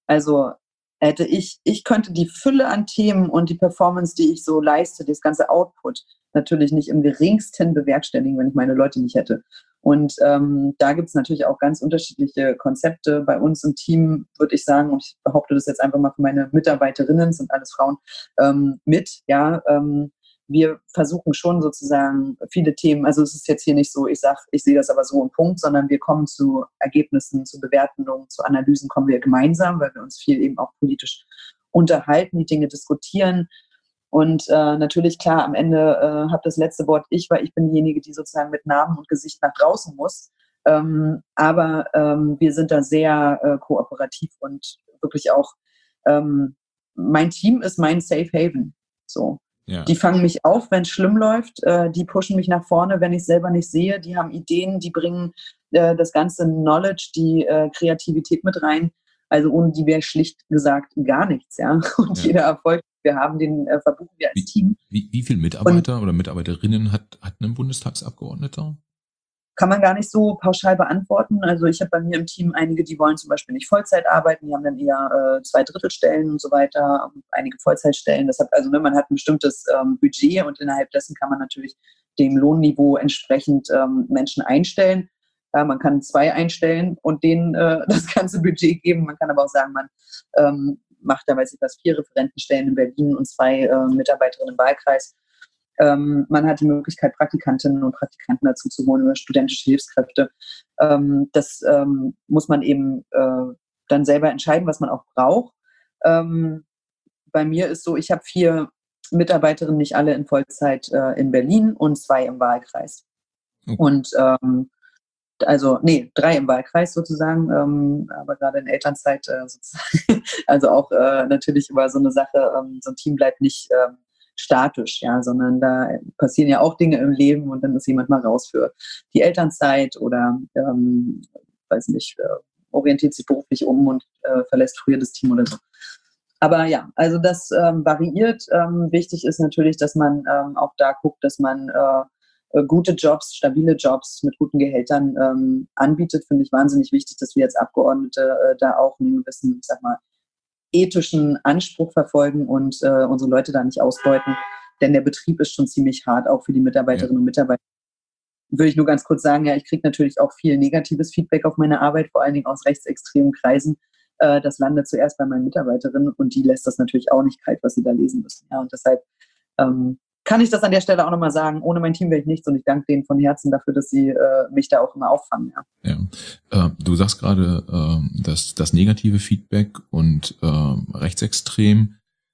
Also hätte ich, ich könnte die Fülle an Themen und die Performance, die ich so leiste, das ganze Output, natürlich nicht im geringsten bewerkstelligen, wenn ich meine Leute nicht hätte. Und ähm, da gibt es natürlich auch ganz unterschiedliche Konzepte. Bei uns im Team würde ich sagen, und ich behaupte das jetzt einfach mal für meine Mitarbeiterinnen, sind alles Frauen, ähm, mit, ja, ähm, wir versuchen schon sozusagen viele Themen, also es ist jetzt hier nicht so, ich sage, ich sehe das aber so im Punkt, sondern wir kommen zu Ergebnissen, zu Bewertungen, zu Analysen kommen wir gemeinsam, weil wir uns viel eben auch politisch unterhalten, die Dinge diskutieren. Und äh, natürlich, klar, am Ende äh, habe das letzte Wort ich, weil ich bin diejenige, die sozusagen mit Namen und Gesicht nach draußen muss. Ähm, aber ähm, wir sind da sehr äh, kooperativ und wirklich auch, ähm, mein Team ist mein Safe Haven. So. Ja. Die fangen mich auf, wenn es schlimm läuft. Äh, die pushen mich nach vorne, wenn ich es selber nicht sehe. Die haben Ideen, die bringen äh, das ganze Knowledge, die äh, Kreativität mit rein. Also ohne die wäre schlicht gesagt gar nichts. Ja? Und Ja. jeder Erfolg, den wir haben, den äh, verbuchen wir als Wie, Team. wie, wie viele Mitarbeiter und oder Mitarbeiterinnen hat, hat ein Bundestagsabgeordneter? Kann man gar nicht so pauschal beantworten. Also ich habe bei mir im Team einige, die wollen zum Beispiel nicht Vollzeit arbeiten, die haben dann eher äh, zwei Drittelstellen und so weiter, einige Vollzeitstellen. Das hat, also ne, man hat ein bestimmtes ähm, Budget und innerhalb dessen kann man natürlich dem Lohnniveau entsprechend ähm, Menschen einstellen. Äh, man kann zwei einstellen und denen äh, das ganze Budget geben. Man kann aber auch sagen, man ähm, macht da, weiß ich was, vier Referentenstellen in Berlin und zwei äh, Mitarbeiterinnen im Wahlkreis. Ähm, man hat die Möglichkeit, Praktikantinnen und Praktikanten dazu zu holen oder studentische Hilfskräfte. Ähm, das ähm, muss man eben äh, dann selber entscheiden, was man auch braucht. Ähm, bei mir ist so, ich habe vier Mitarbeiterinnen, nicht alle in Vollzeit äh, in Berlin und zwei im Wahlkreis. Okay. Und ähm, also, nee, drei im Wahlkreis sozusagen, ähm, aber gerade in Elternzeit äh, sozusagen. Also auch äh, natürlich über so eine Sache, ähm, so ein Team bleibt nicht ähm, statisch, ja, sondern da passieren ja auch Dinge im Leben und dann ist jemand mal raus für die Elternzeit oder, ähm, weiß nicht, äh, orientiert sich beruflich um und äh, verlässt früher das Team oder so. Aber ja, also das ähm, variiert. Ähm, wichtig ist natürlich, dass man ähm, auch da guckt, dass man äh, gute Jobs, stabile Jobs mit guten Gehältern ähm, anbietet. Finde ich wahnsinnig wichtig, dass wir als Abgeordnete äh, da auch einen gewissen, sag mal, ethischen Anspruch verfolgen und äh, unsere Leute da nicht ausbeuten. Denn der Betrieb ist schon ziemlich hart, auch für die Mitarbeiterinnen ja. und Mitarbeiter. Würde ich nur ganz kurz sagen, ja, ich kriege natürlich auch viel negatives Feedback auf meine Arbeit, vor allen Dingen aus rechtsextremen Kreisen. Äh, das landet zuerst bei meinen Mitarbeiterinnen und die lässt das natürlich auch nicht kalt, was sie da lesen müssen. Ja, und deshalb ähm, kann ich das an der Stelle auch nochmal sagen, ohne mein Team wäre ich nichts und ich danke denen von Herzen dafür, dass sie äh, mich da auch immer auffangen. Ja, ja. Äh, du sagst gerade, äh, dass das negative Feedback und äh, rechtsextrem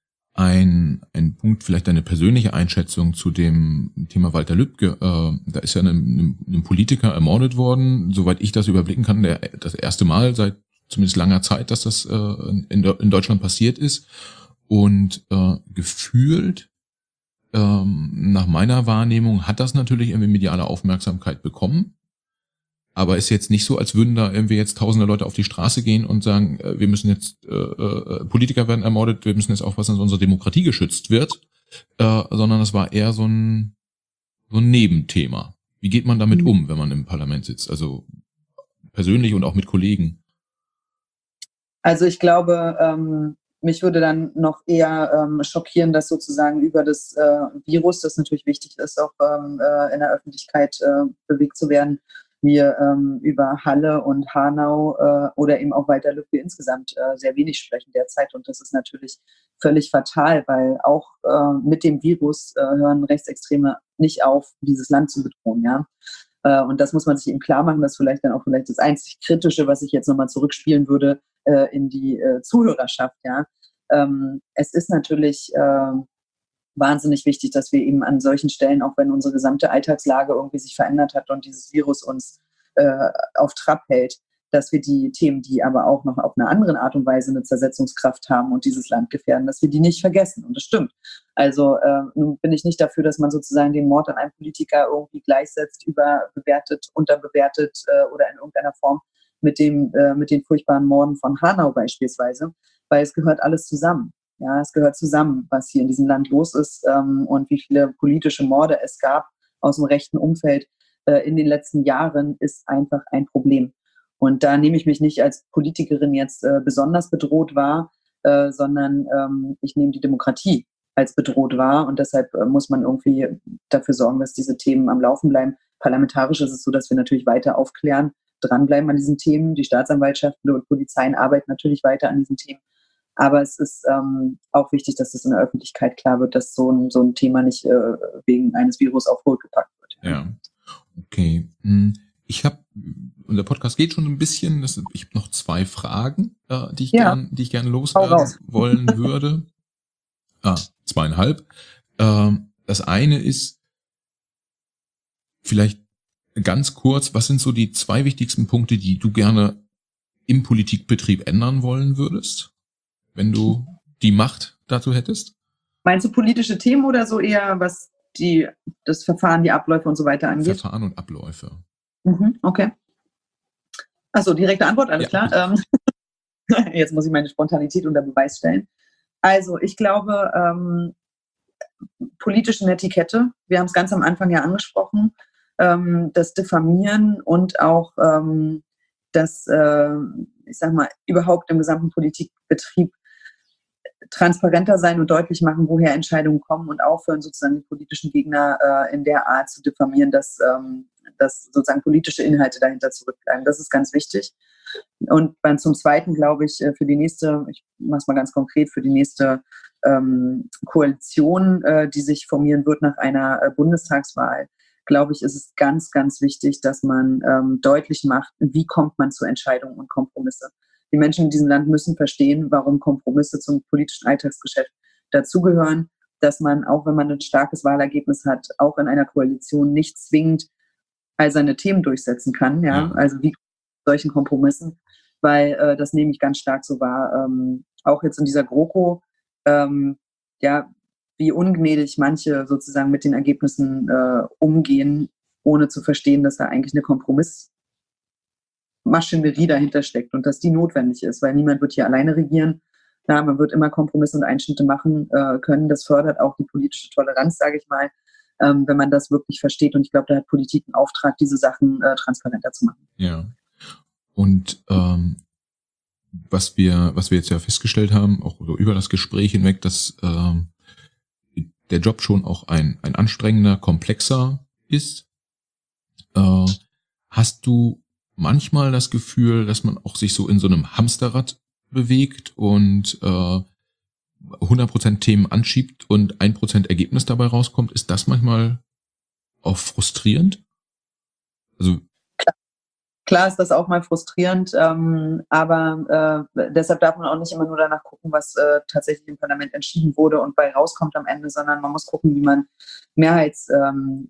ein, ein Punkt, vielleicht eine persönliche Einschätzung zu dem Thema Walter Lübcke. Äh, da ist ja ein, ein Politiker ermordet worden, soweit ich das überblicken kann, der, das erste Mal seit zumindest langer Zeit, dass das äh, in, in Deutschland passiert ist. Und äh, gefühlt nach meiner Wahrnehmung hat das natürlich irgendwie mediale Aufmerksamkeit bekommen, aber ist jetzt nicht so, als würden da irgendwie jetzt tausende Leute auf die Straße gehen und sagen, wir müssen jetzt, äh, äh, Politiker werden ermordet, wir müssen jetzt aufpassen, dass unsere Demokratie geschützt wird, äh, sondern das war eher so ein, so ein Nebenthema. Wie geht man damit um, wenn man im Parlament sitzt, also persönlich und auch mit Kollegen? Also ich glaube, ähm mich würde dann noch eher ähm, schockieren, dass sozusagen über das äh, Virus, das natürlich wichtig ist, auch ähm, äh, in der Öffentlichkeit äh, bewegt zu werden, wir ähm, über Halle und Hanau äh, oder eben auch Walter Lübcke insgesamt äh, sehr wenig sprechen derzeit. Und das ist natürlich völlig fatal, weil auch äh, mit dem Virus äh, hören Rechtsextreme nicht auf, dieses Land zu bedrohen. Ja? Äh, und das muss man sich eben klar machen, dass vielleicht dann auch vielleicht das einzig Kritische, was ich jetzt nochmal zurückspielen würde, in die äh, Zuhörerschaft, ja. Ähm, es ist natürlich äh, wahnsinnig wichtig, dass wir eben an solchen Stellen, auch wenn unsere gesamte Alltagslage irgendwie sich verändert hat und dieses Virus uns äh, auf Trab hält, dass wir die Themen, die aber auch noch auf eine andere Art und Weise eine Zersetzungskraft haben und dieses Land gefährden, dass wir die nicht vergessen. Und das stimmt. Also äh, nun bin ich nicht dafür, dass man sozusagen den Mord an einem Politiker irgendwie gleichsetzt, überbewertet, unterbewertet äh, oder in irgendeiner Form mit dem, äh, mit den furchtbaren Morden von Hanau beispielsweise, weil es gehört alles zusammen. Ja, es gehört zusammen, was hier in diesem Land los ist ähm, und wie viele politische Morde es gab aus dem rechten Umfeld äh, in den letzten Jahren, ist einfach ein Problem. Und da nehme ich mich nicht als Politikerin jetzt äh, besonders bedroht wahr, äh, sondern ähm, ich nehme die Demokratie als bedroht wahr. Und deshalb äh, muss man irgendwie dafür sorgen, dass diese Themen am Laufen bleiben. Parlamentarisch ist es so, dass wir natürlich weiter aufklären, dranbleiben an diesen Themen. Die Staatsanwaltschaften und Polizeien arbeiten natürlich weiter an diesen Themen. Aber es ist ähm, auch wichtig, dass es in der Öffentlichkeit klar wird, dass so ein, so ein Thema nicht äh, wegen eines Virus auf Hold gepackt wird. Ja, okay. Ich habe, unser Podcast geht schon ein bisschen, das, ich habe noch zwei Fragen, äh, die ich Ja. gern, die ich gerne loswerden wollen würde. Ah, zweieinhalb. Ähm, das eine ist vielleicht ganz kurz, was sind so die zwei wichtigsten Punkte, die du gerne im Politikbetrieb ändern wollen würdest, wenn du die Macht dazu hättest? Meinst du politische Themen oder so eher, was die, das Verfahren, die Abläufe und so weiter angeht? Verfahren und Abläufe. Mhm, okay. Achso, direkte Antwort, alles Ja. klar. Ähm, jetzt muss ich meine Spontanität unter Beweis stellen. Also ich glaube, ähm, politische Netiquette, wir haben es ganz am Anfang ja angesprochen, ähm, das Diffamieren und auch ähm, das, äh, ich sag mal, überhaupt im gesamten Politikbetrieb transparenter sein und deutlich machen, woher Entscheidungen kommen und aufhören, sozusagen die politischen Gegner äh, in der Art zu diffamieren, dass, ähm, dass sozusagen politische Inhalte dahinter zurückbleiben. Das ist ganz wichtig. Und dann zum Zweiten glaube ich, für die nächste, ich mache es mal ganz konkret, für die nächste ähm, Koalition, äh, die sich formieren wird nach einer äh, Bundestagswahl, glaube ich, ist es ganz, ganz wichtig, dass man ähm, deutlich macht, wie kommt man zu Entscheidungen und Kompromisse. Die Menschen in diesem Land müssen verstehen, warum Kompromisse zum politischen Alltagsgeschäft dazugehören, dass man, auch wenn man ein starkes Wahlergebnis hat, auch in einer Koalition nicht zwingend all seine Themen durchsetzen kann. Ja? Ja. Also wie solchen Kompromissen, weil äh, das nehme ich ganz stark so wahr. Ähm, auch jetzt in dieser GroKo, ähm, ja, wie ungnädig manche sozusagen mit den Ergebnissen äh, umgehen, ohne zu verstehen, dass da eigentlich eine Kompromissmaschinerie dahinter steckt und dass die notwendig ist, weil niemand wird hier alleine regieren. Ja, man wird immer Kompromisse und Einschnitte machen äh, können. Das fördert auch die politische Toleranz, sage ich mal, ähm, wenn man das wirklich versteht. Und ich glaube, da hat Politik einen Auftrag, diese Sachen äh, transparenter zu machen. Ja. Und ähm, was wir, was wir jetzt ja festgestellt haben, auch so über das Gespräch hinweg, dass ähm, der Job schon auch ein, ein anstrengender, komplexer ist. Äh, hast du manchmal das Gefühl, dass man auch sich so in so einem Hamsterrad bewegt und äh, hundert Prozent Themen anschiebt und ein Prozent Ergebnis dabei rauskommt? Ist das manchmal auch frustrierend? Also Klar ist das auch mal frustrierend, ähm, aber äh, deshalb darf man auch nicht immer nur danach gucken, was äh, tatsächlich im Parlament entschieden wurde und bei rauskommt am Ende, sondern man muss gucken, wie man Mehrheits, ähm,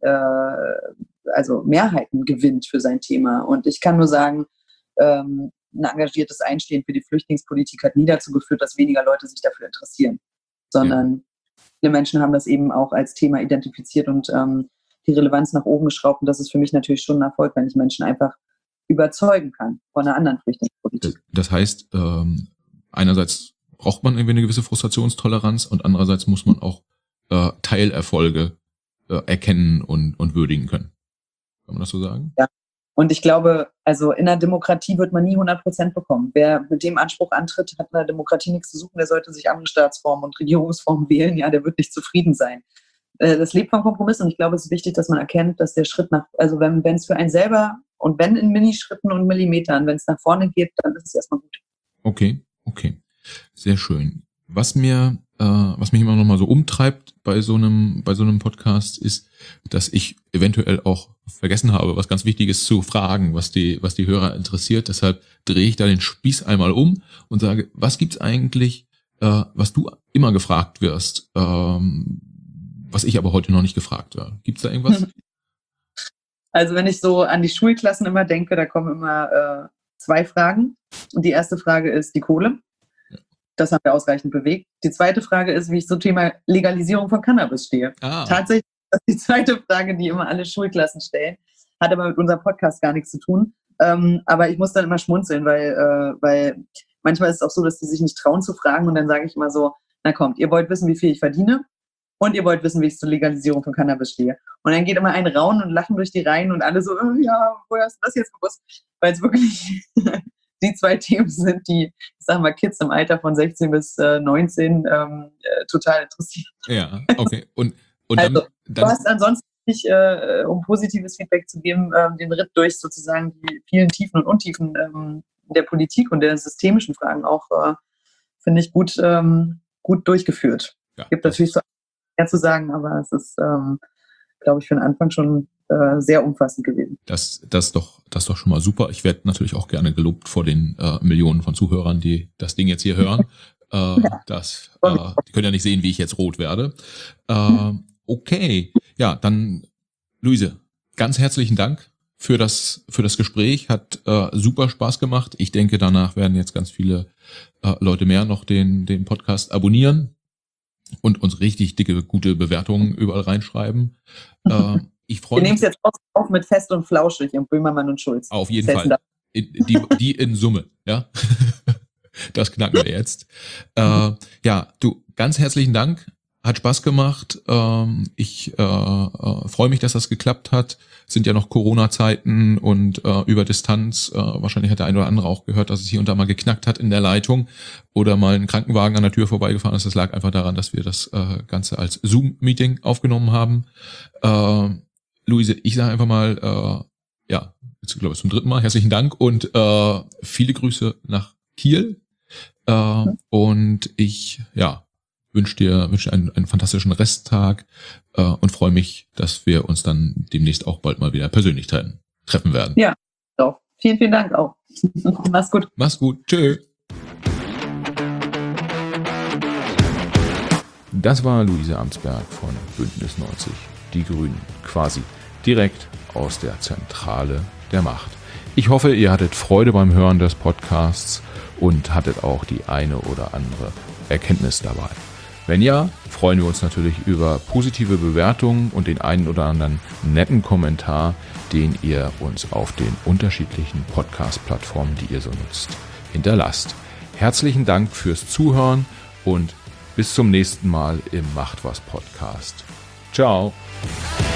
äh, also Mehrheiten gewinnt für sein Thema. Und ich kann nur sagen, ähm, ein engagiertes Einstehen für die Flüchtlingspolitik hat nie dazu geführt, dass weniger Leute sich dafür interessieren, sondern ja. Viele Menschen haben das eben auch als Thema identifiziert und ähm, die Relevanz nach oben geschraubt. Und das ist für mich natürlich schon ein Erfolg, wenn ich Menschen einfach überzeugen kann von einer anderen Flüchtlingspolitik. Das heißt, ähm, einerseits braucht man irgendwie eine gewisse Frustrationstoleranz und andererseits muss man auch äh, Teilerfolge äh, erkennen und, und würdigen können. Kann man das so sagen? Ja. Und ich glaube, also in einer Demokratie wird man nie hundert Prozent bekommen. Wer mit dem Anspruch antritt, hat in der Demokratie nichts zu suchen. Der sollte sich andere Staatsformen und Regierungsformen wählen. Ja, der wird nicht zufrieden sein. Das lebt vom Kompromiss und ich glaube, es ist wichtig, dass man erkennt, dass der Schritt nach, also wenn wenn es für einen selber und wenn in Minischritten und Millimetern, wenn es nach vorne geht, dann ist es erstmal gut. Okay, okay. Sehr schön. Was mir, äh, was mich immer noch mal so umtreibt bei so einem, bei so einem Podcast ist, dass ich eventuell auch vergessen habe, was ganz Wichtiges zu fragen, was die, was die Hörer interessiert. Deshalb drehe ich da den Spieß einmal um und sage, was gibt's eigentlich, äh, was du immer gefragt wirst, ähm, was ich aber heute noch nicht gefragt werde. Gibt's da irgendwas? Also wenn ich so an die Schulklassen immer denke, da kommen immer äh, zwei Fragen. Und die erste Frage ist die Kohle. Ja. Das haben wir ausreichend bewegt. Die zweite Frage ist, wie ich zum Thema Legalisierung von Cannabis stehe. Ah. Tatsächlich ist das die zweite Frage, die immer alle Schulklassen stellen. Hat aber mit unserem Podcast gar nichts zu tun. Ähm, aber ich muss dann immer schmunzeln, weil, äh, weil manchmal ist es auch so, dass die sich nicht trauen zu fragen. Und dann sage ich immer so, na kommt, ihr wollt wissen, wie viel ich verdiene? Und ihr wollt wissen, wie ich zur Legalisierung von Cannabis stehe. Und dann geht immer ein Raunen und Lachen durch die Reihen und alle so, oh, ja, woher hast du das jetzt gewusst? Weil es wirklich die zwei Themen sind, die, ich sag mal, Kids im Alter von sechzehn bis neunzehn ähm, äh, total interessieren. Ja, okay. Und, und also, dann, dann, du hast ansonsten nicht, äh, um positives Feedback zu geben, äh, den Ritt durch sozusagen die vielen Tiefen und Untiefen ähm, der Politik und der systemischen Fragen auch, äh, finde ich, gut, ähm, gut durchgeführt. Es ja, gibt natürlich so mehr zu sagen, aber es ist, ähm, glaube ich, für den Anfang schon äh, sehr umfassend gewesen. Das, das ist doch, das ist doch schon mal super. Ich werde natürlich auch gerne gelobt vor den äh, Millionen von Zuhörern, die das Ding jetzt hier hören. äh, ja. das, äh, die können ja nicht sehen, wie ich jetzt rot werde. Äh, okay, ja, dann Luise, ganz herzlichen Dank für das für das Gespräch. Hat äh, super Spaß gemacht. Ich denke, danach werden jetzt ganz viele äh, Leute mehr noch den den Podcast abonnieren und uns richtig dicke, gute Bewertungen überall reinschreiben. Äh, ich freue mich. Wir nehmen es jetzt auf mit Fest und Flauschig und Böhmermann und Schulz. Auf jeden Fall. In, die, die in Summe, ja. Das knacken wir jetzt. Äh, ja, du, ganz herzlichen Dank. Hat Spaß gemacht. Ähm, ich äh, äh, freue mich, dass das geklappt hat. Sind ja noch Corona-Zeiten und äh, über Distanz. Äh, wahrscheinlich hat der eine oder andere auch gehört, dass es hier und da mal geknackt hat in der Leitung oder mal ein Krankenwagen an der Tür vorbeigefahren ist. Das lag einfach daran, dass wir das äh, Ganze als Zoom-Meeting aufgenommen haben. Äh, Luise, ich sage einfach mal, äh, ja, jetzt glaube ich zum dritten Mal, herzlichen Dank und äh, viele Grüße nach Kiel. Äh, und ich, ja, wünsche dir, wünsche einen, einen fantastischen Resttag äh, und freue mich, dass wir uns dann demnächst auch bald mal wieder persönlich treffen, treffen werden. Ja, doch. Vielen, vielen Dank auch. Mach's gut. Mach's gut. Tschö. Das war Luise Amsberg von Bündnis neunzig, die Grünen, quasi direkt aus der Zentrale der Macht. Ich hoffe, ihr hattet Freude beim Hören des Podcasts und hattet auch die eine oder andere Erkenntnis dabei. Wenn ja, freuen wir uns natürlich über positive Bewertungen und den einen oder anderen netten Kommentar, den ihr uns auf den unterschiedlichen Podcast-Plattformen, die ihr so nutzt, hinterlasst. Herzlichen Dank fürs Zuhören und bis zum nächsten Mal im Macht was Podcast. Ciao.